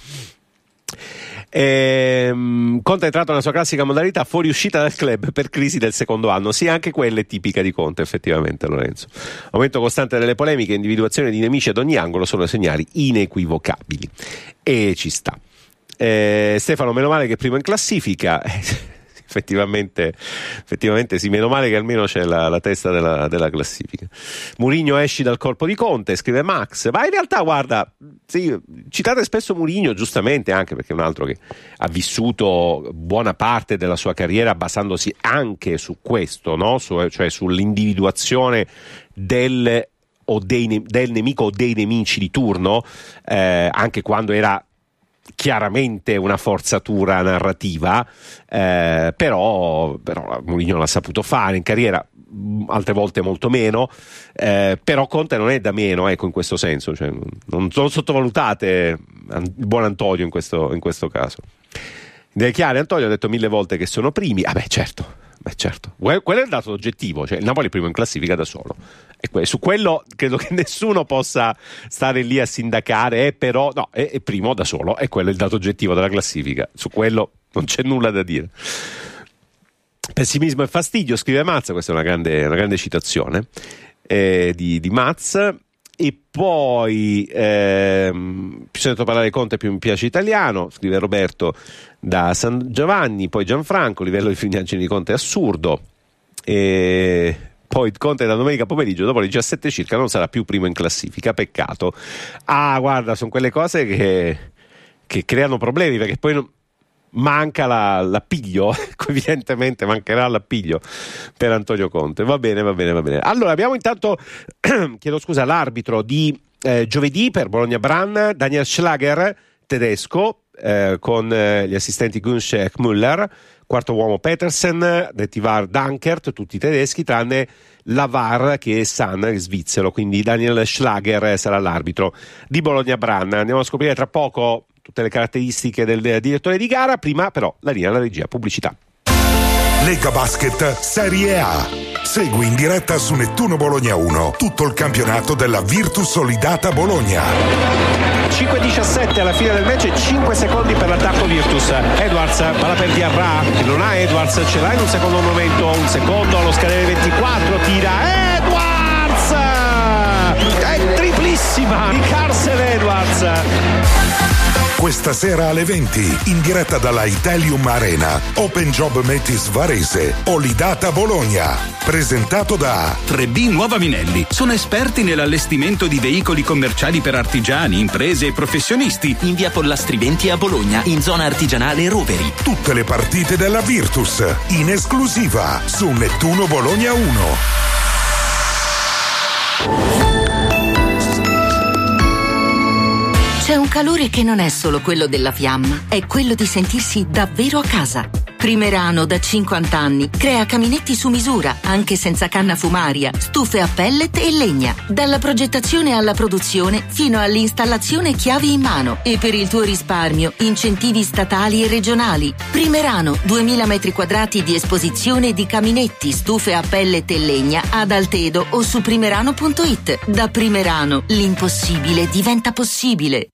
Ehm, Conte è entrato nella sua classica modalità fuoriuscita dal club per crisi del secondo anno. Sì, anche quella è tipica di Conte, effettivamente, Lorenzo. Aumento costante delle polemiche, individuazione di nemici ad ogni angolo sono segnali inequivocabili, e ci sta. Eh, Stefano, meno male che è primo in classifica. effettivamente, effettivamente sì, meno male che almeno c'è la, la testa della, della classifica. Mourinho esci dal corpo di Conte, scrive Max, ma in realtà guarda, sì, citate spesso Mourinho, giustamente, anche perché è un altro che ha vissuto buona parte della sua carriera basandosi anche su questo, no? Su, cioè sull'individuazione del, o dei, del nemico o dei nemici di turno, eh, anche quando era chiaramente una forzatura narrativa, eh, però, però Mourinho l'ha saputo fare in carriera, altre volte molto meno, eh, però Conte non è da meno, ecco, in questo senso, cioè, non, non sottovalutate il buon Antonio in questo, in questo caso. È chiaro, Antonio ha detto mille volte che sono primi, ah beh certo, beh certo, quello è il dato oggettivo, cioè il Napoli è primo in classifica da solo, e que- su quello credo che nessuno possa stare lì a sindacare, eh, però no, è, è primo da solo, e quello è il dato oggettivo della classifica, su quello non c'è nulla da dire. Pessimismo e fastidio, scrive Mazza, questa è una grande, una grande citazione eh, di, di Mazza. E poi ehm, più sento parlare di Conte, più mi piace italiano, scrive Roberto da San Giovanni. Poi Gianfranco, livello di frignaggine di Conte è assurdo. E poi Conte da domenica pomeriggio dopo le diciassette circa non sarà più primo in classifica, peccato. Ah, guarda, sono quelle cose che, che creano problemi, perché poi non, manca la, l'appiglio, evidentemente mancherà l'appiglio per Antonio Conte. Va bene, va bene, va bene. Allora abbiamo intanto chiedo scusa l'arbitro di eh, giovedì per Bologna-Brann, Daniel Schlager, tedesco, eh, con eh, gli assistenti Gunsch e Müller, quarto uomo Petersen, Dettivar Dankert, tutti tedeschi, tranne Lavar che è San, svizzero, quindi Daniel Schlager sarà l'arbitro di Bologna-Brann. Andiamo a scoprire tra poco tutte le caratteristiche del direttore di gara, prima però la linea alla regia, pubblicità. Lega Basket Serie A. Segui in diretta su Nettuno Bologna uno tutto il campionato della Virtus Solidata Bologna. cinque diciassette alla fine del match e cinque secondi per l'attacco Virtus. Edwards, palla per Diarra, che non ha Edwards, ce l'ha in un secondo momento, un secondo allo scadere ventiquattro, tira Edwards! È triplissima di Carsen Edwards. Questa sera alle venti, in diretta dalla Italium Arena, Open Job Metis Varese, Olidata Bologna, presentato da tre B Nuova Minelli. Sono esperti nell'allestimento di veicoli commerciali per artigiani, imprese e professionisti. In via Pollastri venti a Bologna, in zona artigianale Roveri. Tutte le partite della Virtus, in esclusiva su Nettuno Bologna uno. C'è un calore che non è solo quello della fiamma, è quello di sentirsi davvero a casa. Primerano da cinquanta anni crea caminetti su misura, anche senza canna fumaria, stufe a pellet e legna. Dalla progettazione alla produzione fino all'installazione chiavi in mano. E per il tuo risparmio, incentivi statali e regionali. Primerano, duemila metri quadrati di esposizione di caminetti, stufe a pellet e legna ad Altedo o su primerano punto it. Da Primerano, l'impossibile diventa possibile.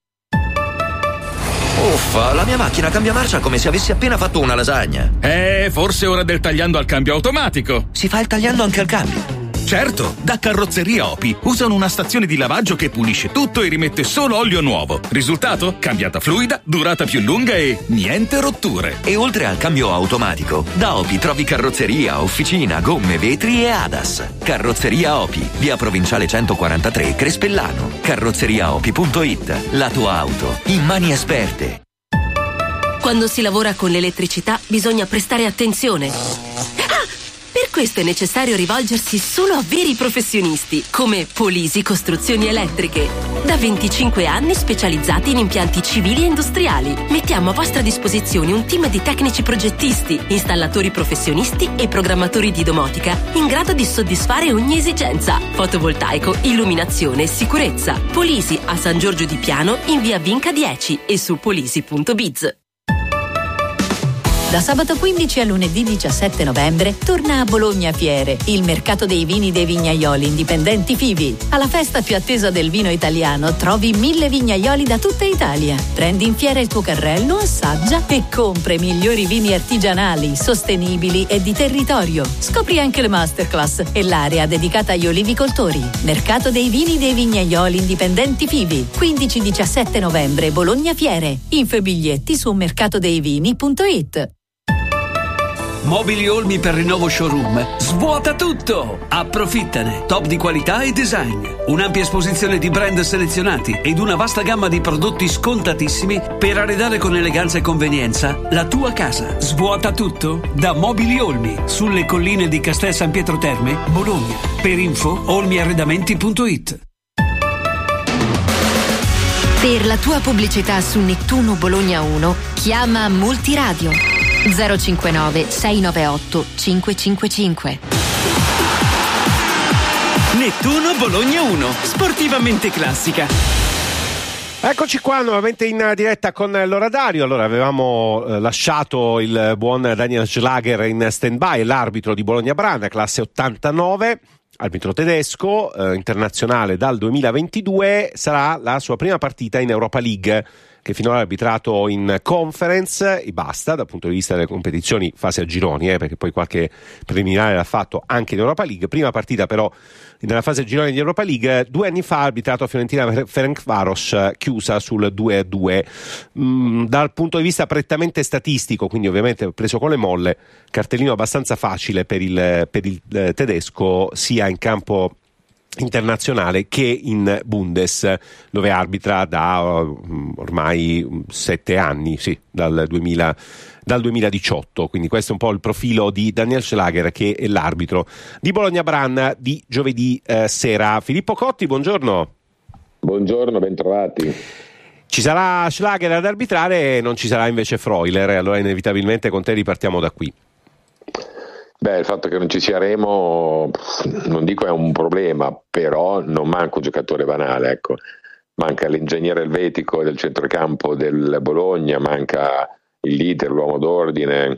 Uffa, la mia macchina cambia marcia come se avessi appena fatto una lasagna. Eh, forse è ora del tagliando al cambio automatico. Si fa il tagliando anche al cambio? Certo, da Carrozzeria Opi usano una stazione di lavaggio che pulisce tutto e rimette solo olio nuovo. Risultato? Cambiata fluida, durata più lunga e niente rotture. E oltre al cambio automatico, da Opi trovi carrozzeria, officina, gomme, vetri e A D A S. Carrozzeria Opi, via Provinciale centoquarantatré, Crespellano. carrozzeriaopi punto it. La tua auto in mani esperte. Quando si lavora con l'elettricità bisogna prestare attenzione. Per questo è necessario rivolgersi solo a veri professionisti, come Polisi Costruzioni Elettriche. Da venticinque anni specializzati in impianti civili e industriali. Mettiamo a vostra disposizione un team di tecnici progettisti, installatori professionisti e programmatori di domotica in grado di soddisfare ogni esigenza. Fotovoltaico, illuminazione e sicurezza. Polisi a San Giorgio di Piano in via Vinca dieci e su polisi punto biz. Da sabato quindici a lunedì diciassette novembre torna a Bologna Fiere, il mercato dei vini dei vignaioli indipendenti Fivi. Alla festa più attesa del vino italiano trovi mille vignaioli da tutta Italia. Prendi in fiera il tuo carrello, assaggia e compra i migliori vini artigianali, sostenibili e di territorio. Scopri anche le masterclass e l'area dedicata agli olivicoltori. Mercato dei vini dei vignaioli indipendenti Fivi, quindici diciassette novembre Bologna Fiere. Info e biglietti su mercatodeivini punto it. Mobili Olmi per rinnovo showroom. Svuota tutto! Approfittane. Top di qualità e design. Un'ampia esposizione di brand selezionati ed una vasta gamma di prodotti scontatissimi per arredare con eleganza e convenienza la tua casa. Svuota tutto da Mobili Olmi sulle colline di Castel San Pietro Terme, Bologna. Per info olmiarredamenti punto it. Per la tua pubblicità su Nettuno Bologna uno, chiama Multiradio zero cinquantanove sei novantaotto cinquecentocinquantacinque. Nettuno Bologna uno, sportivamente classica. Eccoci qua nuovamente in diretta con l'orario. Allora, avevamo eh, lasciato il buon Daniel Schlager in stand-by, l'arbitro di Bologna-Bran, classe ottantanove, arbitro tedesco, eh, internazionale dal duemilaventidue. Sarà la sua prima partita in Europa League, che finora ha arbitrato in Conference e basta dal punto di vista delle competizioni fase a gironi, eh, perché poi qualche preliminare l'ha fatto anche in Europa League. Prima partita però nella fase a gironi di Europa League, due anni fa ha arbitrato a Fiorentina Ferencváros, chiusa sul due a due. Mm, dal punto di vista prettamente statistico, quindi ovviamente preso con le molle, cartellino abbastanza facile per il, per il eh, tedesco, sia in campo internazionale che in Bundes, dove arbitra da uh, ormai sette anni, sì, dal, duemila, dal duemiladiciotto. Quindi questo è un po' il profilo di Daniel Schlager, che è l'arbitro di Bologna-Bran di giovedì eh, sera. Filippo Cotti, buongiorno. Buongiorno, bentrovati. Ci sarà Schlager ad arbitrare, non ci sarà invece Freuler, allora inevitabilmente con te ripartiamo da qui. Beh, il fatto che non ci sia Remo, non dico è un problema, però non manca un giocatore banale, ecco. Manca l'ingegnere elvetico del centrocampo del Bologna, manca il leader, l'uomo d'ordine,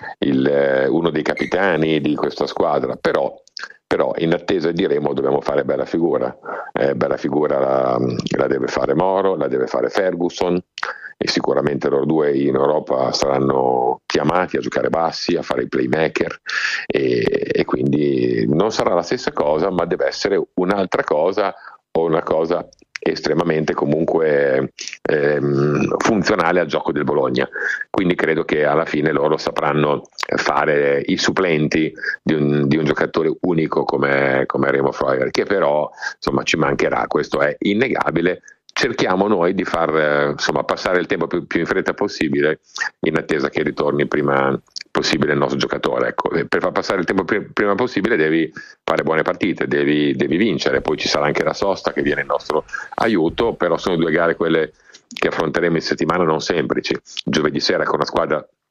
il, uno dei capitani di questa squadra, però, però in attesa di Remo dobbiamo fare bella figura, eh, bella figura la, la deve fare Moro, la deve fare Ferguson, e sicuramente loro due in Europa saranno chiamati a giocare bassi, a fare i playmaker, e, e quindi non sarà la stessa cosa, ma deve essere un'altra cosa, o una cosa estremamente comunque ehm, funzionale al gioco del Bologna. Quindi credo che alla fine loro sapranno fare i supplenti di un, di un giocatore unico come, come Remo Freuler, che però insomma ci mancherà, questo è innegabile. Cerchiamo noi di far insomma passare il tempo più, più in fretta possibile, in attesa che ritorni prima possibile il nostro giocatore. Ecco, per far passare il tempo pr- prima possibile devi fare buone partite, devi, devi vincere, poi ci sarà anche la sosta che viene in nostro aiuto, però sono due gare quelle che affronteremo in settimana non semplici. Giovedì sera con una squadra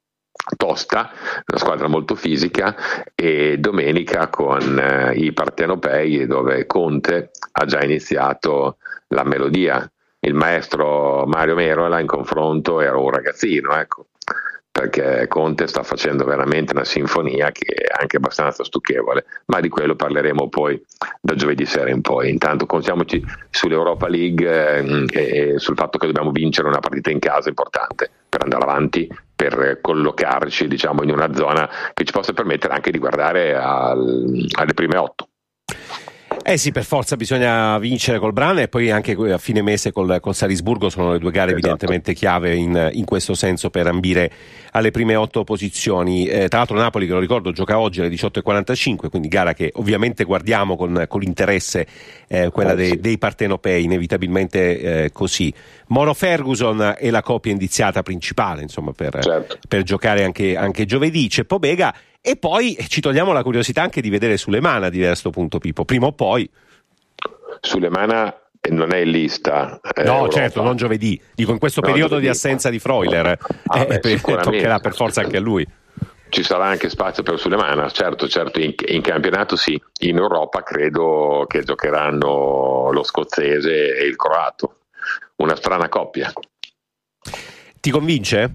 tosta, una squadra molto fisica, e domenica con eh, i partenopei, dove Conte ha già iniziato la melodia. Il maestro Mario Merola in confronto era un ragazzino, ecco, perché Conte sta facendo veramente una sinfonia che è anche abbastanza stucchevole, ma di quello parleremo poi da giovedì sera in poi. Intanto concentriamoci sull'Europa League eh, e sul fatto che dobbiamo vincere una partita in casa importante per andare avanti, per collocarci, diciamo, in una zona che ci possa permettere anche di guardare al, alle prime otto. Eh sì, per forza bisogna vincere col Brann, e poi anche a fine mese col, col Salisburgo sono le due gare, esatto, evidentemente chiave in, in questo senso per ambire alle prime otto posizioni. Eh, tra l'altro Napoli, che lo ricordo, gioca oggi alle diciotto e quarantacinque, quindi gara che ovviamente guardiamo con, con l'interesse, eh, quella dei, dei partenopei, inevitabilmente eh, così. Moro Ferguson è la coppia indiziata principale, insomma, per, certo, per giocare anche, anche giovedì. C'è Pobega. E poi ci togliamo la curiosità anche di vedere Sulemana di questo punto, Pippo, prima o poi. Sulemana non è in lista. Eh, no, Europa. Certo, non giovedì. Dico, in questo no, periodo giovedì. Di assenza di Freuler, ah, eh, beh, toccherà per forza anche a lui. Ci sarà anche spazio per Sulemana, certo, certo, in, in campionato sì. In Europa credo che giocheranno lo scozzese e il croato. Una strana coppia. Ti convince?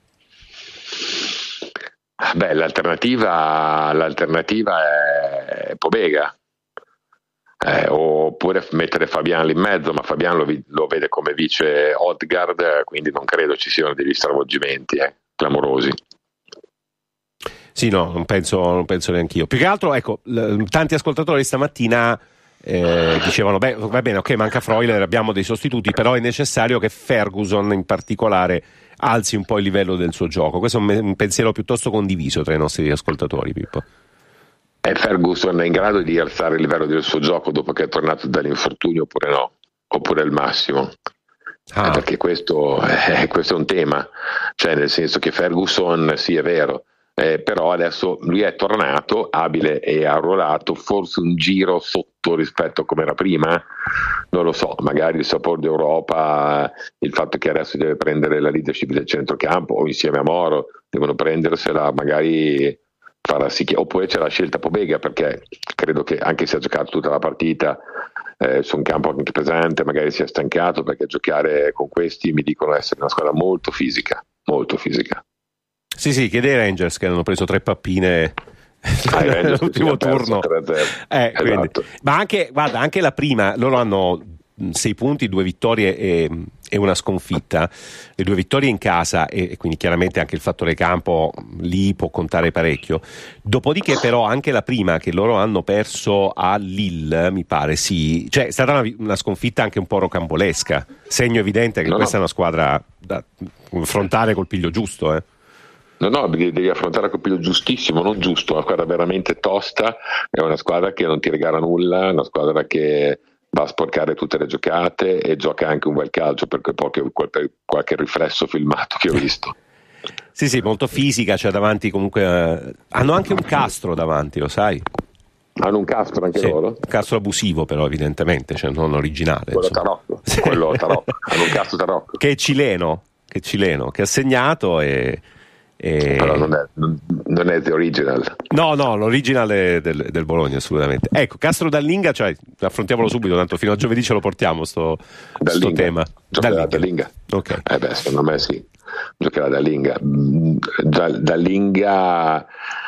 Beh, l'alternativa, l'alternativa è Pobega, eh, oppure mettere Fabian lì in mezzo, ma Fabian lo, lo vede come vice Odegaard, quindi non credo ci siano degli stravolgimenti eh, clamorosi. Sì, no, non penso, non penso neanche io. Più che altro, ecco, l- tanti ascoltatori stamattina eh, dicevano, beh, va bene, ok, manca Freuler, abbiamo dei sostituti, però è necessario che Ferguson in particolare alzi un po' il livello del suo gioco. Questo è un, un pensiero piuttosto condiviso tra i nostri ascoltatori, Pippo. È Ferguson è in grado di alzare il livello del suo gioco dopo che è tornato dall'infortunio oppure no? Oppure il massimo? Ah. Eh, perché questo è, questo è un tema, cioè nel senso che Ferguson sì è vero, eh, però adesso lui è tornato abile e arruolato, forse un giro sotto rispetto a come era prima, non lo so, magari il sapore d'Europa, il fatto che adesso deve prendere la leadership del centrocampo o insieme a Moro devono prendersela, magari farà sì che, oppure c'è la scelta Pobega, perché credo che anche se ha giocato tutta la partita eh, su un campo anche pesante, magari si è stancato, perché giocare con questi mi dicono essere una squadra molto fisica, molto fisica. Sì, sì, chiede ai Rangers che hanno preso tre pappine ah, nell'ultimo turno. Eh, esatto. Ma anche, guarda, anche la prima, loro hanno sei punti, due vittorie e, e una sconfitta, le due vittorie in casa e, e quindi chiaramente anche il fattore campo lì può contare parecchio. Dopodiché però anche la prima che loro hanno perso a Lille, mi pare, sì, cioè è stata una, una sconfitta anche un po' rocambolesca, segno evidente che no, questa no. è una squadra da affrontare col piglio giusto, eh. No, no, devi affrontare col piglio giustissimo, non giusto, una squadra veramente tosta, è una squadra che non ti regala nulla, una squadra che va a sporcare tutte le giocate e gioca anche un bel calcio, perché qualche, qualche, qualche riflesso filmato che ho visto. Sì, sì, molto fisica, cioè davanti comunque eh, hanno anche un Castro davanti, lo sai? Hanno un Castro anche sì, loro? Un Castro abusivo però evidentemente, cioè non originale. Quello Tarocco, quello Tarocco, hanno un Castro Tarocco. Che è cileno, che è cileno, che ha segnato e... E... Però non è, non, non è the original. No, no, l'original è del, del Bologna assolutamente. Ecco, Castro Dallinga, cioè affrontiamolo subito, tanto fino a giovedì ce lo portiamo sto, sto tema. Giocherà Dallinga. Ok. Eh beh, secondo me sì, giocherà Dallinga. Dallinga,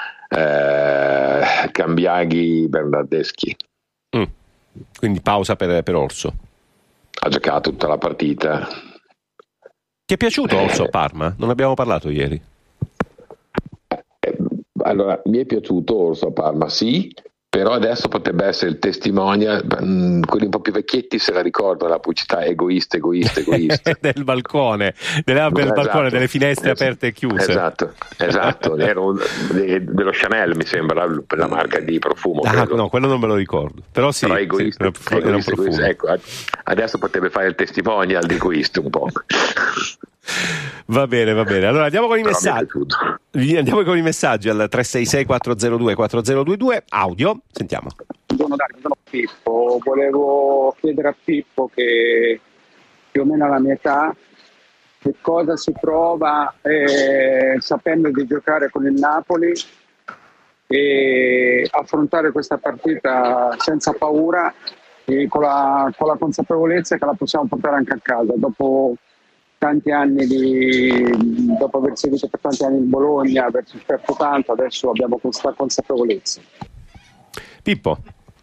eh, Cambiaghi, Bernardeschi. Mm. Quindi pausa per, per Orso. Ha giocato tutta la partita. Ti è piaciuto Orso a Parma? Non abbiamo parlato ieri. Allora, mi è piaciuto Orso a Parma, sì, però adesso potrebbe essere il testimonial, mh, quelli un po' più vecchietti se la ricordano, la pubblicità egoista, egoista, egoista. del balcone, delle, del esatto. balcone, delle finestre esatto. aperte e chiuse. Esatto, esatto. Era un, de, dello Chanel, mi sembra, la marca di profumo. Ah, credo. no, quello non me lo ricordo. Però sì, però egoista, sì, era, era un profumo. Egoista, ecco, adesso potrebbe fare il testimonial di egoista un po'. Va bene, va bene. Allora andiamo con i messaggi. Andiamo con i messaggi al tre sei sei quattro zero due quattro zero due due. Audio, sentiamo. Buongiorno Dario, sono Pippo. Volevo chiedere a Pippo, che più o meno alla mia età, che cosa si prova eh, sapendo di giocare con il Napoli e affrontare questa partita senza paura e con la, con la consapevolezza che la possiamo portare anche a casa dopo tanti anni di, dopo aver seguito per tanti anni in Bologna, aver sofferto tanto, adesso abbiamo questa consapevolezza. Pippo.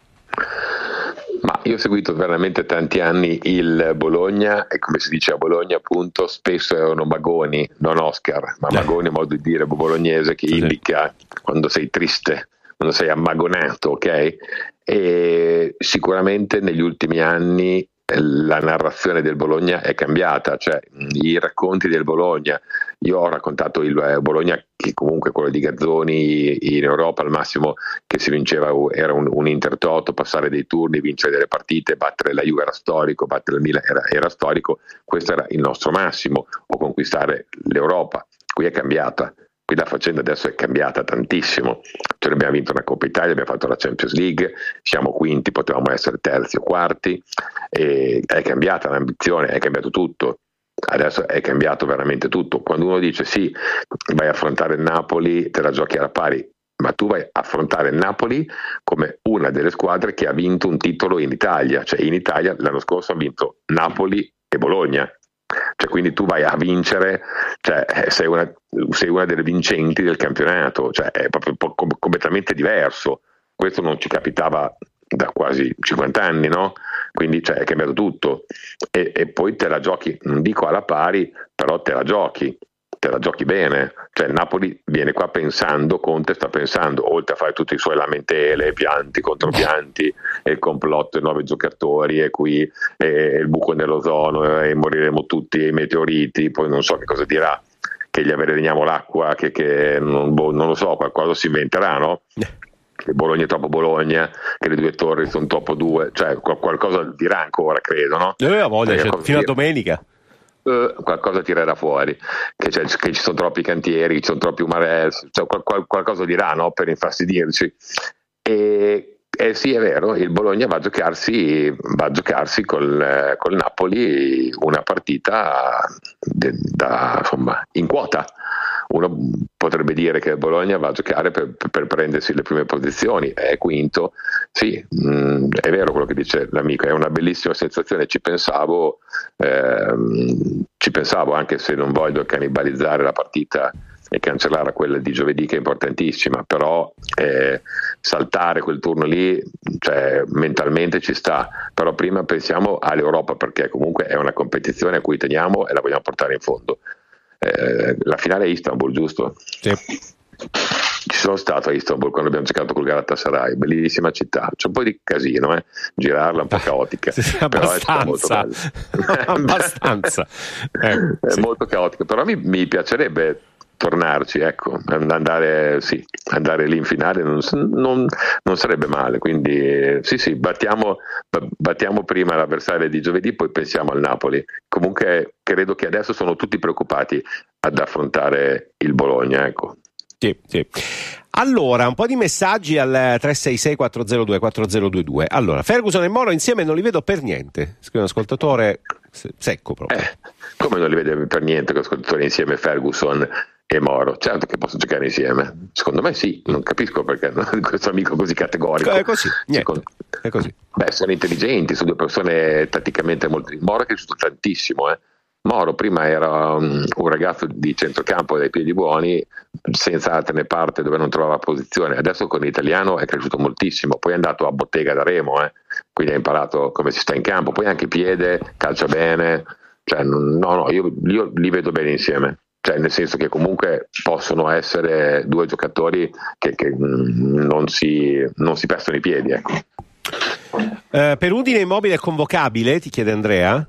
Ma io ho seguito veramente tanti anni il Bologna e, come si dice a Bologna, appunto, spesso erano magoni, non Oscar, ma magoni è modo di dire bolognese che indica quando sei triste, quando sei ammagonato, ok? E sicuramente negli ultimi anni la narrazione del Bologna è cambiata, cioè i racconti del Bologna. Io ho raccontato il Bologna che comunque quello di Gazzoni in Europa al massimo che si vinceva era un, un intertoto, passare dei turni, vincere delle partite, battere la Juve era storico, battere il Milan era, era storico, questo era il nostro massimo, o conquistare l'Europa. Qui è cambiata. Qui la faccenda adesso è cambiata tantissimo, cioè abbiamo vinto una Coppa Italia, abbiamo fatto la Champions League, siamo quinti, potevamo essere terzi o quarti, e è cambiata l'ambizione, è cambiato tutto, adesso è cambiato veramente tutto. Quando uno dice sì, vai a affrontare il Napoli, te la giochi alla pari, ma tu vai a affrontare il Napoli come una delle squadre che ha vinto un titolo in Italia, cioè in Italia l'anno scorso ha vinto Napoli e Bologna. Cioè, quindi tu vai a vincere, cioè, sei, una, sei una delle vincenti del campionato, cioè, è proprio com- completamente diverso. Questo non ci capitava da quasi cinquanta anni, no? Quindi cioè, è cambiato tutto e, e poi te la giochi, non dico alla pari, però te la giochi, te la giochi bene. Cioè il Napoli viene qua pensando, Conte sta pensando, oltre a fare tutti i suoi lamentele, pianti contro pianti, e il complotto, i nuovi giocatori, e qui e il buco nell'ozono, e moriremo tutti, i meteoriti, poi non so che cosa dirà, che gli avveleniamo l'acqua, che, che non, boh, non lo so, qualcosa si inventerà, no? Che Bologna è troppo Bologna, che le due torri sono troppo due, cioè qualcosa dirà ancora, credo, no? Io voglia, cioè, fino a domenica. Uh, qualcosa tirerà fuori, che, c'è, che ci sono troppi cantieri, ci sono troppi umarells, cioè qual, qual, qualcosa dirà, no? Per infastidirci. E, e sì, è vero, il Bologna va a giocarsi, va a giocarsi col, col Napoli una partita de, da, insomma, in quota. Uno potrebbe dire che il Bologna va a giocare per, per prendersi le prime posizioni, è quinto, sì, mh, è vero quello che dice l'amico, è una bellissima sensazione, ci pensavo, ehm, ci pensavo anche se non voglio cannibalizzare la partita e cancellare quella di giovedì che è importantissima, però eh, saltare quel turno lì, cioè, mentalmente ci sta, però prima pensiamo all'Europa, perché comunque è una competizione a cui teniamo e la vogliamo portare in fondo. Eh, la finale è Istanbul, giusto? Sì. Ci sono stato a Istanbul quando abbiamo giocato col Galatasaray, bellissima città, c'è un po' di casino, eh? Girarla un po' caotica, sì, però è molto bello. abbastanza eh, è sì. molto caotica, però mi, mi piacerebbe tornarci, ecco, andare, sì, andare lì in finale non, non, non sarebbe male, quindi sì sì, battiamo, battiamo prima l'avversario di giovedì, poi pensiamo al Napoli. Comunque credo che adesso sono tutti preoccupati ad affrontare il Bologna, ecco. Sì, sì. Allora, un po' di messaggi al tre sei sei quattro zero due quattro zero due due. Allora, Ferguson e Moro insieme non li vedo per niente. Scrive un ascoltatore secco proprio. Eh, come non li vede per niente che ascoltatore insieme Ferguson e Moro? Certo che possono giocare insieme. Secondo me sì, non capisco perché no? Questo amico così categorico. È così, niente. Secondo... È così. Beh, sono intelligenti, sono due persone tatticamente molto... Moro è cresciuto tantissimo, eh. Moro prima era um, un ragazzo di centrocampo dai piedi buoni, senza alterne parte dove non trovava posizione. Adesso con l'italiano è cresciuto moltissimo, poi è andato a bottega da Remo, eh. Quindi ha imparato come si sta in campo, poi anche piede, calcia bene, cioè, no no, io, io li vedo bene insieme, cioè, nel senso che comunque possono essere due giocatori che, che mh, non, si, non si pestano i piedi, ecco. Uh, per Udine Immobile è convocabile, ti chiede Andrea?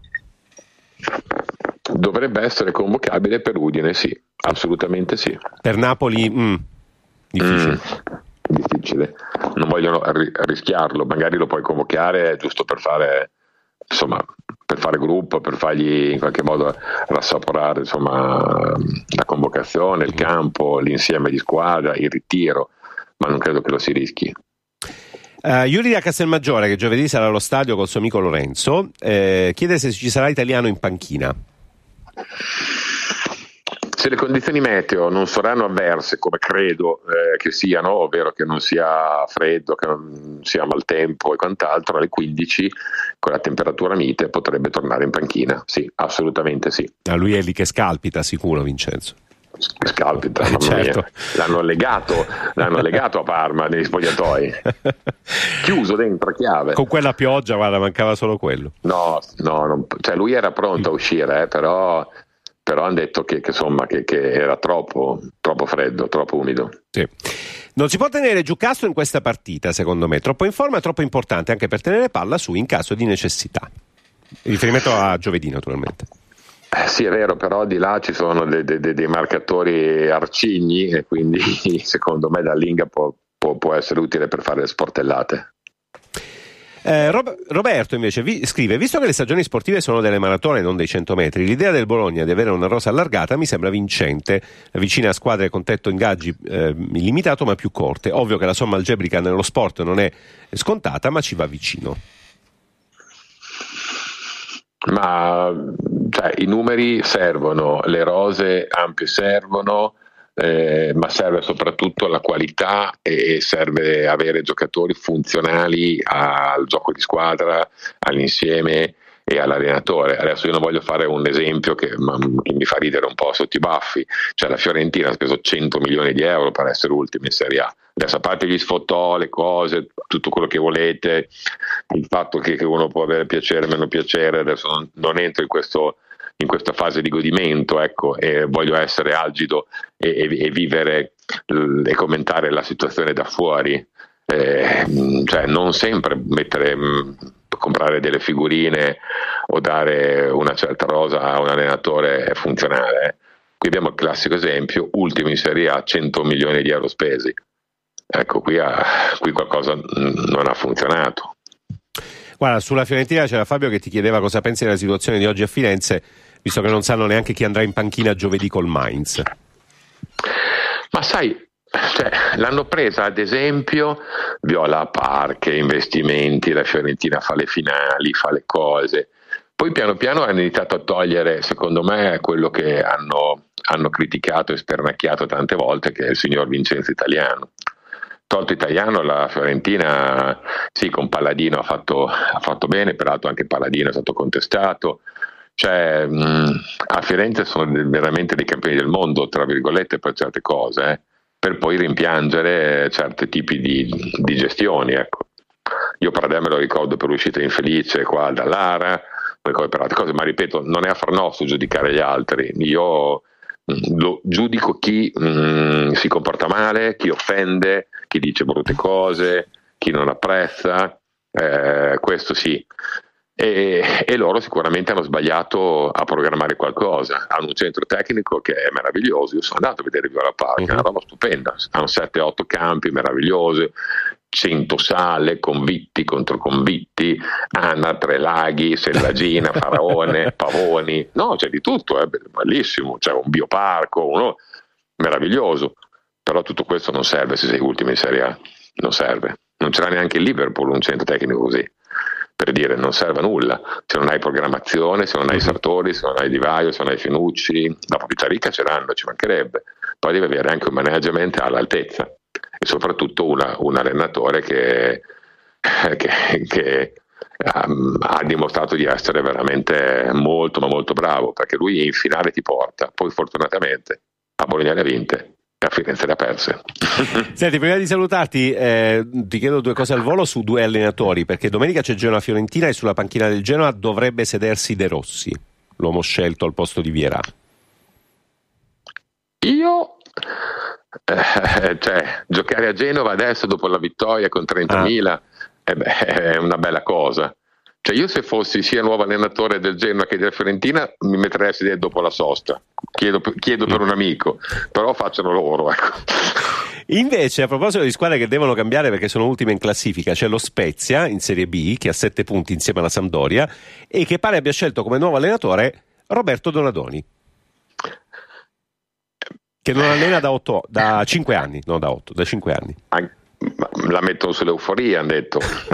Dovrebbe essere convocabile per Udine, sì, assolutamente sì. Per Napoli, mm, difficile. Mm, difficile. Non vogliono ri- rischiarlo, magari lo puoi convocare giusto per fare, insomma, per fare gruppo, per fargli in qualche modo rassaporare, insomma, la convocazione, il campo, l'insieme di squadra, il ritiro, ma non credo che lo si rischi. Uh, Yuri da Castelmaggiore, che giovedì sarà allo stadio col suo amico Lorenzo, eh, chiede se ci sarà italiano in panchina. Se le condizioni meteo non saranno avverse, come credo eh, che siano, ovvero che non sia freddo, che non sia maltempo e quant'altro, alle quindici con la temperatura mite potrebbe tornare in panchina. Sì, assolutamente sì. A lui è lì che scalpita sicuro, Vincenzo. Scalpita, mamma certo. mia. L'hanno legato, l'hanno legato a Parma negli spogliatoi, chiuso dentro a chiave. Con quella pioggia, guarda, mancava solo quello. No, no, non, cioè lui era pronto a uscire, eh, però... però hanno detto che, che, insomma, che, che era troppo, troppo freddo, troppo umido. Sì. Non si può tenere giù Castro in questa partita, secondo me, troppo in forma e troppo importante anche per tenere palla su in caso di necessità. In riferimento a giovedì, naturalmente. Eh, sì, è vero, però di là ci sono dei, dei, dei marcatori arcigni e quindi secondo me da Linga può, può, può essere utile per fare le sportellate. Eh, Rob- Roberto invece vi- scrive: visto che le stagioni sportive sono delle maratone e non dei cento metri, l'idea del Bologna di avere una rosa allargata mi sembra vincente, vicina a squadre con tetto ingaggi eh, limitato ma più corte. Ovvio che la somma algebrica nello sport non è scontata, ma ci va vicino. Ma cioè, i numeri servono, le rose ampie servono, Eh, ma serve soprattutto la qualità e serve avere giocatori funzionali al gioco di squadra, all'insieme e all'allenatore. Adesso io non voglio fare un esempio che, ma, che mi fa ridere un po' sotto i baffi, cioè la Fiorentina ha speso cento milioni di euro per essere ultima in Serie A. Adesso, a parte gli sfottò, le cose, tutto quello che volete, il fatto che, che uno può avere piacere o meno piacere, adesso non, non entro in questo in questa fase di godimento, ecco, e voglio essere algido e, e, e vivere l, e commentare la situazione da fuori, eh, cioè non sempre mettere, mh, comprare delle figurine o dare una certa rosa a un allenatore è funzionale. Qui abbiamo il classico esempio, ultimo in Serie A, cento milioni di euro spesi. Ecco, qui, ha, qui qualcosa non ha funzionato. Guarda, sulla Fiorentina c'era Fabio che ti chiedeva cosa pensi della situazione di oggi a Firenze, visto che non sanno neanche chi andrà in panchina giovedì col Mainz. Ma sai, cioè, l'hanno presa ad esempio Viola Parche, investimenti, la Fiorentina fa le finali, fa le cose. Poi piano piano hanno iniziato a togliere, secondo me, quello che hanno, hanno criticato e spernacchiato tante volte, che è il signor Vincenzo Italiano. Tolto Italiano, la Fiorentina sì, con Palladino ha fatto, ha fatto bene, peraltro anche Palladino è stato contestato. Cioè, mh, a Firenze sono veramente dei campioni del mondo, tra virgolette, per certe cose, eh, per poi rimpiangere certi tipi di, di gestioni. Ecco. Io Pradè me lo ricordo per l'uscita infelice qua dall'Ara, poi per altre cose, ma ripeto, non è affar nostro giudicare gli altri. Io mh, lo giudico chi mh, si comporta male, chi offende, chi dice brutte cose, chi non apprezza, eh, questo sì. E, e loro sicuramente hanno sbagliato a programmare qualcosa. Hanno un centro tecnico che è meraviglioso. Io sono andato a vedere Viola Park, è una roba stupenda. Hanno sette otto campi meravigliosi, cento sale, convitti contro convitti, Anna, Tre Laghi, Sellagina, Faraone, Pavoni. No, c'è di tutto, è bellissimo. C'è un bioparco, uno meraviglioso. Però tutto questo non serve se sei ultimo in Serie A. Non serve. Non c'era neanche il Liverpool un centro tecnico così. Per dire, non serve a nulla se non hai programmazione, se non hai Sartori, se non hai Di Vaio, se non hai Finucci. La proprietà ricca ce l'hanno, ci mancherebbe. Poi deve avere anche un management all'altezza e soprattutto una, un allenatore che, che, che um, ha dimostrato di essere veramente molto ma molto bravo, perché lui in finale ti porta. Poi fortunatamente a Bologna le ha vinte, a Firenze le ha perse. Senti, prima di salutarti eh, ti chiedo due cose al volo su due allenatori, perché domenica c'è Genoa-Fiorentina e sulla panchina del Genoa dovrebbe sedersi De Rossi, l'uomo scelto al posto di Vieira. Io eh, cioè giocare a Genova adesso dopo la vittoria con trentamila ah. eh beh, è una bella cosa. Cioè io se fossi sia nuovo allenatore del Genoa che della Fiorentina mi metterei a sedere dopo la sosta, chiedo, chiedo per un amico, però facciano loro, ecco. Invece a proposito di squadre che devono cambiare perché sono ultime in classifica, c'è lo Spezia in Serie B che ha sette punti insieme alla Sampdoria e che pare abbia scelto come nuovo allenatore Roberto Donadoni, che non allena da, otto, da cinque anni, no da otto, da cinque anni. La mettono sull'euforia, hanno detto.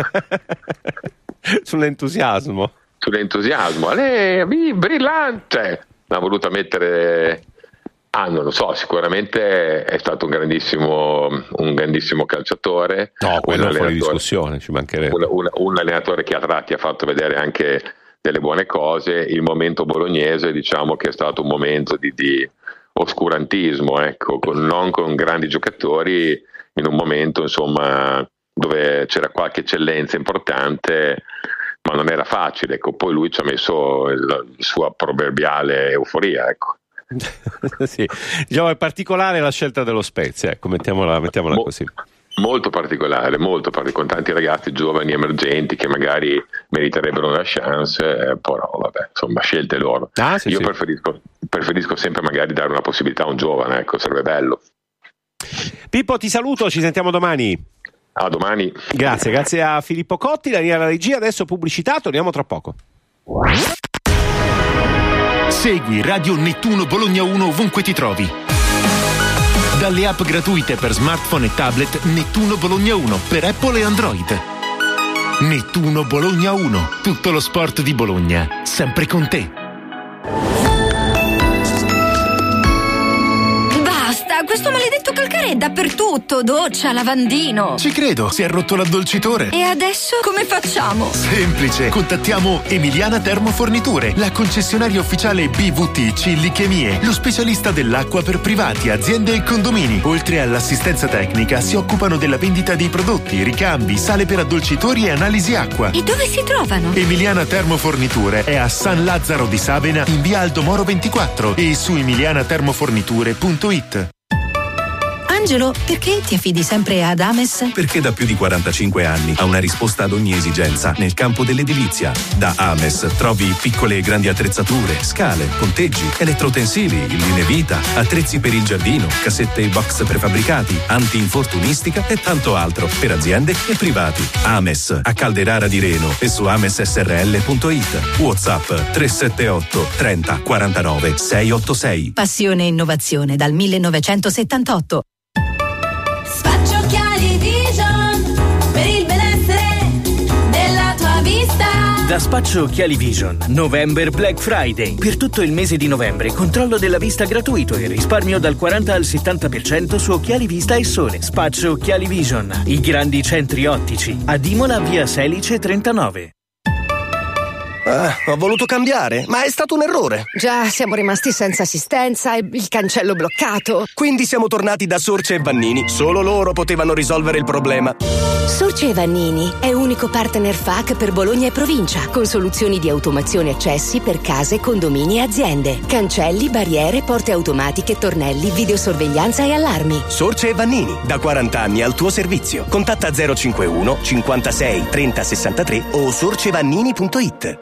Sull'entusiasmo. Sull'entusiasmo, lei, brillante. L'ha voluta mettere Ah, non lo so, sicuramente è stato un grandissimo, un grandissimo calciatore. No, quello fuori discussione, ci mancherebbe. Un, un, un allenatore che a tratti ha fatto vedere anche delle buone cose. Il momento bolognese, diciamo che è stato un momento di, di oscurantismo, ecco, con, non con grandi giocatori, in un momento insomma dove c'era qualche eccellenza importante, ma non era facile, ecco. Poi lui ci ha messo la sua proverbiale euforia, ecco. Sì, diciamo è particolare la scelta dello Spezia, ecco, mettiamola, mettiamola Mo- così. Molto particolare, molto particolare, con tanti ragazzi giovani emergenti che magari meriterebbero una chance, eh, però vabbè, insomma, scelte loro. Ah, sì, Io sì. Preferisco, preferisco sempre magari dare una possibilità a un giovane, ecco, sarebbe bello. Pippo, ti saluto, ci sentiamo domani. A domani. Grazie, grazie a Filippo Cotti, la linea alla regia, adesso pubblicità, torniamo tra poco. Segui Radio Nettuno Bologna uno ovunque ti trovi. Dalle app gratuite per smartphone e tablet Nettuno Bologna uno per Apple e Android. Nettuno Bologna uno, tutto lo sport di Bologna, sempre con te. Questo maledetto calcare è dappertutto, doccia, lavandino. Ci credo, si è rotto l'addolcitore. E adesso come facciamo? Semplice, contattiamo Emiliana Termoforniture, la concessionaria ufficiale B V T Cillichemie, lo specialista dell'acqua per privati, aziende e condomini. Oltre all'assistenza tecnica, si occupano della vendita dei prodotti, ricambi, sale per addolcitori e analisi acqua. E dove si trovano? Emiliana Termoforniture è a San Lazzaro di Sabena in via Aldo Moro ventiquattro e su emiliana termoforniture punto it. Angelo, perché ti affidi sempre ad Ames? Perché da più di quarantacinque anni ha una risposta ad ogni esigenza nel campo dell'edilizia. Da Ames trovi piccole e grandi attrezzature, scale, ponteggi, elettrotensili, in linee vita, attrezzi per il giardino, cassette e box prefabbricati, anti-infortunistica e tanto altro per aziende e privati. Ames a Calderara di Reno e su ames s r l punto it. WhatsApp tre sette otto trenta quarantanove seicentottantasei. Passione e innovazione dal millenovecentosettantotto. Spaccio Occhiali Vision per il benessere della tua vista. Da Spaccio Occhiali Vision, November Black Friday. Per tutto il mese di novembre, controllo della vista gratuito e risparmio dal quaranta al settanta per cento su occhiali vista e sole. Spaccio Occhiali Vision, i grandi centri ottici. A Imola, via Selice trentanove. Ah, ho voluto cambiare, ma è stato un errore. Già, siamo rimasti senza assistenza e il cancello bloccato. Quindi siamo tornati da Sorce e Vannini. Solo loro potevano risolvere il problema. Sorce e Vannini è unico partner F A C per Bologna e provincia, con soluzioni di automazione accessi per case, condomini e aziende. Cancelli, barriere, porte automatiche, tornelli, videosorveglianza e allarmi. Sorce e Vannini, da quaranta anni al tuo servizio. Contatta zero cinquantuno cinquantasei trenta sessantatré o sorcevannini punto it.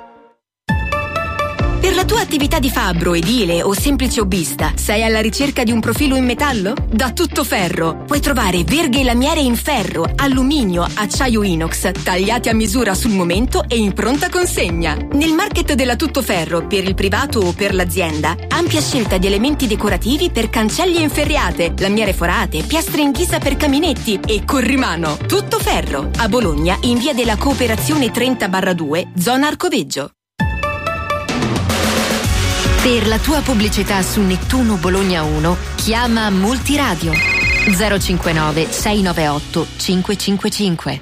Per la tua attività di fabbro, edile o semplice hobbista, sei alla ricerca di un profilo in metallo? Da Tuttoferro puoi trovare verghe e lamiere in ferro, alluminio, acciaio inox, tagliati a misura sul momento e in pronta consegna. Nel market della Tuttoferro, per il privato o per l'azienda, ampia scelta di elementi decorativi per cancelli e inferriate, lamiere forate, piastre in ghisa per caminetti e corrimano. Tuttoferro, a Bologna, in via della Cooperazione trenta barra due, zona Arcoveggio. Per la tua pubblicità su Nettuno Bologna uno, chiama Multiradio zero cinquantanove sei nove otto cinque cinque cinque.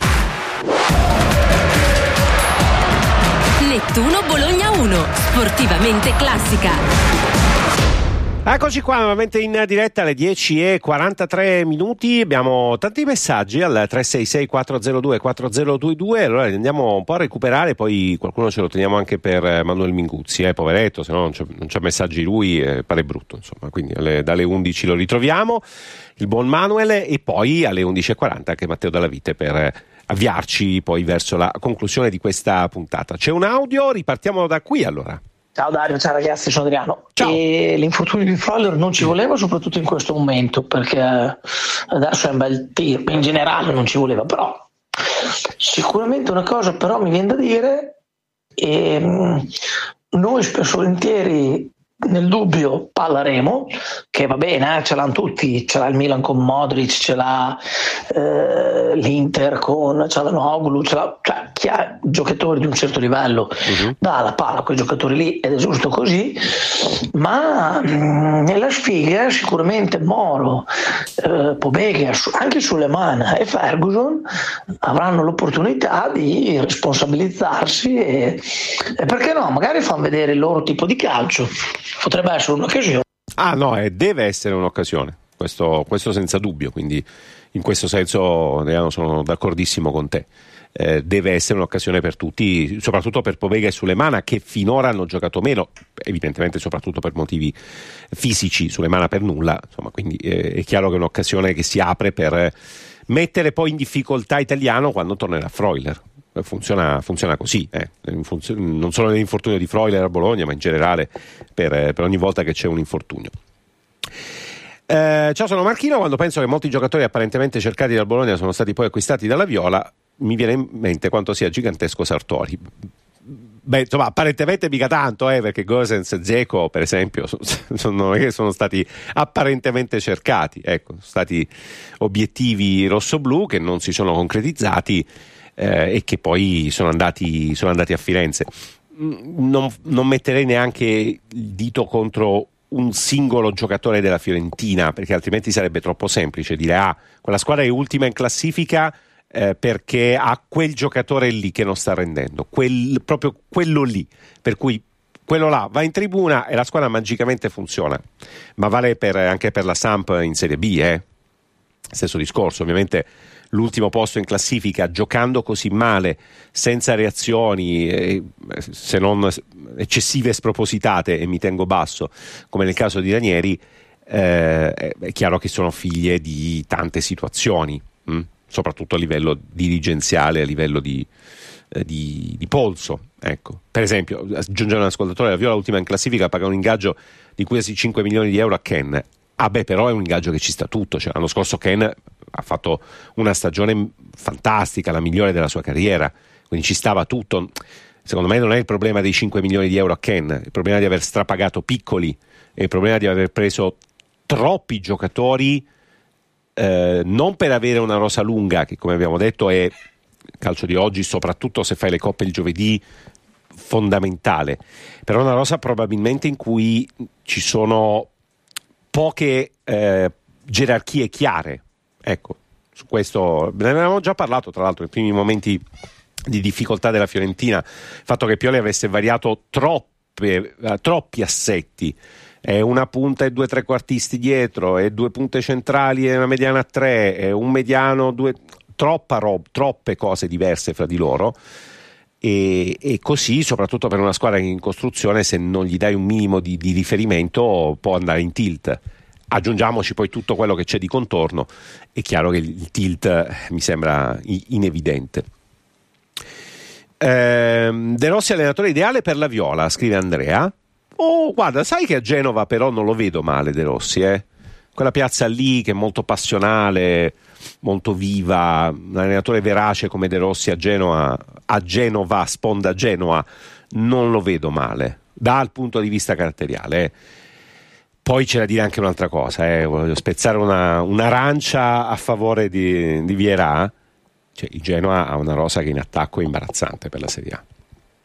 Nettuno Bologna uno, sportivamente classica. Eccoci qua nuovamente in diretta alle dieci e quarantatré minuti, abbiamo tanti messaggi al tre sei sei quattro zero due quattro zero due due, allora andiamo un po' a recuperare, poi qualcuno ce lo teniamo anche per Manuel Minguzzi, eh, poveretto, se no non c'è, non c'è messaggi lui, eh, pare brutto, insomma, quindi alle, dalle undici lo ritroviamo, il buon Manuel, e poi alle undici e quaranta anche Matteo Dalla Vite per avviarci poi verso la conclusione di questa puntata. C'è un audio, ripartiamo da qui allora. Ciao Dario, ciao ragazzi, sono Adriano. Ciao. E l'infortunio di Froller non ci voleva, soprattutto in questo momento, perché adesso è un bel tiro, in generale non ci voleva, però sicuramente una cosa però mi viene da dire, e noi spesso volentieri nel dubbio Pallaremo, che va bene, eh, ce l'hanno tutti, ce l'ha il Milan con Modric, ce l'ha eh, l'Inter con Çalhanoğlu, ce l'ha, cioè chi ha giocatori di un certo livello uh-huh. dà la palla a quei giocatori lì ed è giusto così, ma mh, nella sfiga sicuramente Moro, eh, Pobega, anche Suleiman e Ferguson avranno l'opportunità di responsabilizzarsi e, e perché no, magari fanno vedere il loro tipo di calcio. Potrebbe essere un'occasione. Ah no, e deve essere un'occasione, questo, questo senza dubbio, quindi in questo senso Adriano sono d'accordissimo con te. Eh, deve essere un'occasione per tutti, soprattutto per Pobega e Suleiman, che finora hanno giocato meno, evidentemente soprattutto per motivi fisici, Suleiman per nulla, insomma, quindi eh, è chiaro che è un'occasione che si apre per mettere poi in difficoltà Italiano quando tornerà Freuler. Funziona, funziona così, eh. Non solo nell'infortunio di Freuler a Bologna, ma in generale per, per ogni volta che c'è un infortunio. Eh, ciao, sono Marchino. Quando penso che molti giocatori apparentemente cercati dal Bologna sono stati poi acquistati dalla Viola, mi viene in mente quanto sia gigantesco Sartori. Beh, insomma, apparentemente mica tanto, eh, perché Gosens e Dzeko, per esempio, sono, non è che sono stati apparentemente cercati, ecco, sono stati obiettivi rossoblù che non si sono concretizzati. Eh, e che poi sono andati, sono andati a Firenze. Non, non metterei neanche il dito contro un singolo giocatore della Fiorentina, perché altrimenti sarebbe troppo semplice dire ah, quella squadra è ultima in classifica eh, perché ha quel giocatore lì che non sta rendendo, quel, proprio quello lì, per cui quello là va in tribuna e la squadra magicamente funziona. Ma vale per, anche per la Samp in Serie B, eh? Stesso discorso, ovviamente. L'ultimo posto in classifica, giocando così male, senza reazioni, eh, se non eccessive spropositate, e mi tengo basso, come nel caso di Ranieri, eh, è chiaro che sono figlie di tante situazioni, mh? soprattutto a livello dirigenziale, a livello di, eh, di, di polso. Ecco. Per esempio, aggiungere un ascoltatore, la Viola ultima in classifica paga un ingaggio di quasi cinque milioni di euro a Ken. Ah beh, però è un ingaggio che ci sta tutto, cioè, l'anno scorso Ken ha fatto una stagione fantastica, la migliore della sua carriera, quindi ci stava tutto. Secondo me non è il problema dei cinque milioni di euro a Ken, il problema di aver strapagato Piccoli, è il problema di aver preso troppi giocatori, eh, non per avere una rosa lunga, che come abbiamo detto è calcio di oggi, soprattutto se fai le coppe il giovedì, fondamentale, però una rosa probabilmente in cui ci sono poche eh, gerarchie chiare. Ecco, su questo ne avevamo già parlato tra l'altro nei primi momenti di difficoltà della Fiorentina, il fatto che Pioli avesse variato troppe, eh, troppi assetti, è una punta e due trequartisti dietro, e due punte centrali e una mediana a tre, e un mediano, due, troppa roba, troppe cose diverse fra di loro. E, e così, soprattutto per una squadra in costruzione, se non gli dai un minimo di, di riferimento può andare in tilt. Aggiungiamoci poi tutto quello che c'è di contorno, è chiaro che il tilt mi sembra inevidente. Ehm, De Rossi allenatore ideale per la Viola, scrive Andrea. Oh, guarda, sai che a Genova però non lo vedo male De Rossi, eh? Quella piazza lì che è molto passionale, molto viva, un allenatore verace come De Rossi a Genova, a Genova, sponda Genoa, non lo vedo male dal punto di vista caratteriale. Eh. Poi c'è da dire anche un'altra cosa, eh. Voglio spezzare una, un'arancia a favore di, di Vieira. Cioè, il Genoa ha una rosa che in attacco è imbarazzante per la Serie A.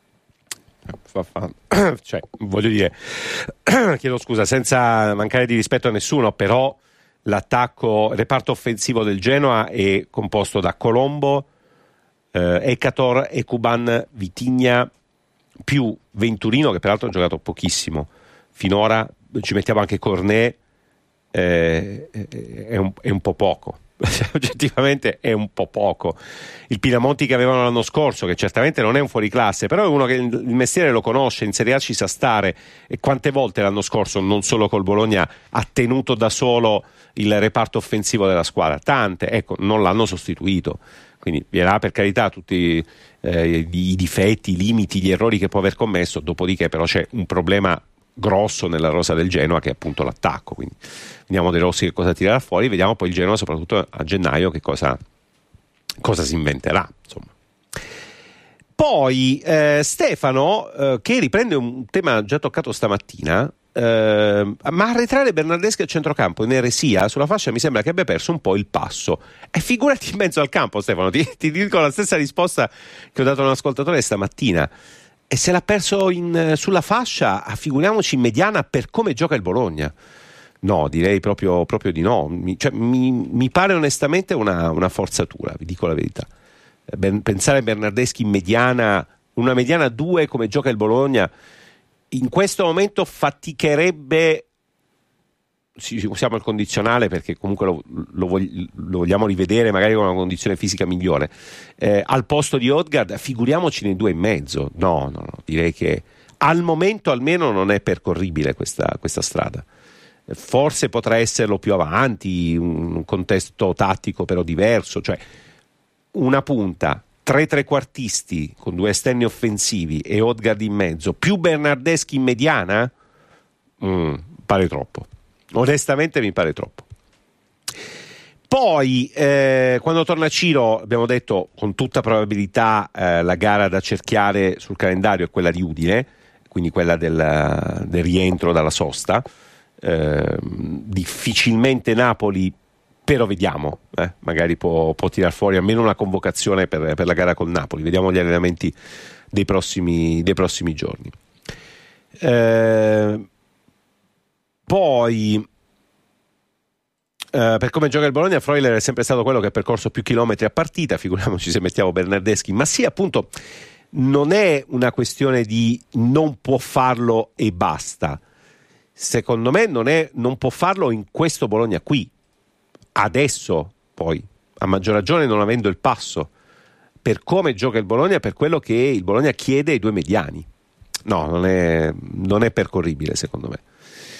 Cioè, voglio dire, chiedo scusa, senza mancare di rispetto a nessuno, però l'attacco, il reparto offensivo del Genoa è composto da Colombo, eh, Ekator, Ekuban, Vitigna, più Venturino, che peraltro ha giocato pochissimo finora, ci mettiamo anche Cornet, eh, è, un, è un po' poco. Oggettivamente è un po' poco. Il Pinamonti che avevano l'anno scorso, che certamente non è un fuoriclasse, però è uno che il mestiere lo conosce, in Serie A ci sa stare, e quante volte l'anno scorso, non solo col Bologna, ha tenuto da solo il reparto offensivo della squadra, tante, ecco, non l'hanno sostituito. Quindi Vieira, per carità, tutti eh, i difetti, i limiti, gli errori che può aver commesso, dopodiché però c'è un problema grosso nella rosa del Genoa, che è appunto l'attacco. Quindi vediamo De Rossi che cosa tirerà fuori, vediamo poi il Genoa soprattutto a gennaio che cosa, cosa si inventerà, insomma. Poi eh, Stefano, eh, che riprende un tema già toccato stamattina, Uh, ma arretrare Bernardeschi al centrocampo in eresia sulla fascia mi sembra che abbia perso un po' il passo. E figurati in mezzo al campo, Stefano, ti, ti dico la stessa risposta che ho dato a un ascoltatore stamattina. E se l'ha perso in, sulla fascia, figuriamoci in mediana per come gioca il Bologna. No, direi proprio, proprio di no. Mi, cioè, mi, mi pare onestamente una, una forzatura, vi dico la verità. Ben, pensare a Bernardeschi in mediana, una mediana due come gioca il Bologna, in questo momento faticherebbe, sì, usiamo il condizionale perché comunque lo, lo, vogli, lo vogliamo rivedere magari con una condizione fisica migliore, eh, al posto di Ødegaard figuriamoci nei due e mezzo. No, no, no, direi che al momento almeno non è percorribile questa, questa strada. Forse potrà esserlo più avanti, un contesto tattico però diverso, cioè una punta, tre trequartisti con due esterni offensivi e Ødegaard in mezzo, più Bernardeschi in mediana, mm, pare troppo. Onestamente mi pare troppo. Poi, eh, quando torna Ciro, abbiamo detto con tutta probabilità eh, la gara da cerchiare sul calendario è quella di Udine, quindi quella del, del rientro dalla sosta. Eh, difficilmente Napoli, però vediamo, eh, magari può, può tirar fuori almeno una convocazione per, per la gara con Napoli. Vediamo gli allenamenti dei prossimi, dei prossimi giorni. Eh, poi eh, per come gioca il Bologna, Freuler è sempre stato quello che ha percorso più chilometri a partita, figuriamoci se mettiamo Bernardeschi. Ma sì, appunto, non è una questione di non può farlo e basta. Secondo me non, è, non può farlo in questo Bologna qui adesso, poi a maggior ragione non avendo il passo per come gioca il Bologna, per quello che il Bologna chiede ai due mediani. No, non è, non è percorribile secondo me.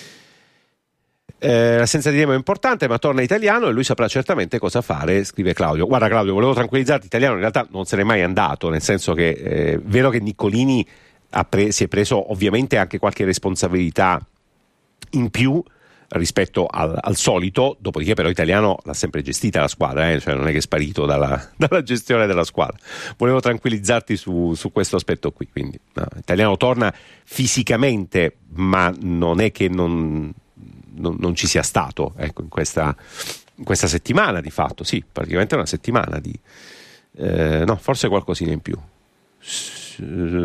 Eh, l'assenza di Remo è importante, ma torna Italiano e lui saprà certamente cosa fare, scrive Claudio. Guarda Claudio, volevo tranquillizzarti, Italiano in realtà non se n'è mai andato, nel senso che è eh, vero che Niccolini ha pre- si è preso ovviamente anche qualche responsabilità in più rispetto al, al solito, dopodiché però Italiano l'ha sempre gestita la squadra, eh? Cioè non è che è sparito dalla, dalla gestione della squadra. Volevo tranquillizzarti su, su questo aspetto qui, quindi no, Italiano torna fisicamente, ma non è che non, non, non ci sia stato, ecco, in questa, in questa settimana di fatto, sì, praticamente una settimana di eh, no, forse qualcosina in più, S-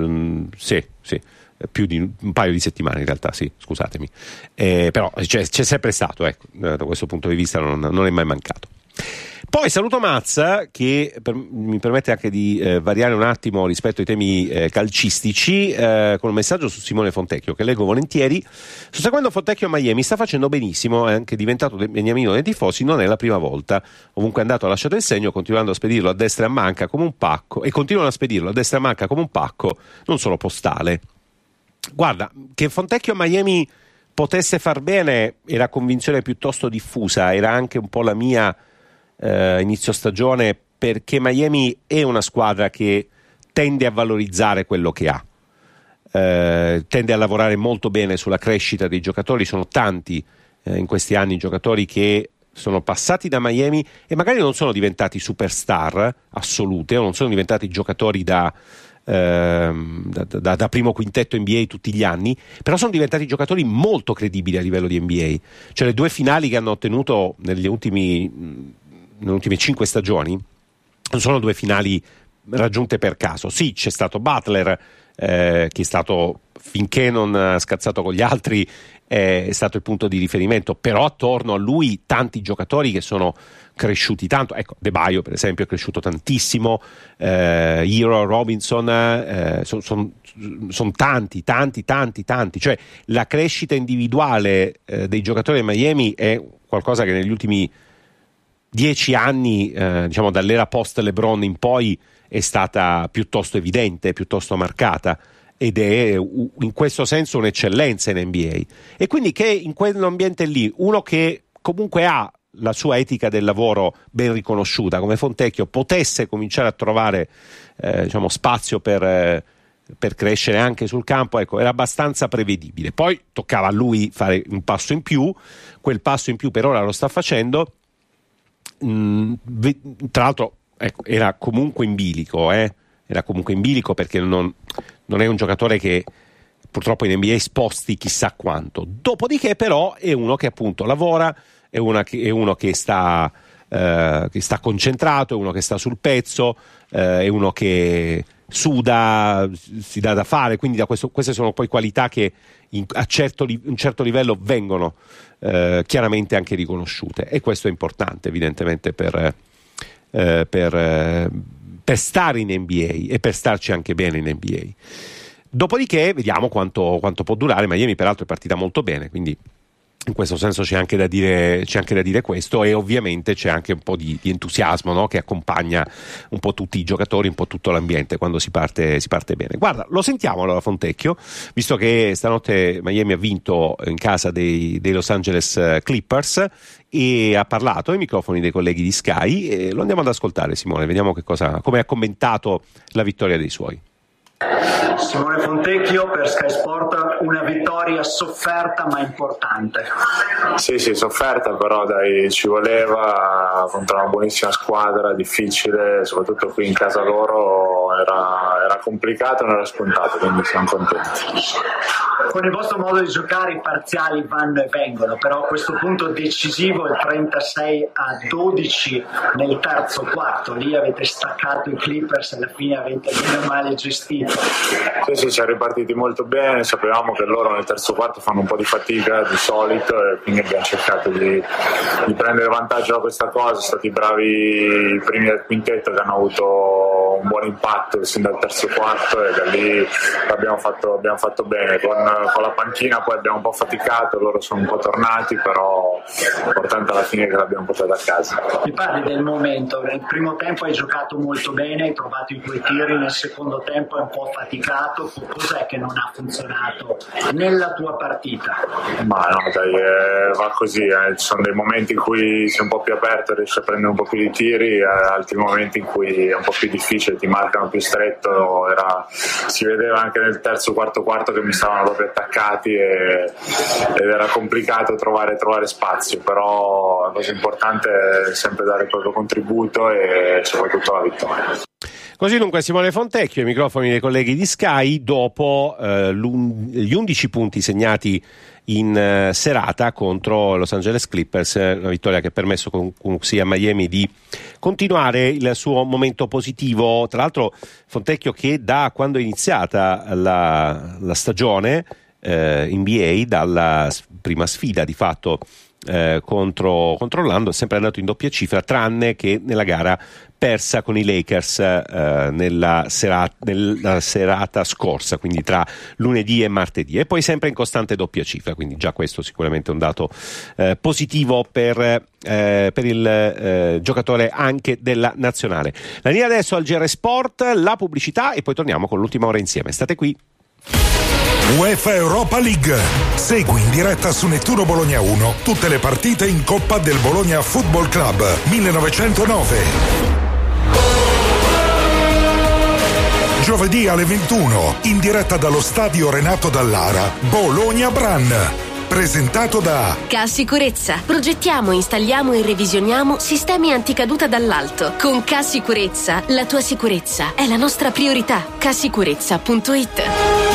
sì, sì, più di un paio di settimane in realtà, sì, scusatemi, eh, però c'è, c'è sempre stato, ecco, da questo punto di vista non, non è mai mancato. Poi saluto Mazza che per, mi permette anche di eh, variare un attimo rispetto ai temi eh, calcistici eh, con un messaggio su Simone Fontecchio che leggo volentieri. Sto seguendo Fontecchio a Miami, sta facendo benissimo, è anche diventato beniamino dei tifosi, non è la prima volta, ovunque è andato ha lasciato il segno, continuando a spedirlo a destra e a manca come un pacco, e continuano a spedirlo a destra e a manca come un pacco, non solo postale. Guarda, che Fontecchio a Miami potesse far bene era convinzione piuttosto diffusa, era anche un po' la mia eh, inizio stagione, perché Miami è una squadra che tende a valorizzare quello che ha, eh, tende a lavorare molto bene sulla crescita dei giocatori. Sono tanti eh, in questi anni giocatori che sono passati da Miami e magari non sono diventati superstar assolute o non sono diventati giocatori da Ehm, da, da, da primo quintetto N B A tutti gli anni, però sono diventati giocatori molto credibili a livello di N B A. Cioè le due finali che hanno ottenuto negli ultimi nelle ultime cinque stagioni non sono due finali raggiunte per caso. Sì, c'è stato Butler eh, che è stato, finché non ha scazzato con gli altri, eh, è stato il punto di riferimento, però attorno a lui tanti giocatori che sono cresciuti tanto. Ecco, De Baio per esempio è cresciuto tantissimo, eh, Hero, Robinson, eh, sono son, son tanti tanti tanti tanti cioè la crescita individuale eh, dei giocatori di Miami è qualcosa che negli ultimi dieci anni, eh, diciamo dall'era post LeBron in poi, è stata piuttosto evidente, piuttosto marcata, ed è in questo senso un'eccellenza in N B A. E quindi che in quell'ambiente lì uno che comunque ha la sua etica del lavoro ben riconosciuta come Fontecchio potesse cominciare a trovare eh, diciamo spazio per, eh, per crescere anche sul campo, ecco, era abbastanza prevedibile. Poi toccava a lui fare un passo in più, quel passo in più per ora lo sta facendo. Mm, tra l'altro ecco, era comunque in bilico, eh? era comunque in bilico perché non, non è un giocatore che purtroppo in N B A sposti chissà quanto. Dopodiché però è uno che appunto lavora, è, una che, è uno che sta, eh, che sta concentrato, è uno che sta sul pezzo, eh, è uno che suda, si dà da fare, quindi da questo, queste sono poi qualità che in, a certo, un certo livello vengono eh, chiaramente anche riconosciute, e questo è importante evidentemente per, eh, per, eh, per stare in N B A e per starci anche bene in N B A. Dopodiché vediamo quanto, quanto può durare. Miami peraltro è partita molto bene, quindi in questo senso c'è anche da dire, c'è anche da dire questo, e ovviamente c'è anche un po' di, di entusiasmo, no? Che accompagna un po' tutti i giocatori, un po' tutto l'ambiente quando si parte, si parte bene. Guarda, lo sentiamo allora Fontecchio, visto che stanotte Miami ha vinto in casa dei, dei Los Angeles Clippers e ha parlato ai microfoni dei colleghi di Sky, e lo andiamo ad ascoltare. Simone, vediamo che cosa, come ha commentato la vittoria dei suoi. Simone Fontecchio per Sky Sport, una vittoria sofferta ma importante. Sì, sì, sofferta, però dai, ci voleva, contro una buonissima squadra, difficile, soprattutto qui in casa loro era, era complicato, non era scontato, quindi siamo contenti. Con il vostro modo di giocare i parziali vanno e vengono, però a questo punto decisivo il trentasei a dodici nel terzo quarto, lì avete staccato i Clippers e alla fine avete bene o male gestito. Sì, sì, ci siamo ripartiti molto bene, sapevamo che loro nel terzo quarto fanno un po' di fatica di solito e quindi abbiamo cercato di, di prendere vantaggio da questa cosa. Sono stati bravi i primi del quintetto che hanno avuto un buon impatto sin dal terzo quarto, e da lì abbiamo fatto, abbiamo fatto bene. Con, con la panchina poi abbiamo un po' faticato, loro sono un po' tornati, però l'importante alla fine è che l'abbiamo portata a casa. Mi parli del momento, nel primo tempo hai giocato molto bene, hai trovato i tuoi tiri, nel secondo tempo hai un po' faticato. Cos'è che non ha funzionato nella tua partita? Ma no, dai, eh, va così, eh. Ci sono dei momenti in cui sei un po' più aperto, riesci a prendere un po' più di tiri, eh, altri momenti in cui è un po' più difficile, ti marcano più stretto. Era, si vedeva anche nel terzo, quarto quarto che mi stavano proprio attaccati e, ed era complicato trovare, trovare spazio, però la cosa importante è sempre dare il proprio contributo e soprattutto la vittoria. Così dunque Simone Fontecchio ai microfoni dei colleghi di Sky dopo eh, gli undici punti segnati in eh, serata contro Los Angeles Clippers, una vittoria che ha permesso comunque sia a Miami di continuare il suo momento positivo. Tra l'altro Fontecchio, che da quando è iniziata la, la stagione eh, N B A, dalla prima sfida di fatto eh, contro, contro Orlando, è sempre andato in doppia cifra, tranne che nella gara persa con i Lakers eh, nella, serata, nella serata scorsa, quindi tra lunedì e martedì, e poi sempre in costante doppia cifra, quindi già questo sicuramente è un dato eh, positivo per, eh, per il eh, giocatore anche della nazionale. La linea adesso al G R Sport, la pubblicità, e poi torniamo con l'ultima ora insieme. State qui. UEFA Europa League. Segui in diretta su Nettuno Bologna uno tutte le partite in Coppa del Bologna Football Club millenovecentonove. Giovedì alle ventuno, in diretta dallo stadio Renato Dallara, Bologna-Bran. Presentato da Cassicurezza. Progettiamo, installiamo e revisioniamo sistemi anticaduta dall'alto. Con Cassicurezza, la tua sicurezza è la nostra priorità. Cassicurezza punto it.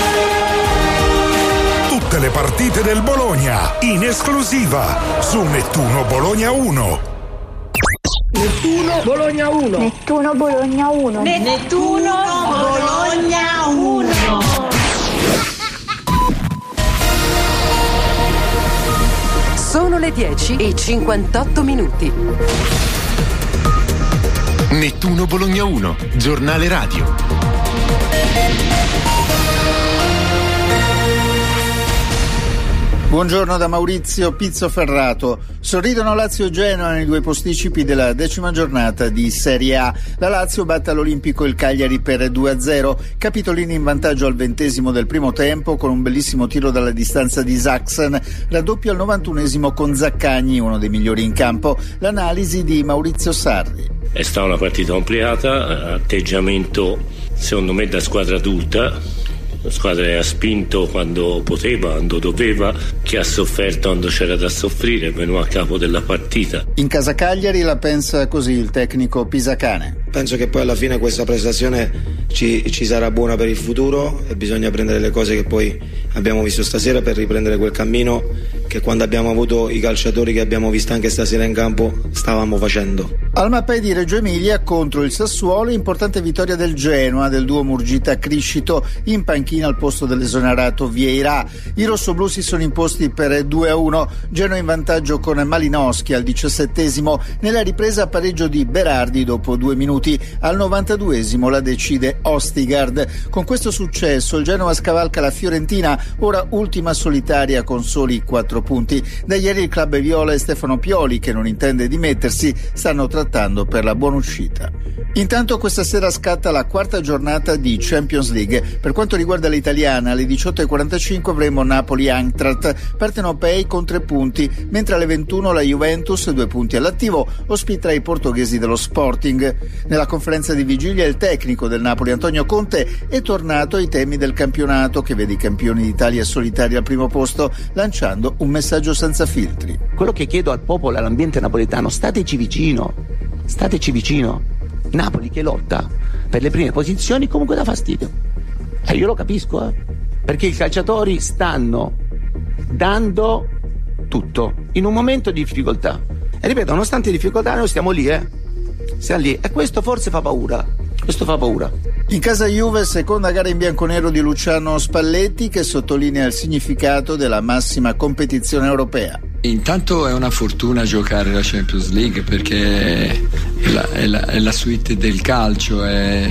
Tutte le partite del Bologna, in esclusiva, su Nettuno Bologna uno. Nettuno Bologna uno. Nettuno Bologna uno. Nettuno Bologna uno. Sono le dieci e cinquantotto minuti. Nettuno Bologna uno, giornale radio. Buongiorno da Maurizio Pizzoferrato. Sorridono Lazio e Genoa nei due posticipi della decima giornata di Serie A. La Lazio batte all'Olimpico il Cagliari per due a zero. Capitolini in vantaggio al ventesimo del primo tempo con un bellissimo tiro dalla distanza di Saxen. Raddoppio al novantunesimo con Zaccagni, uno dei migliori in campo. L'analisi di Maurizio Sarri. È stata una partita complicata, atteggiamento secondo me da squadra adulta. La squadra ha spinto quando poteva, quando doveva, chi ha sofferto quando c'era da soffrire, è venuto a capo della partita. In casa Cagliari la pensa così il tecnico Pisacane. Penso che poi alla fine questa prestazione ci, ci sarà buona per il futuro e bisogna prendere le cose che poi abbiamo visto stasera per riprendere quel cammino che quando abbiamo avuto i calciatori che abbiamo visto anche stasera in campo stavamo facendo. Al Mapei di Reggio Emilia contro il Sassuolo, importante vittoria del Genoa del duo Murgita-Criscito in panchina al posto dell'esonerato Vieira. I rossoblù si sono imposti per due a uno, Genoa in vantaggio con Malinowski al diciassettesimo, nella ripresa pareggio di Berardi dopo due minuti, al novantaduesimo la decide Ostigard. Con questo successo il Genoa scavalca la Fiorentina, ora ultima solitaria con soli quattro punti. Da ieri il club viola e Stefano Pioli, che non intende dimettersi, stanno trattando per la buona uscita. Intanto questa sera scatta la quarta giornata di Champions League. Per quanto riguarda l'italiana, alle diciotto e quarantacinque avremo Napoli-Eintracht, partenopei con tre punti, mentre alle ventuno la Juventus, due punti all'attivo, ospiterà i portoghesi dello Sporting. Nella conferenza di vigilia il tecnico del Napoli Antonio Conte è tornato ai temi del campionato, che vede i campioni d'Italia solitari al primo posto, lanciando un messaggio senza filtri. Quello che chiedo al popolo, all'ambiente napoletano: stateci vicino, stateci vicino. Napoli che lotta per le prime posizioni comunque dà fastidio, e io lo capisco, eh? Perché i calciatori stanno dando tutto in un momento di difficoltà, e ripeto, nonostante difficoltà noi stiamo lì, eh? Stiamo lì, e questo forse fa paura, questo fa paura. In casa Juve, seconda gara in bianconero di Luciano Spalletti, che sottolinea il significato della massima competizione europea. Intanto è una fortuna giocare la Champions League, perché è la, è la, è la suite del calcio, è,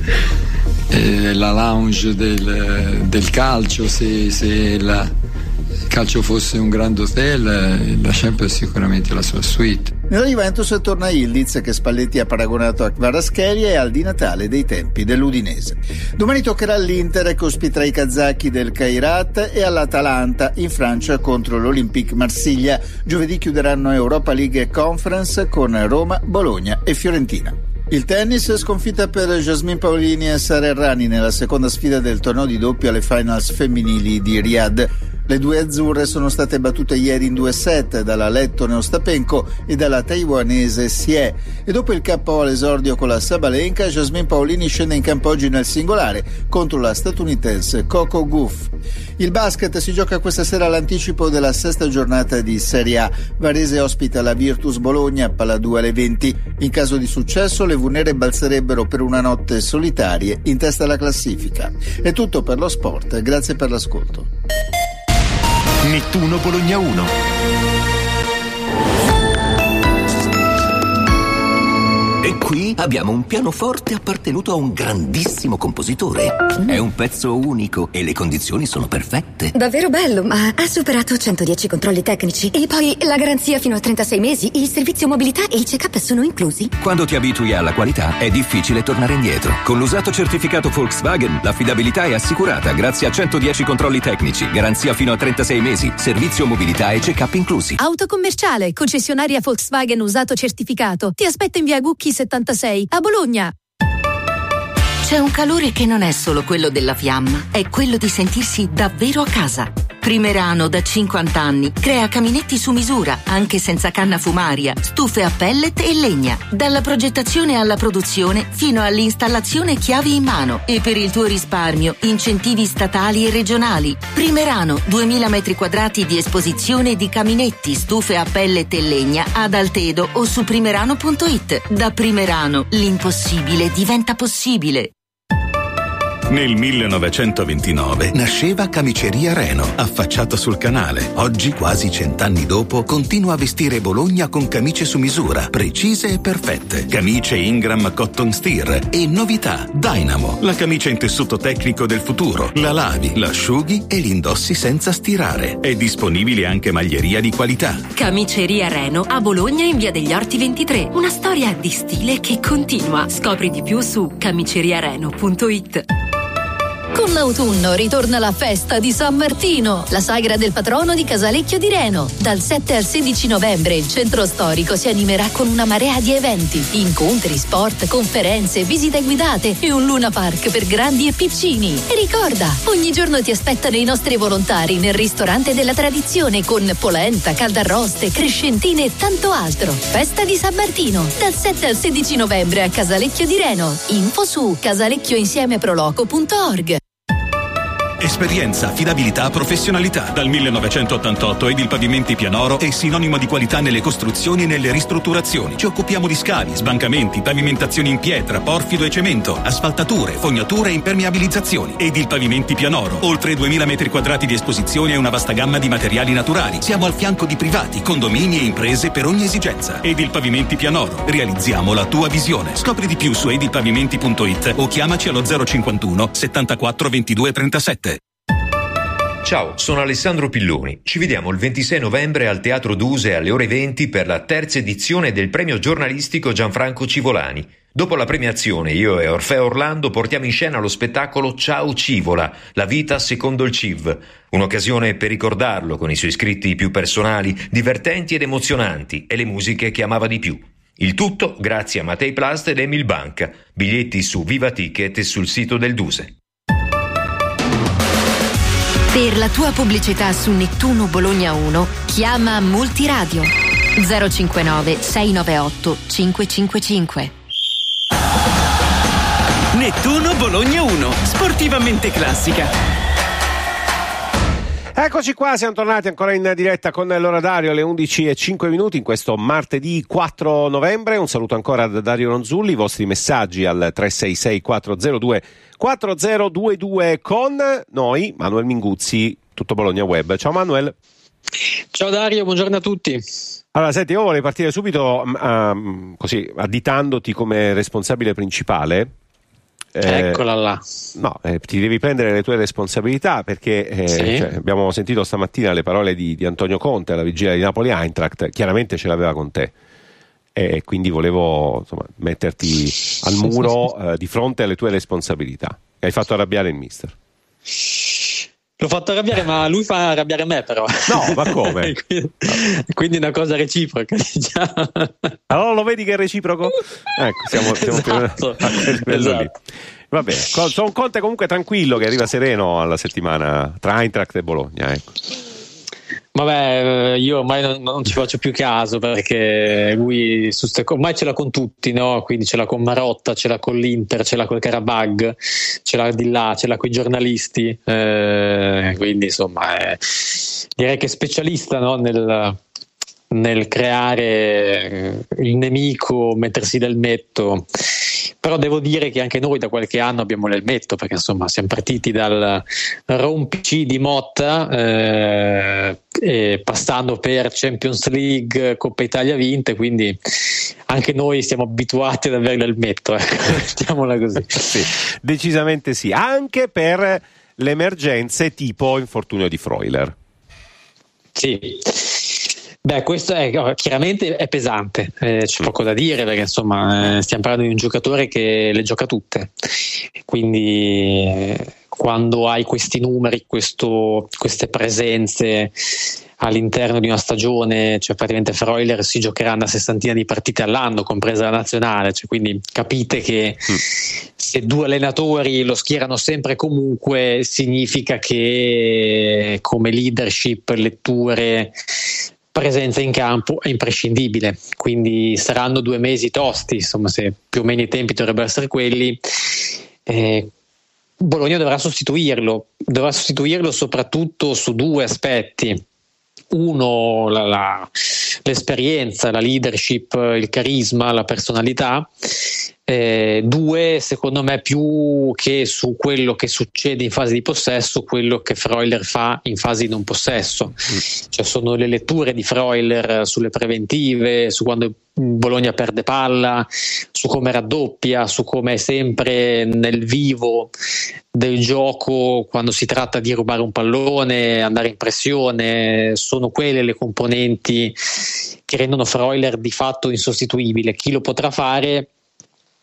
è la lounge del, del calcio. Se, se la, il calcio fosse un grand hotel, la Champions è sicuramente la sua suite. Nella Juventus torna Ildiz, che Spalletti ha paragonato a Kvaratskhelia e al Di Natale dei tempi dell'Udinese. Domani toccherà all'Inter, che ospiterà i kazaki del Kairat, e all'Atalanta in Francia contro l'Olympique Marsiglia. Giovedì chiuderanno Europa League e Conference con Roma, Bologna e Fiorentina. Il tennis, sconfitta per Jasmine Paolini e Sara Errani nella seconda sfida del torneo di doppio alle finals femminili di Riyadh. Le due azzurre sono state battute ieri in due set dalla lettone Ostapenko e dalla taiwanese Xie, e dopo il K O all'esordio con la Sabalenka, Jasmine Paolini scende in campo oggi nel singolare contro la statunitense Coco Gauff. Il basket si gioca questa sera all'anticipo della sesta giornata di Serie A. Varese ospita la Virtus Bologna, palla due alle venti. In caso di successo le Vunere balzerebbero per una notte solitarie in testa alla classifica. È tutto per lo sport, grazie per l'ascolto. Nettuno Bologna uno. E qui abbiamo un pianoforte appartenuto a un grandissimo compositore. È un pezzo unico e le condizioni sono perfette. Davvero bello, ma ha superato centodieci controlli tecnici. E poi la garanzia fino a trentasei mesi, il servizio mobilità e il check-up sono inclusi. Quando ti abitui alla qualità è difficile tornare indietro. Con l'usato certificato Volkswagen l'affidabilità è assicurata grazie a centodieci controlli tecnici, garanzia fino a trentasei mesi, servizio mobilità e check-up inclusi. Autocommerciale, concessionaria Volkswagen usato certificato. Ti aspetto in via Gucchi settantasei a Bologna. C'è un calore che non è solo quello della fiamma, è quello di sentirsi davvero a casa. Primerano, da cinquanta anni, crea caminetti su misura, anche senza canna fumaria, stufe a pellet e legna. Dalla progettazione alla produzione fino all'installazione chiavi in mano. E per il tuo risparmio, incentivi statali e regionali. Primerano, duemila metri quadrati di esposizione di caminetti, stufe a pellet e legna ad Altedo o su primerano punto it. Da Primerano, l'impossibile diventa possibile. Nel millenovecentoventinove nasceva Camiceria Reno, affacciata sul canale. Oggi, quasi cent'anni dopo, continua a vestire Bologna con camicie su misura, precise e perfette. Camicie Ingram Cotton Steer e novità Dynamo, la camicia in tessuto tecnico del futuro. La lavi, la asciughi e l'indossi senza stirare. È disponibile anche maglieria di qualità. Camiceria Reno a Bologna in via degli Orti ventitré. Una storia di stile che continua. Scopri di più su camiceriareno punto it. Con l'autunno ritorna la festa di San Martino, la sagra del patrono di Casalecchio di Reno. Dal sette al sedici novembre il centro storico si animerà con una marea di eventi, incontri, sport, conferenze, visite guidate e un Luna Park per grandi e piccini. E ricorda, ogni giorno ti aspettano i nostri volontari nel ristorante della tradizione con polenta, caldarroste, crescentine e tanto altro. Festa di San Martino, dal sette al sedici novembre a Casalecchio di Reno. Info su casalecchioinsieme.proloco punto org. Esperienza, affidabilità, professionalità. Dal millenovecentottantotto Edilpavimenti Pianoro è sinonimo di qualità nelle costruzioni e nelle ristrutturazioni. Ci occupiamo di scavi, sbancamenti, pavimentazioni in pietra, porfido e cemento, asfaltature, fognature e impermeabilizzazioni. Edilpavimenti Pianoro, oltre duemila metri quadrati di esposizione e una vasta gamma di materiali naturali. Siamo al fianco di privati, condomini e imprese per ogni esigenza. Edilpavimenti Pianoro, realizziamo la tua visione. Scopri di più su edilpavimenti punto it o chiamaci allo zero cinquantuno settantaquattro ventidue trentasette. Ciao, sono Alessandro Pilloni. Ci vediamo il ventisei novembre al Teatro Duse alle ore venti per la terza edizione del premio giornalistico Gianfranco Civolani. Dopo la premiazione, io e Orfeo Orlando portiamo in scena lo spettacolo Ciao Civola, la vita secondo il C I V. Un'occasione per ricordarlo con i suoi scritti più personali, divertenti ed emozionanti e le musiche che amava di più. Il tutto grazie a Matei Plast ed Emil Banca. Biglietti su Viva Ticket e sul sito del Duse. Per la tua pubblicità su Nettuno Bologna uno, chiama Multiradio zero cinquantanove sei novantaotto cinquecentocinquantacinque. Nettuno Bologna uno, sportivamente classica. Eccoci qua, siamo tornati ancora in diretta con l'ora Dario alle undici e cinque minuti in questo martedì quattro novembre. Un saluto ancora da Dario Ronzulli, i vostri messaggi al tre sei sei quattro zero due quattro zero due due con noi Manuel Minguzzi, Tutto Bologna Web. Ciao Manuel. Ciao Dario, buongiorno a tutti. Allora, senti, io vorrei partire subito um, così additandoti come responsabile principale. Eh, Eccola là. No, eh, ti devi prendere le tue responsabilità perché eh, Sì. cioè, abbiamo sentito stamattina le parole di, di Antonio Conte alla vigilia di Napoli Eintracht, chiaramente ce l'aveva con te e quindi volevo insomma, metterti al muro eh, di fronte alle tue responsabilità. Hai fatto arrabbiare il mister. L'ho fatto arrabbiare, ma lui fa arrabbiare me però. No, ma come? quindi, quindi è una cosa reciproca, diciamo. Allora lo vedi che è reciproco? Ecco, siamo, siamo Esatto. più a quel livello Esatto. lì. Va bene, sono un Conte comunque tranquillo che arriva sereno alla settimana tra Eintracht e Bologna, ecco. Vabbè, io ormai non, non ci faccio più caso perché lui su ste, ormai ce l'ha con tutti, no? Quindi ce l'ha con Marotta, ce l'ha con l'Inter, ce l'ha col Karabag, ce l'ha di là, ce l'ha con i giornalisti, eh, quindi insomma è, direi che è specialista, no? nel, nel creare il nemico, mettersi l'elmetto. Però devo dire che anche noi da qualche anno abbiamo l'elmetto, perché insomma siamo partiti dal rompici di Motta, eh, e passando per Champions League, Coppa Italia vinte, quindi anche noi siamo abituati ad avere l'elmetto, ecco, mettiamola così. Sì, decisamente sì, anche per le emergenze tipo infortunio di Freuler. Sì. Beh, questo è chiaramente è pesante, eh, c'è poco da dire perché insomma eh, stiamo parlando di un giocatore che le gioca tutte, quindi eh, quando hai questi numeri, questo, queste presenze all'interno di una stagione, cioè praticamente Freuler si giocherà una sessantina di partite all'anno, compresa la nazionale, cioè, quindi capite che mm. se due allenatori lo schierano sempre e comunque significa che come leadership, letture, presenza in campo è imprescindibile, quindi saranno due mesi tosti, insomma, se più o meno i tempi dovrebbero essere quelli. eh, Bologna dovrà sostituirlo dovrà sostituirlo soprattutto su due aspetti: uno la, la, l'esperienza, la leadership, il carisma, la personalità. Eh, due, secondo me, più che su quello che succede in fase di possesso, quello che Freuler fa in fase di non possesso. Mm. Cioè sono le letture di Freuler sulle preventive, su quando Bologna perde palla, su come raddoppia, su come è sempre nel vivo del gioco quando si tratta di rubare un pallone, andare in pressione. Sono quelle le componenti che rendono Freuler di fatto insostituibile. Chi lo potrà fare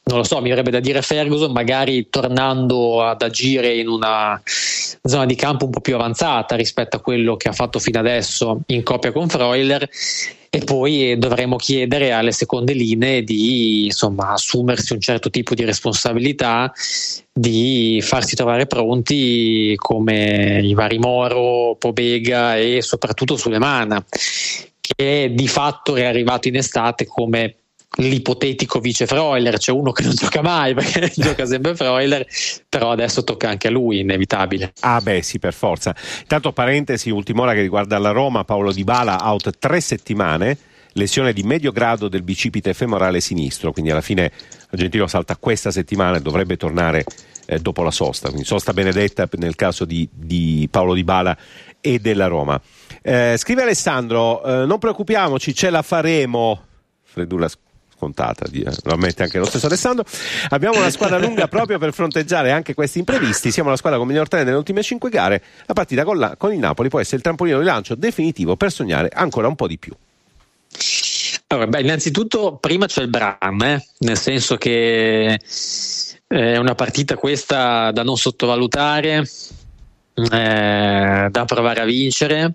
non lo so, mi verrebbe da dire Ferguson, magari tornando ad agire in una zona di campo un po' più avanzata rispetto a quello che ha fatto fino adesso in coppia con Freuler, e poi dovremo chiedere alle seconde linee di insomma assumersi un certo tipo di responsabilità, di farsi trovare pronti come i vari Moro, Pobega e soprattutto Sulemana, che di fatto è arrivato in estate come l'ipotetico vice Freuler, cioè uno che non gioca mai perché gioca sempre Freuler, però adesso tocca anche a lui, inevitabile. Ah beh sì, per forza. Intanto parentesi, ultima ora che riguarda la Roma, Paulo Dybala out tre settimane, lesione di medio grado del bicipite femorale sinistro, quindi alla fine l'argentino salta questa settimana e dovrebbe tornare eh, dopo la sosta, quindi sosta benedetta nel caso di, di Paulo Dybala e della Roma. Eh, scrive Alessandro, eh, non preoccupiamoci, ce la faremo. Freddura scontata, lo ammette anche lo stesso Alessandro. Abbiamo una squadra lunga proprio per fronteggiare anche questi imprevisti. Siamo la squadra con miglior trend nelle ultime cinque gare. La partita con, la, con il Napoli può essere il trampolino di lancio definitivo per sognare ancora un po' di più. Allora, beh, innanzitutto prima c'è il Bran, eh? nel senso che è una partita questa da non sottovalutare, eh, da provare a vincere.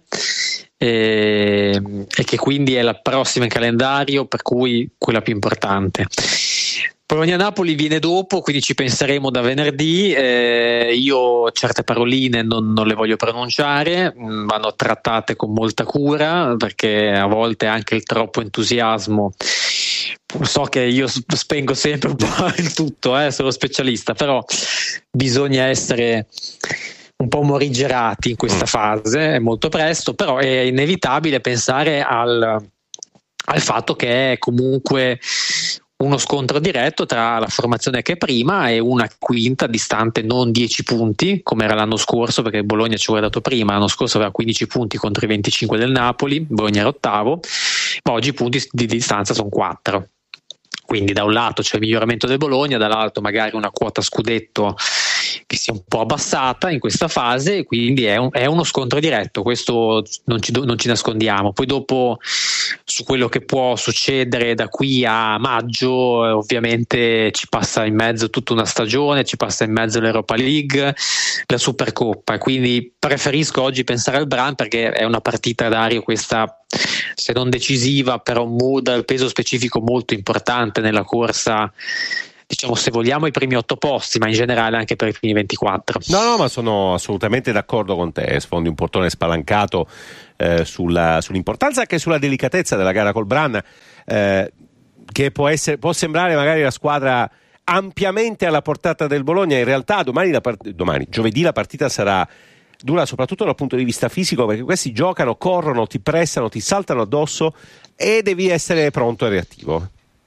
E, e che quindi è la prossima in calendario, per cui quella più importante. Bologna-Napoli viene dopo, quindi ci penseremo da venerdì. Eh, io certe paroline non, non le voglio pronunciare, mh, vanno trattate con molta cura, perché a volte anche il troppo entusiasmo, so che io spengo sempre un po' il tutto, eh, sono specialista, però bisogna essere un po' morigerati in questa fase, è molto presto, però è inevitabile pensare al, al fatto che è comunque uno scontro diretto tra la formazione che è prima e una quinta distante non dieci punti come era l'anno scorso, perché il Bologna ci aveva dato prima, l'anno scorso aveva quindici punti contro i venticinque del Napoli, Bologna era ottavo, ma oggi i punti di distanza sono quattro. Quindi da un lato c'è il miglioramento del Bologna, dall'altro magari una quota scudetto che si è un po' abbassata in questa fase, quindi è, un, è uno scontro diretto, questo non ci, non ci nascondiamo. Poi dopo su quello che può succedere da qui a maggio, eh, ovviamente ci passa in mezzo tutta una stagione, ci passa in mezzo l'Europa League, la Supercoppa, e quindi preferisco oggi pensare al Bran perché è una partita, Dario, questa se non decisiva, però un mood al peso specifico molto importante nella corsa, diciamo, se vogliamo, i primi otto posti, ma in generale anche per i primi ventiquattro. No, no, ma sono assolutamente d'accordo con te. Sfondi un portone spalancato eh, sulla, sull'importanza e anche sulla delicatezza della gara col Bran, eh, che può essere, può sembrare magari la squadra ampiamente alla portata del Bologna. In realtà domani, la part- domani giovedì la partita sarà dura soprattutto dal punto di vista fisico, perché questi giocano, corrono, ti pressano, ti saltano addosso e devi essere pronto e reattivo.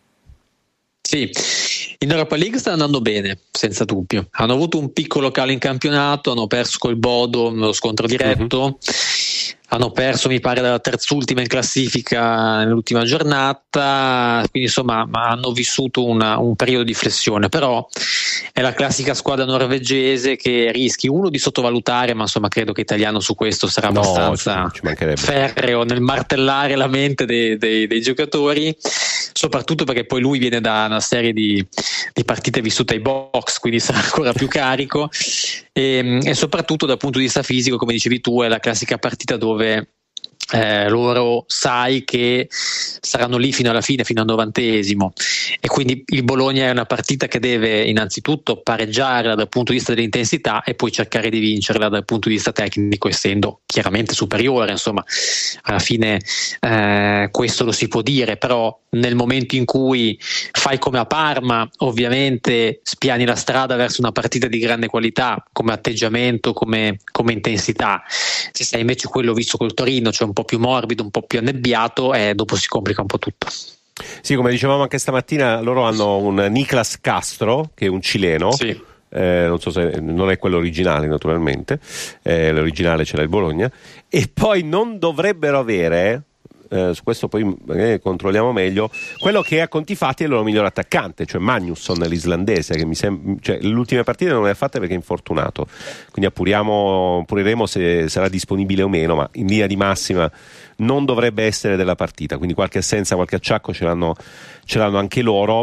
Sì, in Europa League sta andando bene, senza dubbio. Hanno avuto un piccolo calo in campionato, hanno perso col Bodo nello scontro diretto, uh-huh. hanno perso mi pare dalla terzultima in classifica nell'ultima giornata, quindi insomma hanno vissuto una, un periodo di flessione, però è la classica squadra norvegese che rischi uno di sottovalutare, ma insomma credo che Italiano su questo sarà no, abbastanza ci, ci ferreo nel martellare la mente dei, dei, dei giocatori, soprattutto perché poi lui viene da una serie di, di partite vissute ai box, quindi sarà ancora più carico e, e soprattutto dal punto di vista fisico, come dicevi tu, è la classica partita dove Eh, loro sai che saranno lì fino alla fine, fino al novantesimo, e quindi il Bologna è una partita che deve innanzitutto pareggiarla dal punto di vista dell'intensità e poi cercare di vincerla dal punto di vista tecnico, essendo chiaramente superiore, insomma alla fine eh, questo lo si può dire, però nel momento in cui fai come a Parma ovviamente spiani la strada verso una partita di grande qualità come atteggiamento, come, come intensità. Se sei invece quello visto col Torino, cioè un po' più morbido, un po' più annebbiato, e eh, dopo si complica un po' tutto. Sì, come dicevamo anche stamattina, loro hanno un Niklas Castro che è un cileno, sì. eh, non so se non è quello originale naturalmente, eh, l'originale ce l'ha il Bologna, e poi non dovrebbero avere, eh, su questo poi magari controlliamo meglio, quello che è a conti fatti è il loro miglior attaccante, cioè Magnusson, l'islandese, che mi sem- cioè, le ultime partite non le ha fatte perché è infortunato, quindi appuriamo, appureremo se sarà disponibile o meno, ma in linea di massima non dovrebbe essere della partita, quindi qualche assenza, qualche acciacco ce l'hanno, ce l'hanno anche loro.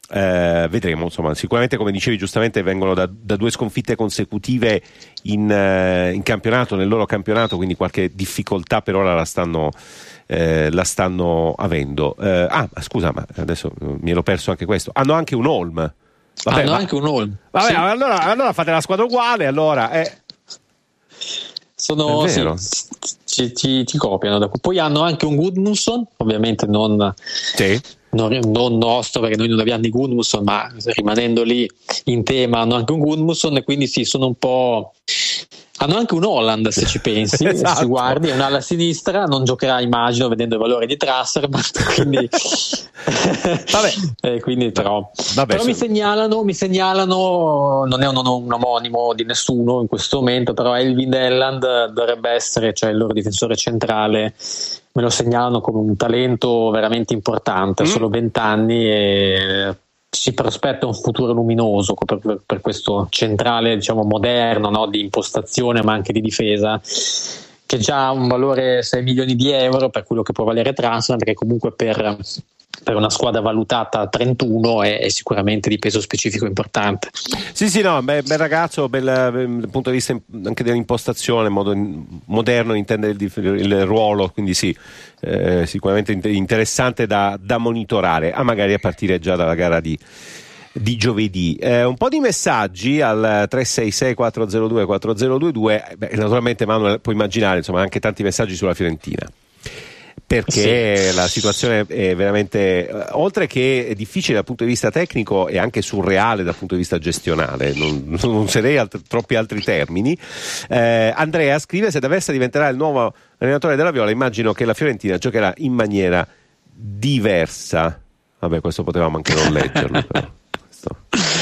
Eh, vedremo, insomma, sicuramente come dicevi giustamente vengono da, da due sconfitte consecutive in, eh, in campionato, nel loro campionato, quindi qualche difficoltà per ora la stanno, eh, la stanno avendo. Eh, ah, scusa, ma adesso mi ero perso anche questo. Hanno anche un Holm. Vabbè, Hanno ma, anche un Holm. Vabbè, sì. allora, allora fate la squadra uguale, allora. Eh. Sono, sì, ci, ci, ci copiano. Poi hanno anche un Gudmundsson, ovviamente non... Sì. Non, non nostro, perché noi non abbiamo di Gudmundsson, ma rimanendo lì in tema hanno anche un Gudmundsson, e quindi sì, sono un po'... Hanno anche un Holland, se ci pensi, esatto. Se guardi, è un'ala sinistra, non giocherà, immagino, vedendo i valori di Trasserman, quindi, Vabbè. eh, quindi però, Vabbè, però se... mi segnalano, mi segnalano, non è un, un omonimo di nessuno in questo momento, però Elvin Elland dovrebbe essere, cioè il loro difensore centrale, me lo segnalano come un talento veramente importante, ha mm. solo venti anni e si prospetta un futuro luminoso per, per, per questo centrale, diciamo, moderno, no? Di impostazione ma anche di difesa, che già ha un valore sei milioni di euro per quello che può valere Transfer, perché comunque per, per una squadra valutata a trentuno è, è sicuramente di peso specifico importante. Sì, sì, no, bel, bel ragazzo, bel, bel punto di vista anche dell'impostazione, modo moderno intende il, il ruolo, quindi sì, eh, sicuramente interessante da, da monitorare, a magari a partire già dalla gara di, di giovedì. Eh, un po' di messaggi al tre sei sei quattro zero due quattro zero due due. Beh, naturalmente Manuel puoi immaginare, insomma, anche tanti messaggi sulla Fiorentina, perché sì. La situazione è veramente, oltre che è difficile dal punto di vista tecnico, è anche surreale dal punto di vista gestionale, non, non userei alt- troppi altri termini. eh, Andrea scrive: se D'Aversa diventerà il nuovo allenatore della Viola, immagino che la Fiorentina giocherà in maniera diversa. Vabbè, questo potevamo anche non leggerlo, però. Questo...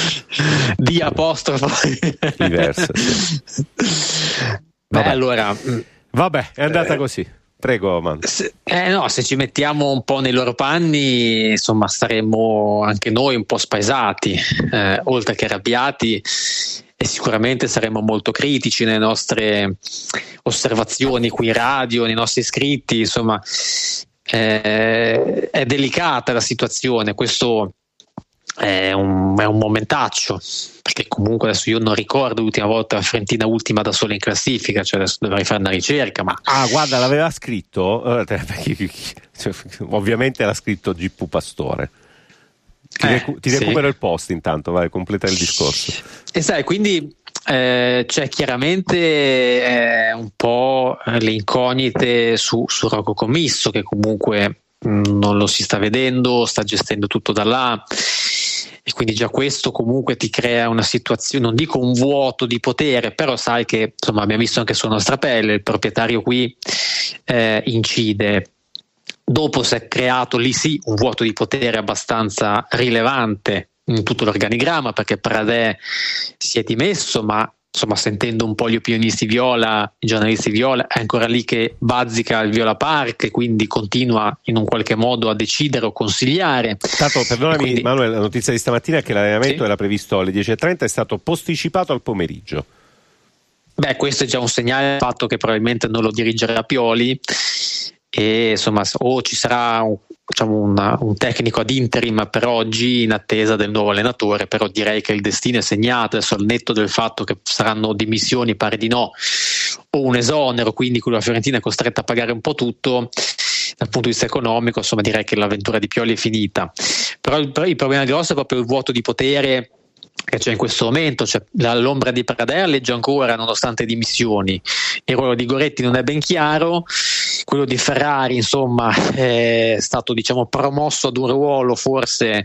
di apostrofo diversa, sì. Beh, allora vabbè, è andata eh, così. Prego, man. Se, eh no, se ci mettiamo un po' nei loro panni, insomma, staremmo anche noi un po' spaesati, eh, oltre che arrabbiati, e sicuramente saremmo molto critici nelle nostre osservazioni qui in radio, nei nostri iscritti. Insomma, eh, è delicata la situazione, questo è un, è un momentaccio, perché comunque adesso io non ricordo l'ultima volta la Fiorentina ultima da sola in classifica, cioè adesso dovrei fare una ricerca, ma ah, guarda, l'aveva scritto, ovviamente l'ha scritto G P Pastore. Ti, eh, recu- ti recupero sì. Il post intanto, vai, completa il discorso. E sai, quindi eh, c'è chiaramente eh, un po' le incognite su, su Rocco Commisso, che comunque mh, non lo si sta vedendo, sta gestendo tutto da là, e quindi già questo comunque ti crea una situazione, non dico un vuoto di potere, però sai che, insomma, abbiamo visto anche sulla nostra pelle, il proprietario qui eh, incide. Dopo si è creato lì sì un vuoto di potere abbastanza rilevante in tutto l'organigramma, perché Pradè si è dimesso, ma insomma, sentendo un po' gli opinionisti Viola, i giornalisti Viola, è ancora lì che bazzica il Viola Park, e quindi continua in un qualche modo a decidere o consigliare. Tanto, perdonami quindi... Manuel, la notizia di stamattina è che l'allenamento sì. era previsto alle dieci e trenta, è stato posticipato al pomeriggio. Beh, questo è già un segnale del fatto che probabilmente non lo dirigerà Pioli, e insomma, o ci sarà un, diciamo una, un tecnico ad interim per oggi in attesa del nuovo allenatore, però direi che il destino è segnato, adesso al netto del fatto che saranno dimissioni, pare di no, o un esonero, quindi la Fiorentina è costretta a pagare un po' tutto. Dal punto di vista economico, insomma, direi che l'avventura di Pioli è finita, però il, il problema grosso è proprio il vuoto di potere che c'è in questo momento, cioè l'ombra di Pradè legge ancora nonostante dimissioni, il ruolo di Goretti non è ben chiaro, quello di Ferrari insomma è stato, diciamo, promosso ad un ruolo forse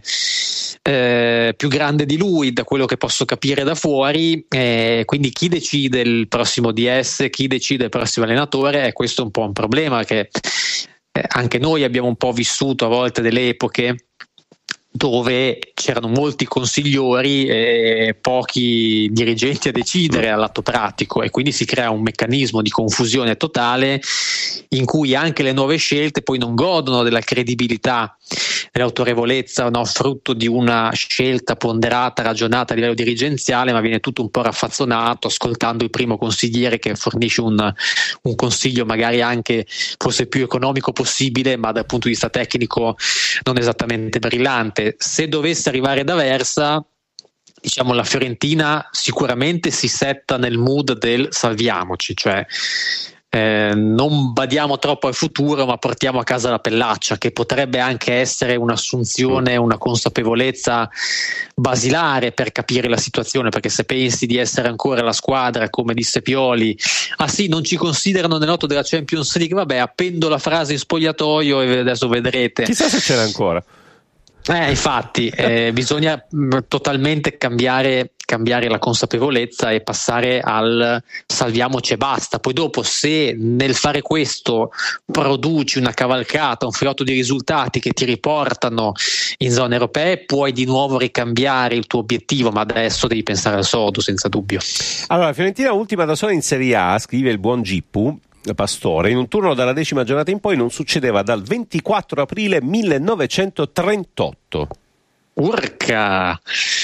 eh, più grande di lui, da quello che posso capire da fuori, eh, quindi chi decide il prossimo D S, chi decide il prossimo allenatore, è questo un po' un problema, che eh, anche noi abbiamo un po' vissuto a volte delle epoche dove c'erano molti consigliori e pochi dirigenti a decidere all'atto pratico, e quindi si crea un meccanismo di confusione totale in cui anche le nuove scelte poi non godono della credibilità dell'autorevolezza, no? Frutto di una scelta ponderata, ragionata a livello dirigenziale, ma viene tutto un po' raffazzonato ascoltando il primo consigliere che fornisce un, un consiglio magari anche forse più economico possibile, ma dal punto di vista tecnico non esattamente brillante. Se dovesse arrivare da Versa, diciamo, la Fiorentina sicuramente si setta nel mood del salviamoci, cioè eh, non badiamo troppo al futuro ma portiamo a casa la pellaccia, che potrebbe anche essere un'assunzione, una consapevolezza basilare per capire la situazione, perché se pensi di essere ancora la squadra, come disse Pioli, ah sì, non ci considerano nell'otto della Champions League, vabbè, appendo la frase in spogliatoio e adesso vedrete. Chissà se c'era ancora. Eh, infatti, eh, bisogna mh, totalmente cambiare, cambiare la consapevolezza e passare al salviamoci e basta. Poi dopo, se nel fare questo produci una cavalcata, un filotto di risultati che ti riportano in zone europee, puoi di nuovo ricambiare il tuo obiettivo, ma adesso devi pensare al sodo, senza dubbio. Allora, Fiorentina ultima da sola in Serie A, scrive il buon Gippu Pastore, in un turno dalla decima giornata in poi non succedeva dal ventiquattro aprile millenovecentotrentotto. Urca!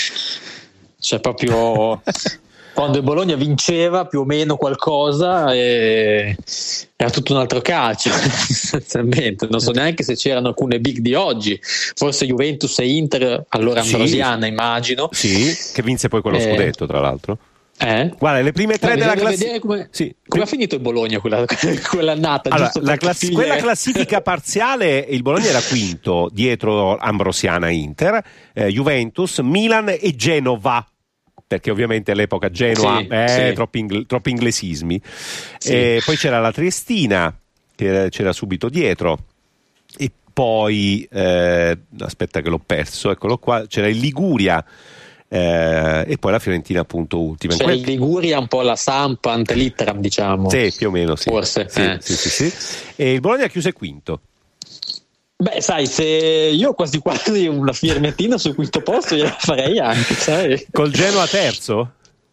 Cioè proprio quando il Bologna vinceva più o meno qualcosa e era tutto un altro calcio. Non so neanche se c'erano alcune big di oggi, forse Juventus e Inter, allora Ambrosiana, sì, immagino. Sì, che vinse poi quello eh. scudetto tra l'altro. Eh? Guarda, le prime tre eh, della classifica. Come, sì. come ha finito il Bologna quella, quell'annata? Allora, giusto la classi- quella classifica parziale, il Bologna era quinto dietro Ambrosiana Inter, eh, Juventus, Milan e Genova, perché ovviamente all'epoca Genoa, sì, eh, sì. Troppi, ingl- troppi inglesismi. Sì. E poi c'era la Triestina che c'era subito dietro, e poi eh, aspetta che l'ho perso, eccolo qua, c'era il Liguria. Eh, e poi la Fiorentina appunto ultima. Cioè il Liguria un po' la Samp ante litteram, diciamo. Sì, più o meno sì. Forse sì, eh. sì, sì, sì. E il Bologna chiuse quinto. Beh, sai, se io quasi quasi una firmettina sul quinto posto gliela farei anche, sai? Col Genoa terzo?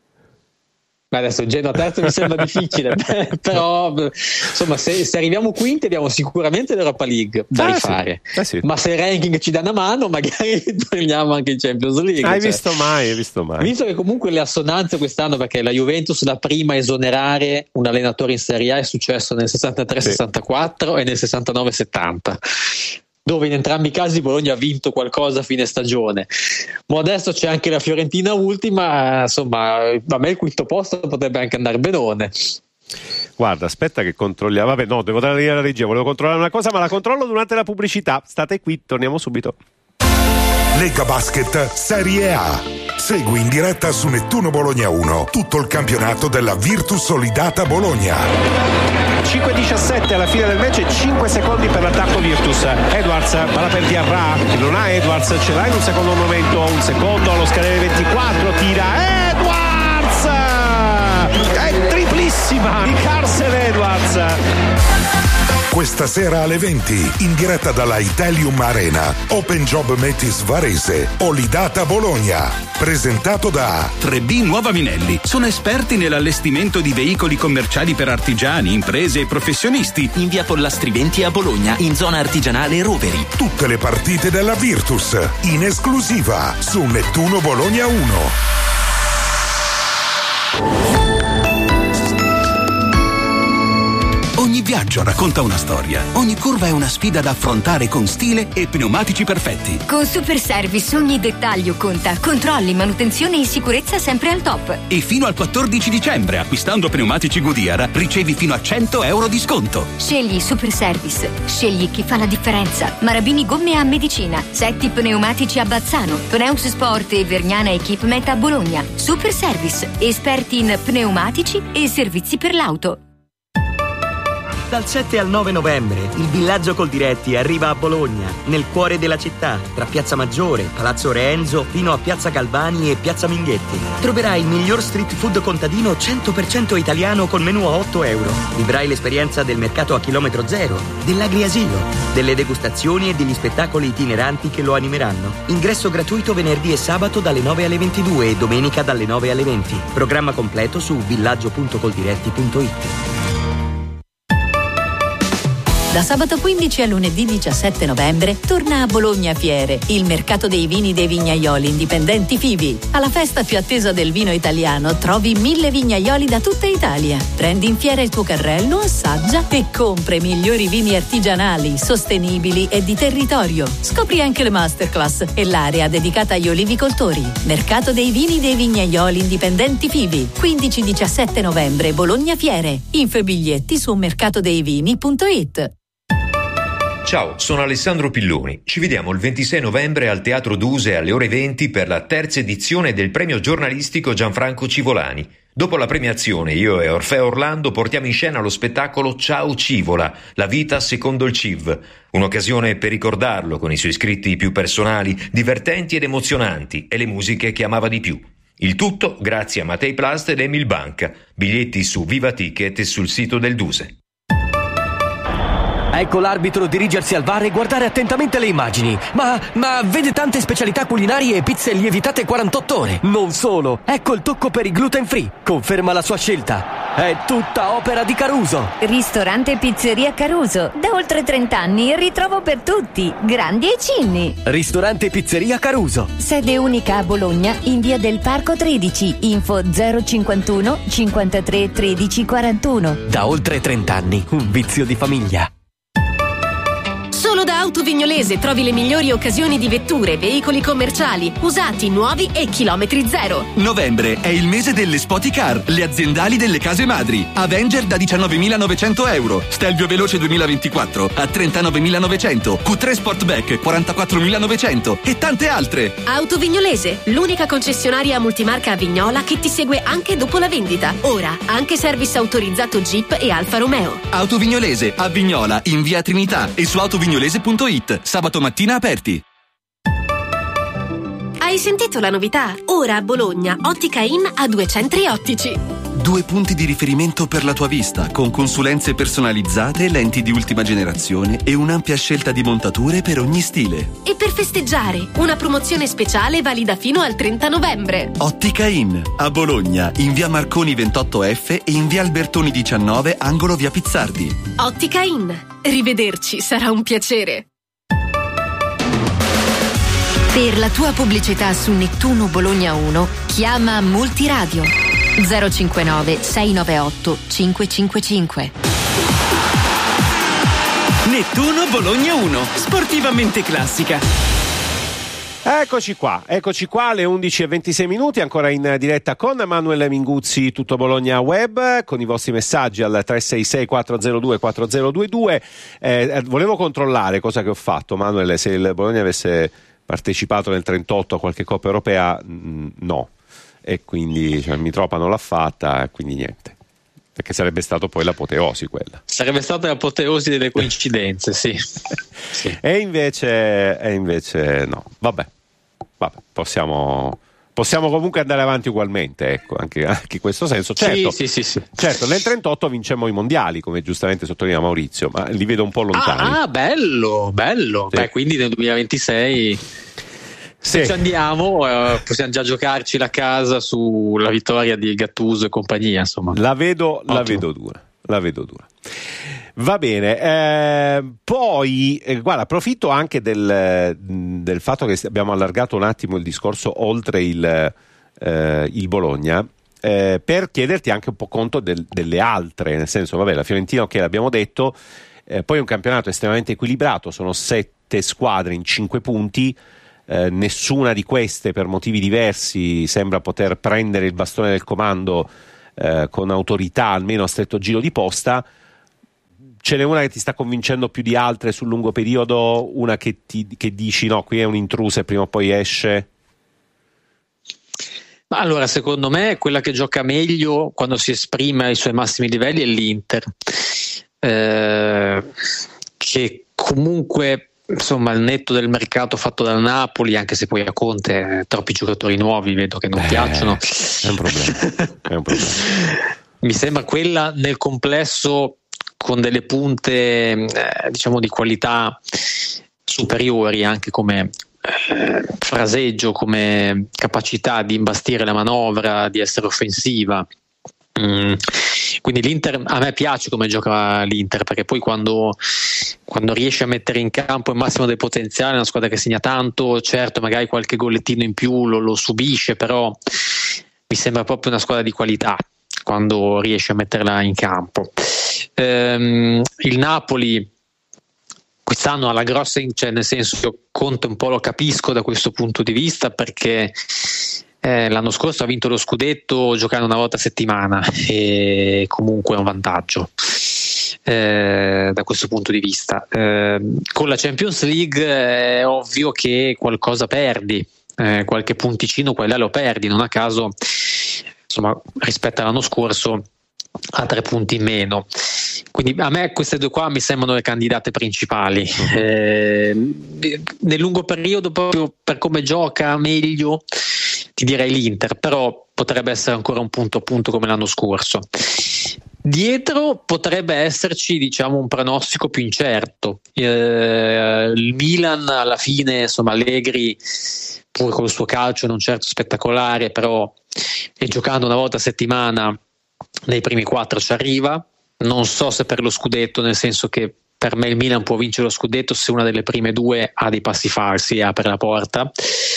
Ma adesso il Genoa terzo mi sembra difficile, però insomma se, se arriviamo quinti abbiamo sicuramente l'Europa League da ah, rifare, sì. Eh, sì. Ma se il ranking ci dà una mano magari torniamo anche in Champions League. Hai cioè. visto mai, hai visto mai. Visto che comunque le assonanze quest'anno, perché la Juventus la prima a esonerare un allenatore in Serie A è successo nel sessantatré sessantaquattro sì. e nel sessantanove settanta, dove in entrambi i casi Bologna ha vinto qualcosa a fine stagione. Ma adesso c'è anche la Fiorentina ultima, insomma a me il quinto posto potrebbe anche andare benone. Guarda, aspetta che controlliamo. Vabbè, no, devo dare la regia, volevo controllare una cosa, ma la controllo durante la pubblicità. State qui, torniamo subito. Lega Basket Serie A. Segui in diretta su Nettuno Bologna uno tutto il campionato della Virtus Solidata Bologna. cinque diciassette alla fine del match e cinque secondi per l'attacco Virtus. Edwards, palla per Diarra, che non ha Edwards, ce l'ha in un secondo momento, un secondo allo scadere ventiquattro, tira Edwards! È triplissima di Carsen Edwards. Questa sera alle venti, in diretta dalla Italium Arena, Open Job Metis Varese, Olidata Bologna, presentato da tre B Nuova Minelli. Sono esperti nell'allestimento di veicoli commerciali per artigiani, imprese e professionisti. In via Pollastri venti a Bologna, in zona artigianale Roveri. Tutte le partite della Virtus, in esclusiva su Nettuno Bologna uno. Ogni viaggio racconta una storia, ogni curva è una sfida da affrontare con stile e pneumatici perfetti. Con Super Service ogni dettaglio conta. Controlli, manutenzione e sicurezza sempre al top. E fino al quattordici dicembre, acquistando pneumatici Goodyear, ricevi fino a cento euro di sconto. Scegli Super Service, scegli chi fa la differenza. Marabini Gomme a Medicina, Setti Pneumatici a Bazzano, Pneus Sport e Vergnana Equipment a Bologna. Super Service, esperti in pneumatici e servizi per l'auto. Dal sette al nove novembre il Villaggio Coldiretti arriva a Bologna, nel cuore della città, tra Piazza Maggiore, Palazzo Re Enzo fino a Piazza Galvani e Piazza Minghetti. Troverai il miglior street food contadino cento per cento italiano con menù a otto euro. Vivrai l'esperienza del mercato a chilometro zero, dell'agriasilo, delle degustazioni e degli spettacoli itineranti che lo animeranno. Ingresso gratuito venerdì e sabato dalle nove alle ventidue e domenica dalle nove alle venti. Programma completo su villaggio punto coldiretti punto it. Da sabato quindici a lunedì diciassette novembre torna a Bologna Fiere, il mercato dei vini dei vignaioli indipendenti Fivi. Alla festa più attesa del vino italiano trovi mille vignaioli da tutta Italia. Prendi in fiera il tuo carrello, assaggia e compra i migliori vini artigianali, sostenibili e di territorio. Scopri anche le masterclass e l'area dedicata agli olivicoltori. Mercato dei vini dei vignaioli indipendenti Fivi, quindici diciassette novembre Bologna Fiere. Info e biglietti su mercatodeivini punto it. Ciao, sono Alessandro Pilloni. Ci vediamo il ventisei novembre al Teatro Duse alle ore venti per la terza edizione del premio giornalistico Gianfranco Civolani. Dopo la premiazione, io e Orfeo Orlando portiamo in scena lo spettacolo Ciao Civola, la vita secondo il C I V. Un'occasione per ricordarlo con i suoi scritti più personali, divertenti ed emozionanti e le musiche che amava di più. Il tutto grazie a Matei Plast ed Emil Banca. Biglietti su Viva Ticket e sul sito del Duse. Ecco l'arbitro dirigersi al V A R e guardare attentamente le immagini. Ma, ma vede tante specialità culinarie e pizze lievitate quarantotto ore. Non solo, ecco il tocco per i gluten free. Conferma la sua scelta. È tutta opera di Caruso. Ristorante e pizzeria Caruso. Da oltre trenta anni il ritrovo per tutti, grandi e cinni. Ristorante e pizzeria Caruso. Sede unica a Bologna in via del Parco tredici. Info zero cinquantuno cinquantatré tredici quarantuno. Da oltre trenta anni, un vizio di famiglia. Solo da Autovignolese trovi le migliori occasioni di vetture, veicoli commerciali, usati, nuovi e chilometri zero. Novembre è il mese delle Spoticar, le aziendali delle case madri. Avenger da diciannovemilanovecento euro, Stelvio Veloce duemilaventiquattro a trentanovemilanovecento, Q tre Sportback quarantaquattromilanovecento e tante altre. Autovignolese, l'unica concessionaria multimarca a Vignola che ti segue anche dopo la vendita. Ora anche service autorizzato Jeep e Alfa Romeo. Autovignolese a Vignola in via Trinità e su autovignolese punto it. Sabato mattina aperti. Hai sentito la novità? Ora a Bologna Ottica In ha due centri ottici. Due punti di riferimento per la tua vista, con consulenze personalizzate, lenti di ultima generazione e un'ampia scelta di montature per ogni stile. E per festeggiare, una promozione speciale valida fino al trenta novembre. Ottica In, a Bologna, in via Marconi ventotto F e in via Albertoni diciannove, angolo via Pizzardi. Ottica In, rivederci sarà un piacere. Per la tua pubblicità su Nettuno Bologna uno, chiama Multiradio zero cinquantanove sei nove otto cinque cinque cinque. Nettuno Bologna uno, sportivamente classica. Eccoci qua, eccoci qua alle undici e ventisei minuti, ancora in diretta con Manuel Minguzzi, Tutto Bologna Web, con i vostri messaggi al tre sei sei quattro zero due quattro zero due due. Eh, volevo controllare, cosa che ho fatto, Manuel, se il Bologna avesse partecipato nel trentotto a qualche Coppa Europea, mh, no. E quindi cioè, Mitropa non l'ha fatta e quindi niente, perché sarebbe stato poi l'apoteosi quella. Sarebbe stata l'apoteosi delle coincidenze, sì. sì. E invece, e invece no, vabbè, vabbè possiamo, possiamo comunque andare avanti ugualmente, ecco, anche, anche in questo senso. Certo, sì, sì, sì, sì. certo, nel trentotto vincemmo i mondiali, come giustamente sottolinea Maurizio, ma li vedo un po' lontani. Ah, ah bello, bello. Sì. Beh, quindi nel duemilaventisei... Se sì. ci andiamo, eh, possiamo già giocarci la casa sulla vittoria di Gattuso e compagnia, insomma. La vedo, la vedo dura, la vedo dura. Va bene, eh, poi eh, guarda, approfitto anche del, del fatto che abbiamo allargato un attimo il discorso oltre il, eh, il Bologna, eh, per chiederti anche un po' conto del, delle altre, nel senso, vabbè, la Fiorentina, ok, l'abbiamo detto, eh, poi è un campionato estremamente equilibrato, sono sette squadre in cinque punti. Eh, nessuna di queste, per motivi diversi, sembra poter prendere il bastone del comando eh, con autorità, almeno a stretto giro di posta. Ce n'è una che ti sta convincendo più di altre sul lungo periodo, una che, ti, che dici no, qui è un'intrusa e prima o poi esce? Ma allora, secondo me quella che gioca meglio quando si esprime ai suoi massimi livelli è l'Inter, eh, che comunque, insomma, al netto del mercato fatto dal Napoli, anche se poi a Conte troppi giocatori nuovi vedo che non eh, piacciono, è un problema, è un problema. Mi sembra quella nel complesso con delle punte eh, diciamo di qualità superiori, anche come eh, fraseggio, come capacità di imbastire la manovra, di essere offensiva, Mm. Quindi l'Inter, a me piace come gioca l'Inter, perché poi quando, quando riesce a mettere in campo il massimo del potenziale, è una squadra che segna tanto, certo magari qualche gollettino in più lo, lo subisce, però mi sembra proprio una squadra di qualità quando riesce a metterla in campo. Ehm, il Napoli quest'anno ha la grossa, cioè nel senso che Conte un po' lo capisco da questo punto di vista, perché Eh, l'anno scorso ha vinto lo scudetto giocando una volta a settimana e comunque è un vantaggio eh, da questo punto di vista. Eh, con la Champions League è ovvio che qualcosa perdi, eh, qualche punticino qua e là lo perdi, non a caso insomma rispetto all'anno scorso ha tre punti in meno. Quindi a me queste due qua mi sembrano le candidate principali. Eh, nel lungo periodo, proprio per come gioca meglio, ti direi l'Inter, però potrebbe essere ancora un punto a punto come l'anno scorso. Dietro potrebbe esserci, diciamo, un pronostico più incerto. Eh, il Milan alla fine, insomma, Allegri pur col suo calcio non certo spettacolare, però e giocando una volta a settimana nei primi quattro ci arriva. Non so se per lo scudetto, nel senso che per me il Milan può vincere lo scudetto se una delle prime due ha dei passi falsi e apre la porta.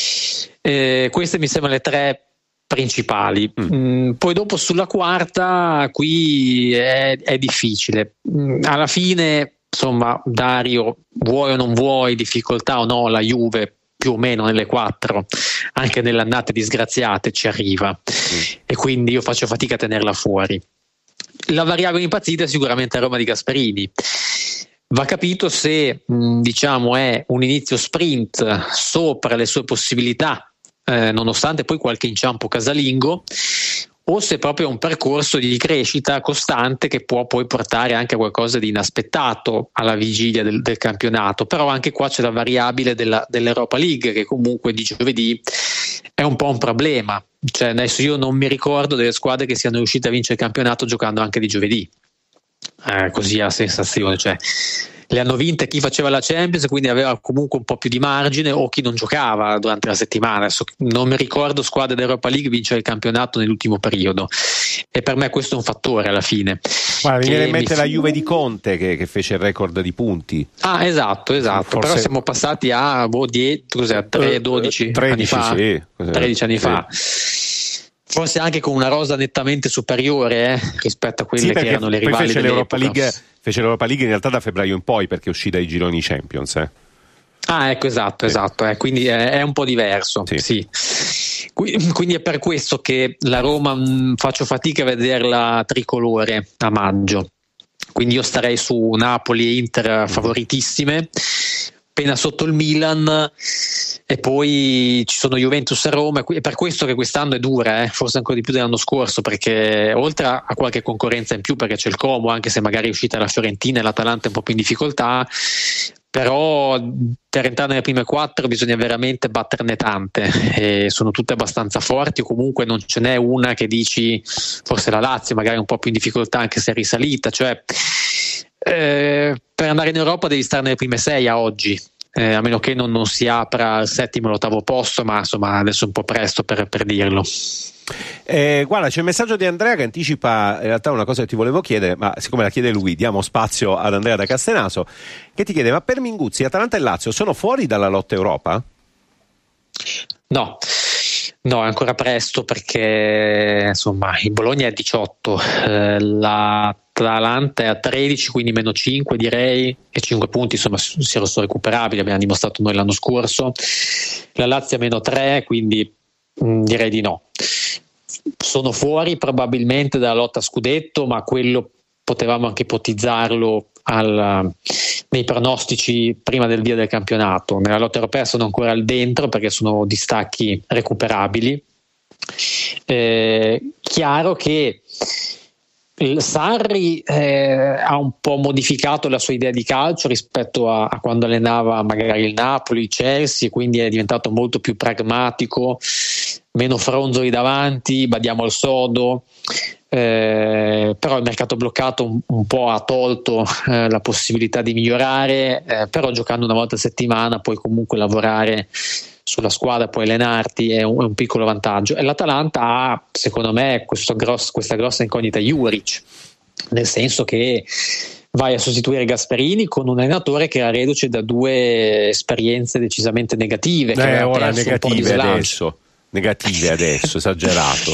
Eh, queste mi sembrano le tre principali. Mm. Mm, poi dopo sulla quarta qui è, è difficile. Mm, alla fine, insomma, Dario, vuoi o non vuoi, difficoltà o no, la Juve più o meno nelle quattro, anche nelle annate disgraziate, ci arriva. Mm. E quindi io faccio fatica a tenerla fuori. La variabile impazzita è sicuramente Roma di Gasperini. Va capito se mh, diciamo è un inizio sprint sopra le sue possibilità, eh, nonostante poi qualche inciampo casalingo, o se proprio è un percorso di crescita costante che può poi portare anche a qualcosa di inaspettato alla vigilia del, del campionato. Però anche qua c'è la variabile della, dell'Europa League, che comunque di giovedì è un po' un problema. Cioè, adesso io non mi ricordo delle squadre che siano riuscite a vincere il campionato giocando anche di giovedì. Eh, così a sensazione, cioè le hanno vinte chi faceva la Champions, quindi aveva comunque un po' più di margine, o chi non giocava durante la settimana. Adesso non mi ricordo squadre d'Europa League vincere il campionato nell'ultimo periodo, e per me questo è un fattore alla fine. Guarda, mi viene in mente mi... la Juve di Conte che, che fece il record di punti. Ah, esatto, esatto. Forse... però siamo passati a boh, dieci, cos'è, tre dodici tredici anni fa, sì. tredici anni sì. fa. Forse anche con una rosa nettamente superiore eh, rispetto a quelle sì, che erano le rivali fece dell'epoca. l'Europa League, fece l'Europa League in realtà da febbraio in poi, perché uscì dai gironi Champions. Eh. Ah, ecco, esatto, sì. esatto. Eh, quindi è, è un po' diverso. Sì. sì. Quindi è per questo che la Roma mh, faccio fatica a vederla tricolore a maggio. Quindi io starei su Napoli e Inter favoritissime, appena sotto il Milan, e poi ci sono Juventus e Roma. È per questo che quest'anno è dura, eh? Forse ancora di più dell'anno scorso, perché oltre a qualche concorrenza in più, perché c'è il Como, anche se magari è uscita la Fiorentina e l'Atalanta è un po' più in difficoltà, però per entrare nelle prime quattro bisogna veramente batterne tante, e sono tutte abbastanza forti, o comunque non ce n'è una che dici, forse la Lazio magari un po' più in difficoltà anche se è risalita, cioè eh, per andare in Europa devi stare nelle prime sei a oggi. Eh, a meno che non, non si apra al settimo o l'ottavo posto, ma insomma adesso è un po' presto per, per dirlo. Eh, guarda, c'è il messaggio di Andrea che anticipa in realtà una cosa che ti volevo chiedere, ma siccome la chiede lui diamo spazio ad Andrea da Castenaso, che ti chiede: ma per Minguzzi Atalanta e Lazio sono fuori dalla lotta Europa? No, no, è ancora presto, perché insomma il Bologna è a diciotto, eh, la l'Atalanta è a tredici, quindi meno cinque direi, e cinque punti insomma si sono recuperabili, abbiamo dimostrato noi l'anno scorso. La Lazio è a meno tre, quindi mh, direi di no. Sono fuori probabilmente dalla lotta a scudetto, ma quello potevamo anche ipotizzarlo al, nei pronostici prima del via del campionato. Nella lotta europea sono ancora al dentro, perché sono distacchi recuperabili. Eh, chiaro che il Sarri eh, ha un po' modificato la sua idea di calcio rispetto a, a quando allenava magari il Napoli, il Chelsea, quindi è diventato molto più pragmatico, meno fronzoli davanti, badiamo al sodo. Eh, però il mercato bloccato un, un po' ha tolto eh, la possibilità di migliorare, eh, però giocando una volta a settimana puoi comunque lavorare sulla squadra puoi allenarti, è un, è un piccolo vantaggio. E l'Atalanta ha, secondo me, questo grosso, questa grossa incognita Juric, nel senso che vai a sostituire Gasperini con un allenatore che era reduce da due esperienze decisamente negative, che eh, ora negative adesso negative adesso esagerato.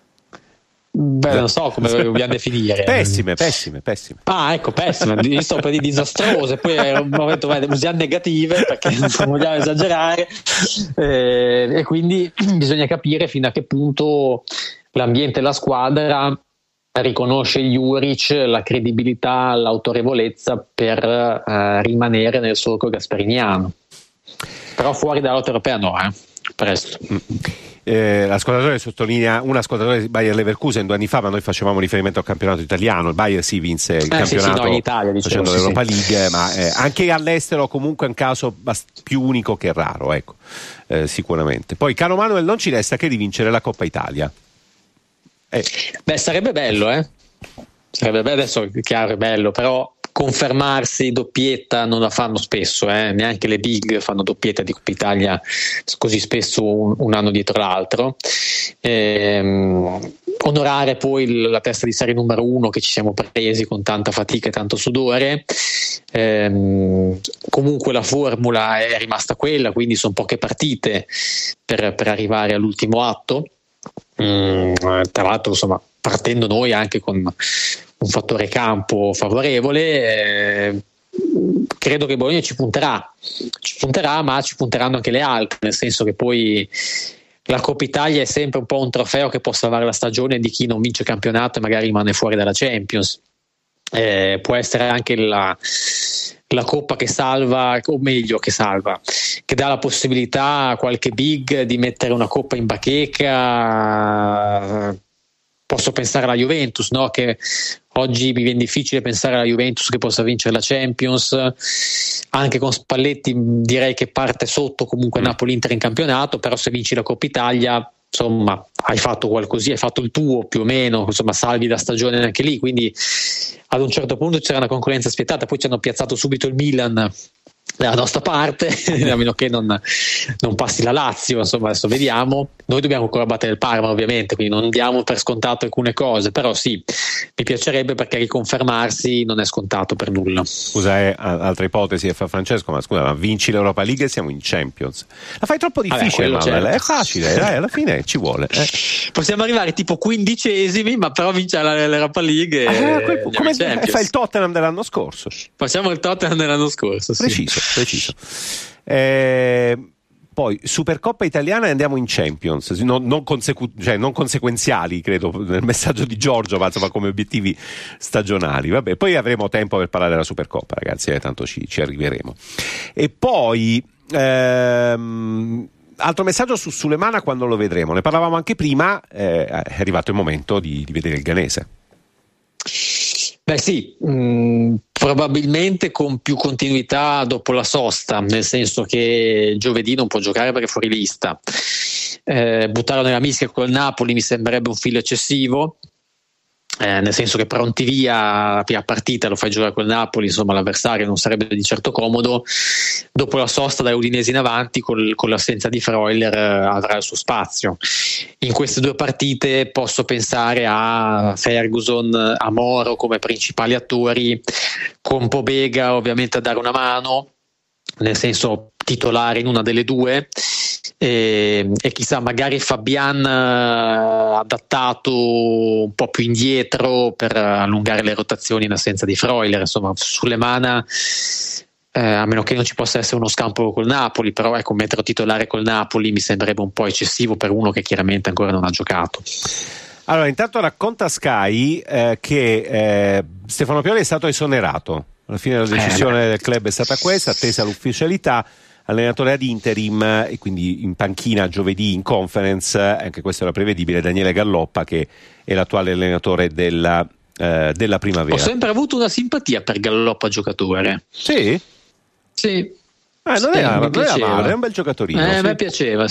Beh, non so come vogliamo definire. Pessime, pessime, pessime. Ah, ecco, pessime. Io sto per dire disastrose, poi era un momento, beh, usiamo negative perché non vogliamo esagerare, eh, e quindi bisogna capire fino a che punto l'ambiente e la squadra riconosce Juric la credibilità, l'autorevolezza per eh, rimanere nel solco gasperiniano. Però fuori dalla lotta europea no, eh. Presto. Mm. Eh, l'ascoltatore sottolinea un ascoltatore di Bayer Leverkusen due anni fa, ma noi facevamo riferimento al campionato italiano. Il Bayer si vinse il eh, campionato sì, sì, no, in Italia, dicevo, facendo sì, l'Europa sì. League, ma eh, anche all'estero comunque è un caso bast- più unico che raro, ecco, eh, sicuramente. Poi caro Manuel, non ci resta che di vincere la Coppa Italia. Eh. Beh, sarebbe bello, eh? Sarebbe bello, adesso è chiaro, è bello, però confermarsi doppietta non la fanno spesso, eh? Neanche le big fanno doppietta di Coppa Italia così spesso un, un anno dietro l'altro. Ehm, onorare poi la testa di serie numero uno che ci siamo presi con tanta fatica e tanto sudore. Ehm, comunque la formula è rimasta quella, quindi sono poche partite per, per arrivare all'ultimo atto. Mm, tra l'altro, insomma, partendo noi anche con un fattore campo favorevole, eh, credo che Bologna ci punterà, ci punterà, ma ci punteranno anche le altre, nel senso che poi la Coppa Italia è sempre un po' un trofeo che può salvare la stagione di chi non vince il campionato e magari rimane fuori dalla Champions. Eh, può essere anche la, la Coppa che salva, o meglio che salva, che dà la possibilità a qualche big di mettere una Coppa in bacheca. Posso pensare alla Juventus, no? Che oggi mi viene difficile pensare alla Juventus che possa vincere la Champions. Anche con Spalletti direi che parte sotto comunque Napoli-Inter in campionato, però se vinci la Coppa Italia, insomma, hai fatto qualcosì, hai fatto il tuo più o meno, insomma, salvi la stagione anche lì, quindi ad un certo punto c'era una concorrenza spietata. Poi ci hanno piazzato subito il Milan dalla nostra parte, a meno che non, non passi la Lazio, insomma, adesso vediamo. Noi dobbiamo ancora battere il Parma, ovviamente, quindi non diamo per scontato alcune cose, però sì, mi piacerebbe, perché riconfermarsi non è scontato per nulla. Scusa, eh, altra ipotesi che fa Francesco, ma scusa, ma vinci l'Europa League e siamo in Champions. La fai troppo difficile, Vabbè, certo. È facile, dai, alla fine ci vuole. Eh. Possiamo arrivare tipo quindicesimi, ma però vincere l'Europa League e ah, que- come fa il Tottenham dell'anno scorso. Facciamo il Tottenham dell'anno scorso, sì. Preciso, preciso. Eh, poi Supercoppa italiana e andiamo in Champions, non, non, consecu- cioè, non conseguenziali, credo, nel messaggio di Giorgio, ma insomma come obiettivi stagionali. Vabbè, poi avremo tempo per parlare della Supercoppa, ragazzi, eh, tanto ci, ci arriveremo. E poi ehm, altro messaggio su Sulemana, quando lo vedremo, ne parlavamo anche prima, eh, è arrivato il momento di, di vedere il ghanese. Beh sì, mh, probabilmente con più continuità dopo la sosta, nel senso che giovedì non può giocare perché è fuori lista. Eh, buttarlo nella mischia col Napoli mi sembrerebbe un filo eccessivo, eh, nel senso che pronti via la prima partita, lo fai giocare col Napoli, insomma l'avversario non sarebbe di certo comodo. Dopo la sosta dai Udinese in avanti, col, con l'assenza di Freuler, eh, avrà il suo spazio. In queste due partite posso pensare a Ferguson, a Moro come principali attori, con Pobega ovviamente a dare una mano, nel senso titolare in una delle due, e, e chissà, magari Fabian uh, adattato un po' più indietro per allungare le rotazioni in assenza di Freuler. Insomma, Sulemana, eh, a meno che non ci possa essere uno scampo col Napoli, però ecco, metterlo titolare col Napoli mi sembrerebbe un po' eccessivo per uno che chiaramente ancora non ha giocato. Allora, intanto racconta Sky eh, che eh, Stefano Pioli è stato esonerato. Alla fine la decisione eh, del club è stata questa, attesa l'ufficialità. Allenatore ad interim e quindi in panchina giovedì in conference, anche questo era prevedibile, Daniele Galloppa, che è l'attuale allenatore della, eh, della primavera. Ho sempre avuto una simpatia per Galloppa giocatore. Sì? Sì. Eh, non, sì, era, non era male, è un bel Eh, giocatorino. a sì. me piaceva, sì.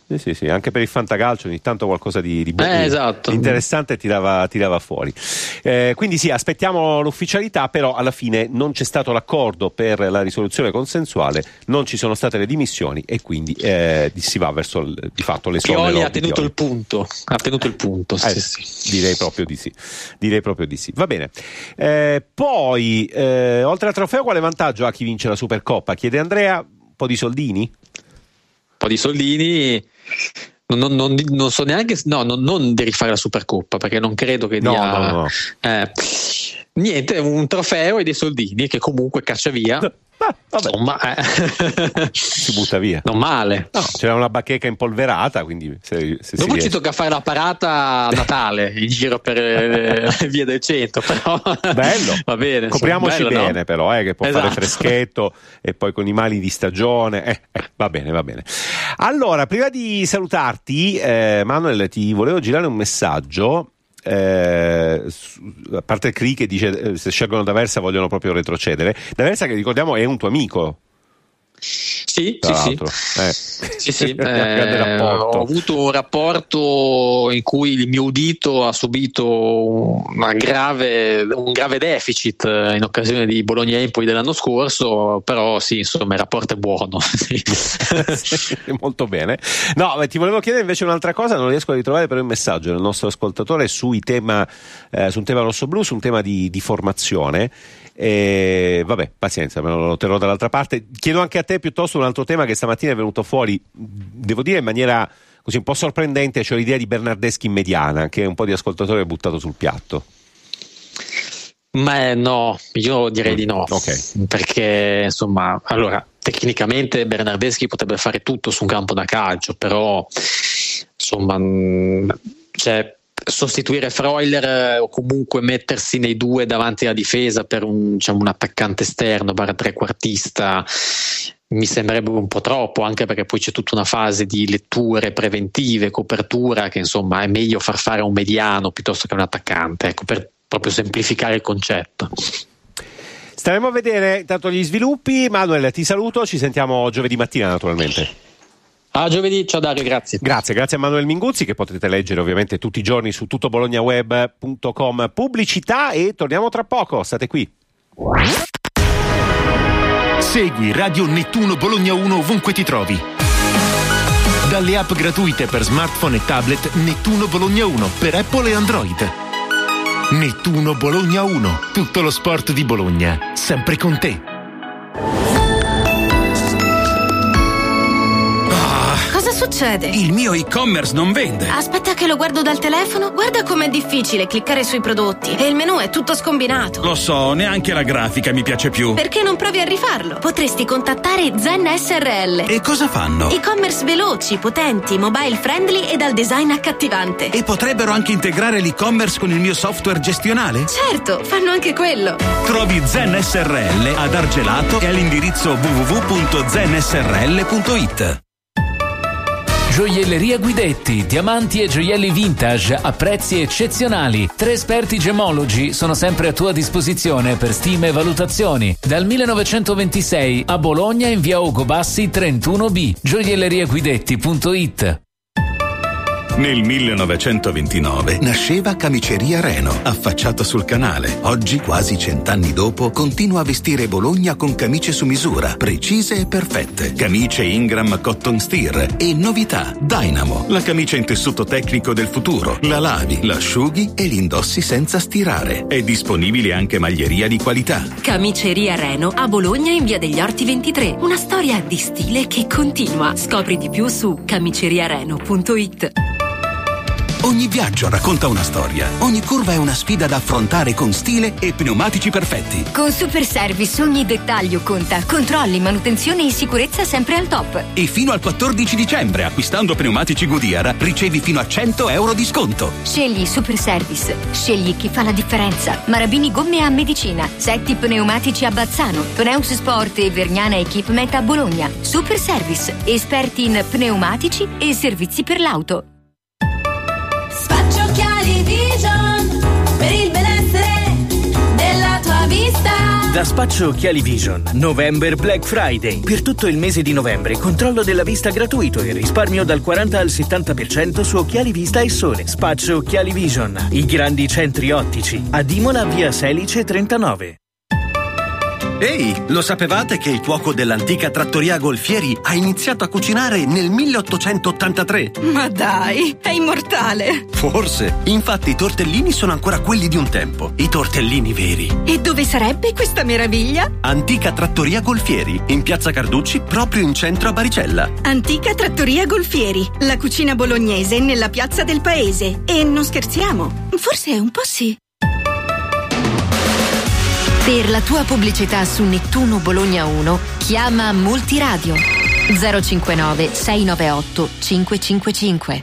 Sì, sì, sì, anche per il fantacalcio ogni tanto qualcosa di, di, eh, esatto. di interessante tirava, tirava fuori. Eh, quindi sì, aspettiamo l'ufficialità, però alla fine non c'è stato l'accordo per la risoluzione consensuale, non ci sono state le dimissioni e quindi eh, si va verso di fatto le somme. Pioli ha tenuto il punto, ha tenuto il punto. Eh, sì, sì. Direi proprio di sì. Direi proprio di sì. Va bene. Eh, poi, eh, oltre al trofeo, quale vantaggio ha chi vince la Supercoppa? Chiede Andrea. Un po' di soldini? Un po' di soldini. Non, non, non so neanche, no, non, non di rifare la Supercoppa, perché non credo che no, dia. No, no. Eh, niente, un trofeo e dei soldini che comunque caccia via. Ah, insomma, eh. si butta via. Non male. No, c'era una bacheca impolverata, quindi se, se dopo si ci tocca fare la parata a Natale in giro per eh, via del centro, però bello. Va bene. Copriamoci bello, bene, no? però, eh, che può esatto. fare freschetto e poi con i mali di stagione. Eh, eh, va bene, va bene. Allora, prima di salutarti, eh, Manuel, ti volevo girare un messaggio. Eh, a parte il Cri che dice eh, se scelgono D'Aversa vogliono proprio retrocedere. D'Aversa, che ricordiamo è un tuo amico. Sì, Tra sì, l'altro. sì. Eh. Sì, sì. Eh, ho avuto un rapporto in cui il mio udito ha subito una grave, un grave deficit in occasione di Bologna-Empoli dell'anno scorso, però sì, insomma il rapporto è buono. Sì. Sì, molto bene. No, ti volevo chiedere invece un'altra cosa, non riesco a ritrovare però il messaggio del nostro ascoltatore sui tema, eh, su un tema rosso-blu, su un tema di, di formazione. E vabbè, pazienza, me lo terrò dall'altra parte. Chiedo anche a te piuttosto un altro tema che stamattina è venuto fuori, devo dire in maniera così un po' sorprendente, cioè l'idea di Bernardeschi in mediana, che un po' di ascoltatori ha buttato sul piatto. Ma no, io direi di no, okay. Perché insomma, allora tecnicamente Bernardeschi potrebbe fare tutto su un campo da calcio, però insomma, cioè sostituire Freuler o comunque mettersi nei due davanti alla difesa per un, diciamo, un attaccante esterno barra trequartista mi sembrerebbe un po' troppo, anche perché poi c'è tutta una fase di letture preventive, copertura, che insomma è meglio far fare a un mediano piuttosto che a un attaccante, ecco, per proprio semplificare il concetto. Staremo a vedere intanto gli sviluppi. Manuel, ti saluto, ci sentiamo giovedì mattina naturalmente. A giovedì, ciao Dario, grazie. Grazie, grazie a Manuel Minguzzi, che potete leggere ovviamente tutti i giorni su tuttobolognaweb punto com. Pubblicità e torniamo tra poco, state qui. Segui Radio Nettuno Bologna uno ovunque ti trovi. Dalle app gratuite per smartphone e tablet Nettuno Bologna uno per Apple e Android. Nettuno Bologna uno, tutto lo sport di Bologna, sempre con te. Cosa succede? Il mio e-commerce non vende. Aspetta che lo guardo dal telefono. Guarda com'è difficile cliccare sui prodotti e il menu è tutto scombinato. Lo so, neanche la grafica mi piace più. Perché non provi a rifarlo? Potresti contattare Zen S R L. E cosa fanno? E-commerce veloci, potenti, mobile friendly e dal design accattivante. E potrebbero anche integrare l'e-commerce con il mio software gestionale? Certo, fanno anche quello. Trovi Zen S R L ad Argelato e all'indirizzo w w w punto zen s r l punto i t. Gioielleria Guidetti, diamanti e gioielli vintage a prezzi eccezionali. Tre esperti gemologi sono sempre a tua disposizione per stime e valutazioni. Dal millenovecentoventisei a Bologna in via Ugo Bassi trentuno B. gioielleria guidetti punto i t. Nel millenovecentoventinove nasceva Camiceria Reno, affacciata sul canale. Oggi, quasi cent'anni dopo, continua a vestire Bologna con camicie su misura, precise e perfette. Camicie Ingram Cotton Steer e novità Dynamo, la camicia in tessuto tecnico del futuro. La lavi, l'asciughi e l'indossi senza stirare. È disponibile anche maglieria di qualità. Camiceria Reno a Bologna in via degli Orti ventitré. Una storia di stile che continua. Scopri di più su camiceriareno punto i t. Ogni viaggio racconta una storia. Ogni curva è una sfida da affrontare con stile e pneumatici perfetti. Con Super Service ogni dettaglio conta. Controlli, manutenzione e sicurezza sempre al top. E fino al quattordici dicembre, acquistando pneumatici Goodyear, ricevi fino a cento euro di sconto. Scegli Super Service. Scegli chi fa la differenza. Marabini Gomme a Medicina. Setti Pneumatici a Bazzano. Pneus Sport e Vergnana Equipment a Bologna. Super Service. Esperti in pneumatici e servizi per l'auto. Occhiali Vision per il benessere della tua vista. Da Da Spaccio Occhiali Vision, November Black Friday. Per tutto il mese di novembre, controllo della vista gratuito e risparmio dal quaranta al settanta per cento su occhiali vista e sole. Spaccio Occhiali Vision, i grandi centri ottici. A Imola, via Selice trentanove. Ehi, lo sapevate che il cuoco dell'antica trattoria Golfieri ha iniziato a cucinare nel milleottocentottantatré? Ma dai, è immortale! Forse. Infatti i tortellini sono ancora quelli di un tempo, i tortellini veri. E dove sarebbe questa meraviglia? Antica trattoria Golfieri, in piazza Carducci, proprio in centro a Baricella. Antica trattoria Golfieri, la cucina bolognese nella piazza del paese. E non scherziamo, forse un po' sì. Per la tua pubblicità su Nettuno Bologna uno, chiama Multiradio zero cinquantanove sei novantotto cinquecentocinquantacinque.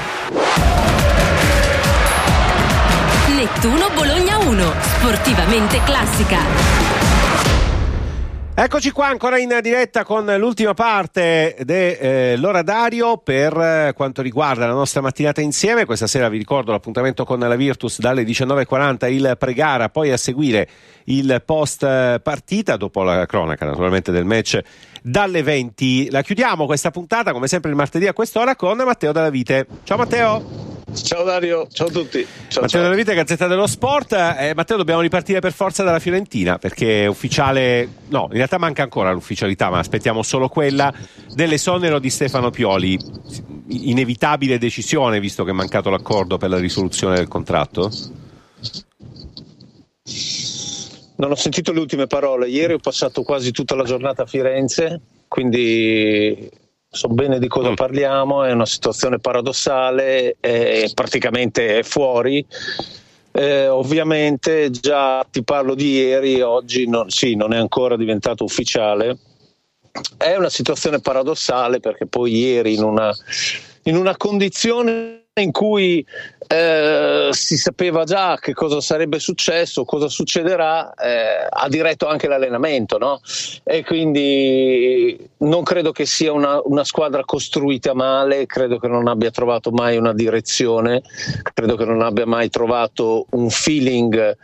Nettuno Bologna uno, sportivamente classica. Eccoci qua ancora in diretta con l'ultima parte dell'oradario per quanto riguarda la nostra mattinata insieme. Questa sera vi ricordo l'appuntamento con la Virtus dalle diciannove e quaranta, il pre-gara, poi a seguire il post partita dopo la cronaca naturalmente del match dalle venti. La chiudiamo questa puntata come sempre il martedì a quest'ora con Matteo Dalla Vite. Ciao Matteo. Ciao Dario, ciao a tutti. Ciao, Matteo ciao. Dalla Vite, Gazzetta dello Sport. eh, Matteo, dobbiamo ripartire per forza dalla Fiorentina perché è ufficiale, no, in realtà manca ancora l'ufficialità, ma aspettiamo solo quella dell'esonero di Stefano Pioli. Inevitabile decisione visto che è mancato l'accordo per la risoluzione del contratto? Non ho sentito le ultime parole. Ieri ho passato quasi tutta la giornata a Firenze, quindi so bene di cosa parliamo. È una situazione paradossale, è praticamente è fuori. Eh, ovviamente già ti parlo di ieri, oggi non, sì, non è ancora diventato ufficiale. È una situazione paradossale perché poi ieri in una, in una condizione in cui eh, si sapeva già che cosa sarebbe successo, cosa succederà, eh, ha diretto anche l'allenamento, no? E quindi non credo che sia una, una squadra costruita male, credo che non abbia trovato mai una direzione, credo che non abbia mai trovato un feeling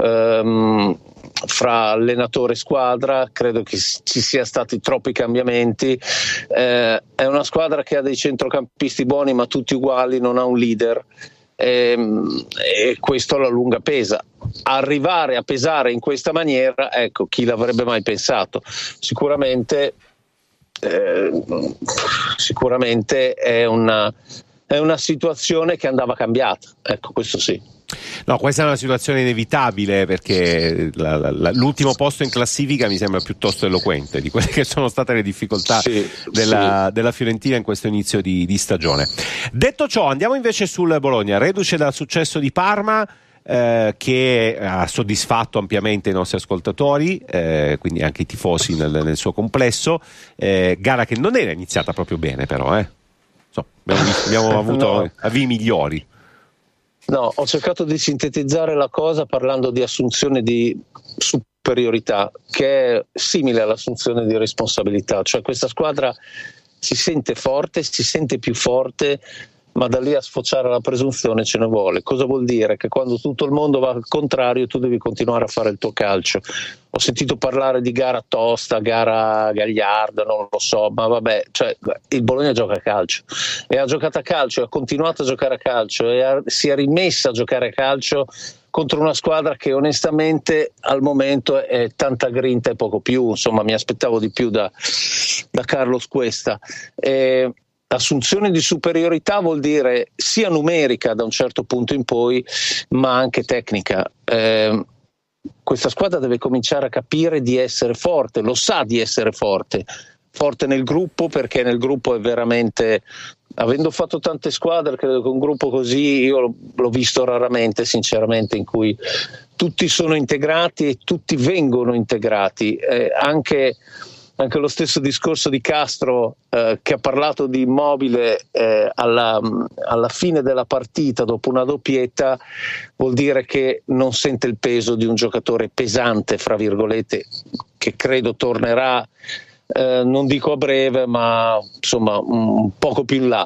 ehm, fra allenatore e squadra, credo che ci sia stati troppi cambiamenti. Eh, è una squadra che ha dei centrocampisti buoni ma tutti uguali, non ha un leader, e, e questo alla lunga pesa. Arrivare a pesare in questa maniera, ecco, chi l'avrebbe mai pensato? Sicuramente eh, sicuramente è una, è una situazione che andava cambiata, ecco, questo sì. No, questa è una situazione inevitabile perché la, la, l'ultimo posto in classifica mi sembra piuttosto eloquente di quelle che sono state le difficoltà sì, della, sì. della Fiorentina in questo inizio di, di stagione. Detto ciò, andiamo invece sul Bologna, reduce dal successo di Parma, eh, che ha soddisfatto ampiamente i nostri ascoltatori, eh, quindi anche i tifosi nel, nel suo complesso, eh, gara che non era iniziata proprio bene però, eh. So, abbiamo, abbiamo avuto no. avvii migliori. No, ho cercato di sintetizzare la cosa parlando di assunzione di superiorità, che è simile all'assunzione di responsabilità, cioè questa squadra si sente forte, si sente più forte, ma da lì a sfociare la presunzione ce ne vuole. Cosa vuol dire? Che quando tutto il mondo va al contrario tu devi continuare a fare il tuo calcio. Ho sentito parlare di gara tosta, gara gagliarda, non lo so, ma vabbè, cioè, il Bologna gioca a calcio e ha giocato a calcio, ha continuato a giocare a calcio e ha, si è rimessa a giocare a calcio contro una squadra che onestamente al momento è tanta grinta e poco più, insomma mi aspettavo di più da, da Carlos Cuesta. E, assunzione di superiorità vuol dire sia numerica da un certo punto in poi, ma anche tecnica. Eh, questa squadra deve cominciare a capire di essere forte, lo sa di essere forte, forte nel gruppo, perché nel gruppo è veramente, avendo fatto tante squadre, credo che un gruppo così io l'ho visto raramente sinceramente, in cui tutti sono integrati e tutti vengono integrati, eh, anche Anche lo stesso discorso di Castro, eh, che ha parlato di Immobile eh, alla, alla fine della partita dopo una doppietta, vuol dire che non sente il peso di un giocatore pesante, fra virgolette, che credo tornerà, eh, non dico a breve, ma insomma un poco più in là.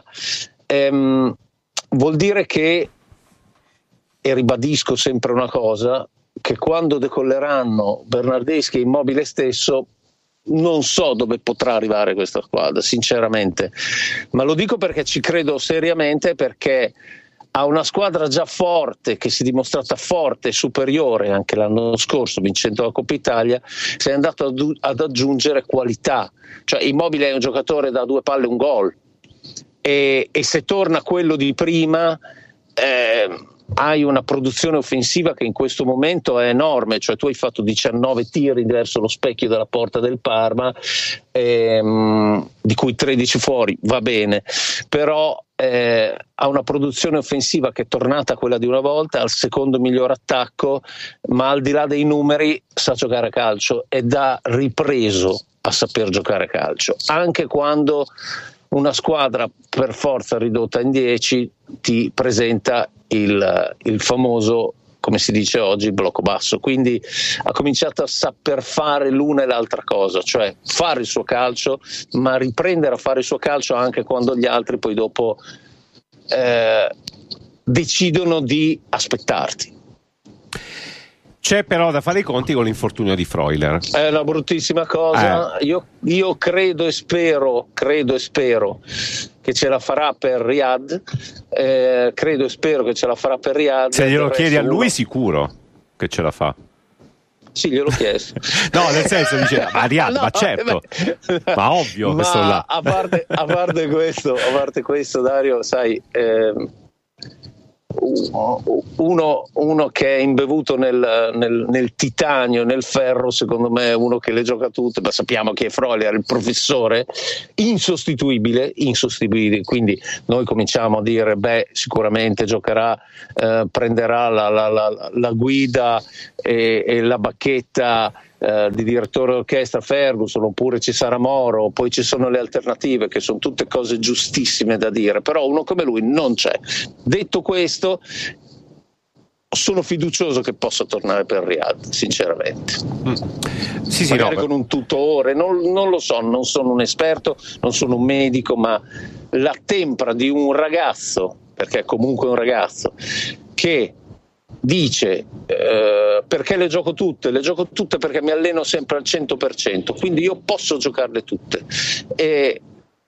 Ehm, vuol dire che, e ribadisco sempre una cosa, che quando decolleranno Bernardeschi e Immobile stesso, non so dove potrà arrivare questa squadra, sinceramente, ma lo dico perché ci credo seriamente, perché ha una squadra già forte, che si è dimostrata forte e superiore anche l'anno scorso vincendo la Coppa Italia, si è andato ad, ad aggiungere qualità, cioè Immobile è un giocatore da due palle un gol, e, e se torna quello di prima eh, hai una produzione offensiva che in questo momento è enorme, cioè tu hai fatto diciannove tiri verso lo specchio della porta del Parma, ehm, di cui tredici fuori, va bene, però eh, ha una produzione offensiva che è tornata a quella di una volta, al secondo miglior attacco, ma al di là dei numeri sa giocare a calcio ed ha ripreso a saper giocare a calcio, anche quando una squadra per forza ridotta in dieci ti presenta il, il famoso, come si dice oggi, blocco basso. Quindi ha cominciato a saper fare l'una e l'altra cosa, cioè fare il suo calcio, ma riprendere a fare il suo calcio anche quando gli altri poi dopo eh, decidono di aspettarti. C'è però da fare i conti con l'infortunio di Freuler. È una bruttissima cosa. Eh. Io, io credo e spero, credo e spero che ce la farà per Riyad. Eh, credo e spero che ce la farà per Riyad. Se glielo chiedi a lui, uno... sicuro che ce la fa. Sì, gliel'ho chiesto. No, nel senso, dice, ma Riyad, no, ma certo, beh, ma ovvio, ma questo là. A parte, a parte questo, a parte questo, Dario, sai. Ehm, Uno, uno che è imbevuto nel, nel, nel titanio, nel ferro, secondo me è uno che le gioca tutte, ma sappiamo che Freuler è il professore, insostituibile, insostituibile, quindi noi cominciamo a dire beh, sicuramente giocherà, eh, prenderà la, la, la, la guida e, e la bacchetta Uh, di direttore d'orchestra Ferguson, oppure ci sarà Moro, poi ci sono le alternative, che sono tutte cose giustissime da dire, però uno come lui non c'è. Detto questo, sono fiducioso che possa tornare per Riyad, sinceramente. Mm. Sì, sì, magari no, con un tutore, non, non lo so, non sono un esperto, non sono un medico, ma la tempra di un ragazzo, perché è comunque un ragazzo, che dice eh, perché le gioco tutte? Le gioco tutte perché mi alleno sempre al cento per cento, quindi io posso giocarle tutte. E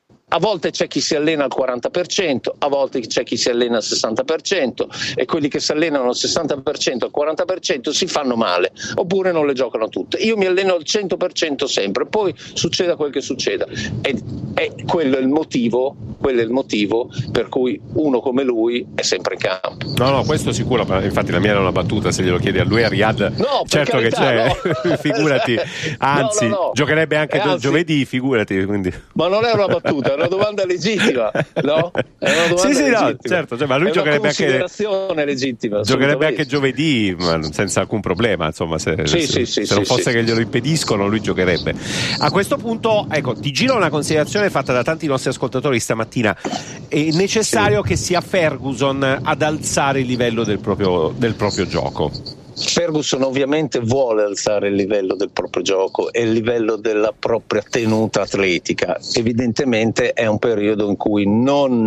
a volte c'è chi si allena al quaranta per cento, a volte c'è chi si allena al sessanta per cento, e quelli che si allenano al sessanta per cento, al quaranta per cento si fanno male, oppure non le giocano tutte. Io mi alleno al cento per cento sempre, poi succeda quel che succeda. E, e quello è il motivo, quello è il motivo per cui uno come lui è sempre in campo. No, no, questo sicuro, infatti la mia era una battuta, se glielo chiedi a lui, a Riyad, no, certo carità, che c'è, no. Figurati, anzi, no, no, no. giocherebbe anche anzi, giovedì, figurati. Quindi. Ma non è una battuta, è una domanda legittima, no? È una domanda sì, sì, legittima. No, certo, cioè, ma lui è giocherebbe una considerazione anche legittima. Giocherebbe anche giovedì, ma senza alcun problema, insomma, se, sì, se, sì, se sì, non sì, fosse sì. che glielo impediscono, lui giocherebbe. A questo punto, ecco, ti giro una considerazione fatta da tanti nostri ascoltatori stamattina. È necessario sì. che sia Ferguson ad alzare il livello del proprio, del proprio gioco. Ferguson ovviamente vuole alzare il livello del proprio gioco e il livello della propria tenuta atletica. Evidentemente è un periodo in cui non,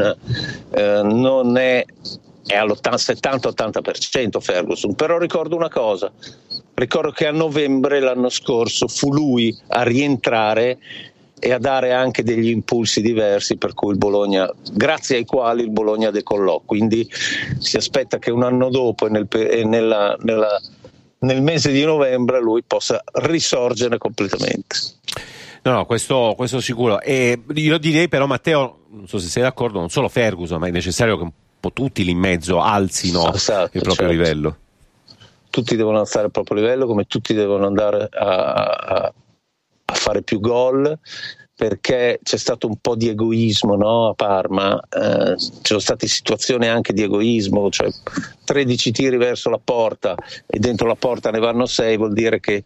eh, non è, è al settanta ottanta per cento Ferguson, però ricordo una cosa, ricordo che a novembre l'anno scorso fu lui a rientrare e a dare anche degli impulsi diversi, per cui il Bologna, grazie ai quali il Bologna decollò. Quindi si aspetta che un anno dopo e, nel, e nella, nella, nel mese di novembre lui possa risorgere completamente. No, no, questo, questo sicuro. E io direi però, Matteo, non so se sei d'accordo, non solo Ferguson, ma è necessario che un po' tutti lì in mezzo alzino esatto, il proprio certo. livello. Tutti devono alzare il proprio livello, come tutti devono andare a, a a fare più gol, perché c'è stato un po' di egoismo, no? A Parma eh, ci sono state situazioni anche di egoismo, cioè tredici tiri verso la porta e dentro la porta ne vanno sei, vuol dire che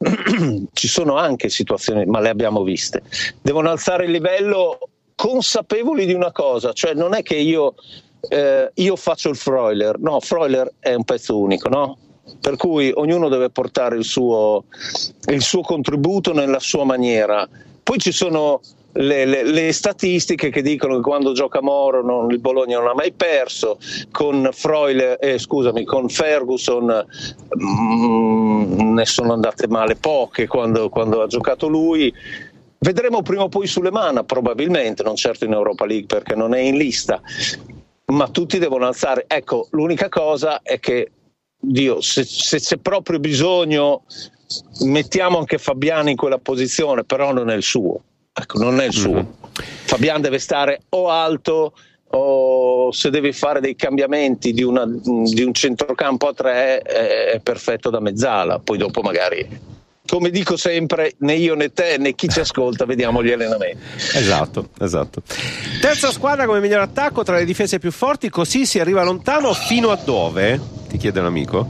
ci sono anche situazioni, ma le abbiamo viste. Devono alzare il livello consapevoli di una cosa, cioè non è che io, eh, io faccio il Freuler, no, Freuler è un pezzo unico, no? Per cui ognuno deve portare il suo, il suo contributo nella sua maniera. Poi ci sono le, le, le statistiche che dicono che quando gioca Moro non, il Bologna non ha mai perso, con Freuler, eh, scusami, con Ferguson mm, ne sono andate male poche quando, quando ha giocato lui. Vedremo prima o poi Sulemana, probabilmente, non certo in Europa League perché non è in lista, ma tutti devono alzare. Ecco, l'unica cosa è che, Dio, se, se c'è proprio bisogno, mettiamo anche Fabian in quella posizione, però non è il suo. Ecco, non è il suo. Mm-hmm. Fabian deve stare o alto, o se devi fare dei cambiamenti di, una, di un centrocampo a tre è, è perfetto da mezzala. Poi dopo magari, come dico sempre, né io né te né chi ci ascolta vediamo gli allenamenti. Esatto, esatto. Terza squadra come miglior attacco tra le difese più forti, così si arriva lontano fino a dove? Ti chiede un amico.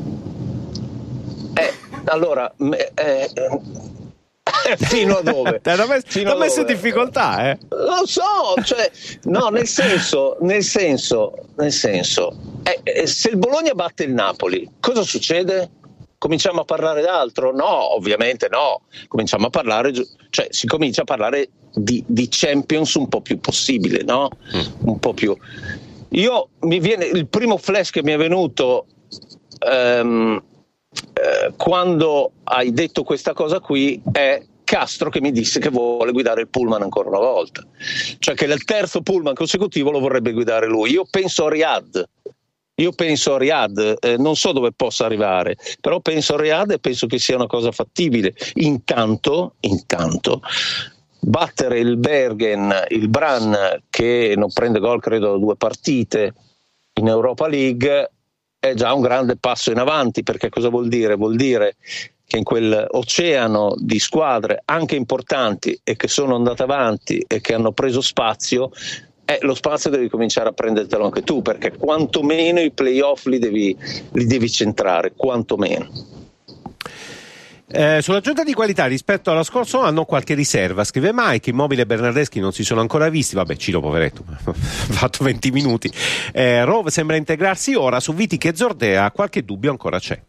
Eh, allora, eh, fino a dove? Ti ha messo in difficoltà, eh? Lo so, cioè, no, nel senso, nel senso, nel senso, eh, eh, se il Bologna batte il Napoli, cosa succede? Cominciamo a parlare d'altro? No, ovviamente no. Cominciamo a parlare, cioè si comincia a parlare di, di Champions un po' più possibile, no? Mm. Un po' più. Io mi viene il primo flash che mi è venuto ehm, eh, quando hai detto questa cosa qui è Castro che mi disse che vuole guidare il pullman ancora una volta, cioè che il terzo pullman consecutivo lo vorrebbe guidare lui. Io penso a Riyadh. Io penso a Riyadh, eh, non so dove possa arrivare, però penso a Riyadh e penso che sia una cosa fattibile. Intanto, intanto battere il Bergen, il Brann, che non prende gol credo da due partite in Europa League, è già un grande passo in avanti, perché cosa vuol dire? Vuol dire che in quell'oceano di squadre anche importanti e che sono andate avanti e che hanno preso spazio, Eh, lo spazio devi cominciare a prendertelo anche tu, perché quantomeno i playoff li devi, li devi centrare, quantomeno. Eh, sulla giunta di qualità rispetto allo scorso anno qualche riserva, scrive Mike. Immobile e Bernardeschi non si sono ancora visti, vabbè, Ciro poveretto ha fatto venti minuti. eh, Rove sembra integrarsi ora, su Vitic e Zordea qualche dubbio ancora c'è.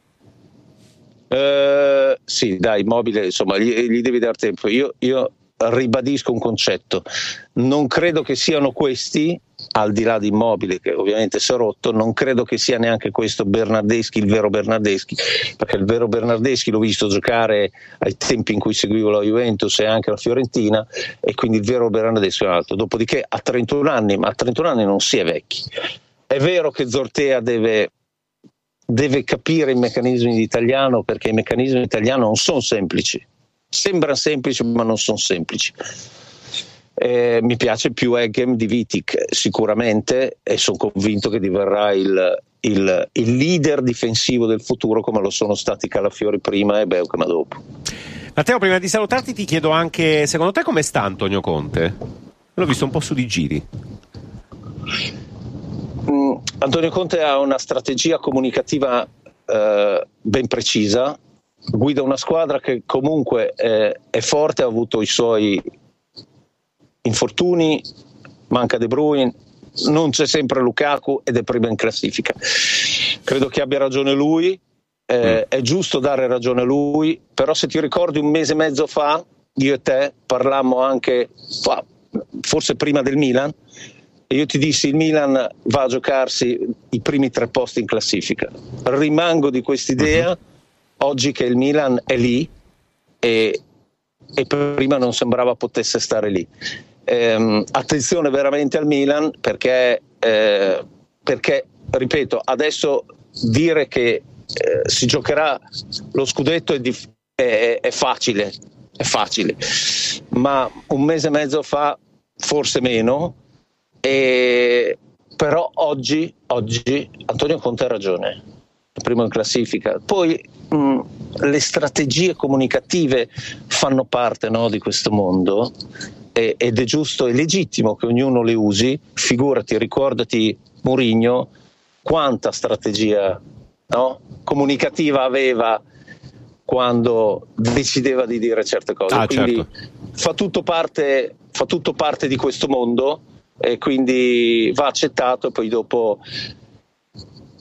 Uh, sì, dai, Immobile, insomma, gli, gli devi dar tempo. Io, io ribadisco un concetto: non credo che siano questi, al di là di Immobile che ovviamente si è rotto, non credo che sia neanche questo Bernardeschi, il vero Bernardeschi, perché il vero Bernardeschi l'ho visto giocare ai tempi in cui seguivo la Juventus e anche la Fiorentina, e quindi il vero Bernardeschi è un altro. Dopodiché ha trentuno anni, ma a trentuno anni non si è vecchi. È vero che Zortea deve deve capire i meccanismi di italiano, perché i meccanismi di italiano non sono semplici. Sembrano semplici ma non sono semplici. Eh, mi piace più Eggem di Vitic sicuramente, e sono convinto che diverrà il, il, il leader difensivo del futuro, come lo sono stati Calafiori prima e Beukema dopo. Matteo, prima di salutarti ti chiedo anche, secondo te come sta Antonio Conte? L'ho visto un po' su di giri. Mm, Antonio Conte ha una strategia comunicativa eh, ben precisa, guida una squadra che comunque eh, è forte, ha avuto i suoi infortuni, manca De Bruyne, non c'è sempre Lukaku ed è prima in classifica. Credo che abbia ragione lui, eh, mm. è giusto dare ragione a lui, però se ti ricordi un mese e mezzo fa io e te parlammo anche, forse prima del Milan, e io ti dissi il Milan va a giocarsi i primi tre posti in classifica. Rimango di quest'idea uh-huh. oggi che il Milan è lì e, e prima non sembrava potesse stare lì. Ehm, attenzione veramente al Milan, perché, eh, perché ripeto, adesso dire che eh, si giocherà lo scudetto è, dif- è, è facile, è facile, ma un mese e mezzo fa forse meno. E però oggi, oggi Antonio Conte ha ragione, primo in classifica. Poi mh, le strategie comunicative fanno parte, no, di questo mondo, e, ed è giusto e legittimo che ognuno le usi. Figurati, ricordati Mourinho quanta strategia, no, comunicativa aveva quando decideva di dire certe cose. Ah, quindi certo. fa tutto parte, fa tutto parte di questo mondo, e quindi va accettato, e poi dopo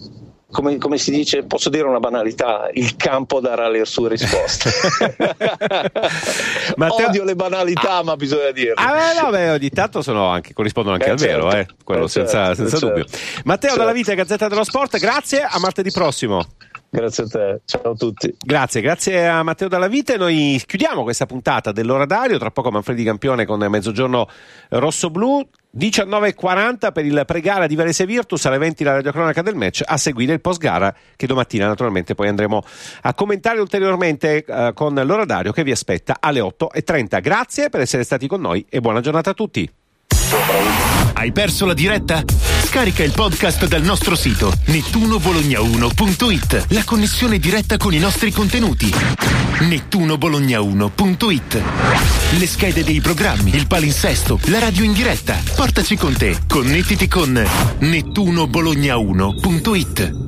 come, come si dice, posso dire una banalità, il campo darà le sue risposte. Matteo... Odio le banalità, ah. ma bisogna dirlo. Ah, no, beh, ogni tanto sono anche, corrispondono anche eh, al certo. vero, eh. Quello eh, senza, certo, senza certo. dubbio. Matteo certo. Dalla Vita, Gazzetta dello Sport, grazie, a martedì prossimo. Grazie a te, ciao a tutti. Grazie, grazie a Matteo Dalla Vita. Noi chiudiamo questa puntata dell'Orario, tra poco Manfredi Campione con Mezzogiorno Rossoblu. diciannove e quaranta per il pre-gara di Varese Virtus, alle venti la radiocronaca del match, a seguire il post-gara che domattina naturalmente poi andremo a commentare ulteriormente eh, con l'Orario che vi aspetta alle otto e trenta. Grazie per essere stati con noi e buona giornata a tutti. Hai perso la diretta? Scarica il podcast dal nostro sito nettuno bologna uno punto it. La connessione diretta con i nostri contenuti. nettuno bologna uno punto it. Le schede dei programmi, il palinsesto, la radio in diretta. Portaci con te. Connettiti con nettuno bologna uno punto it.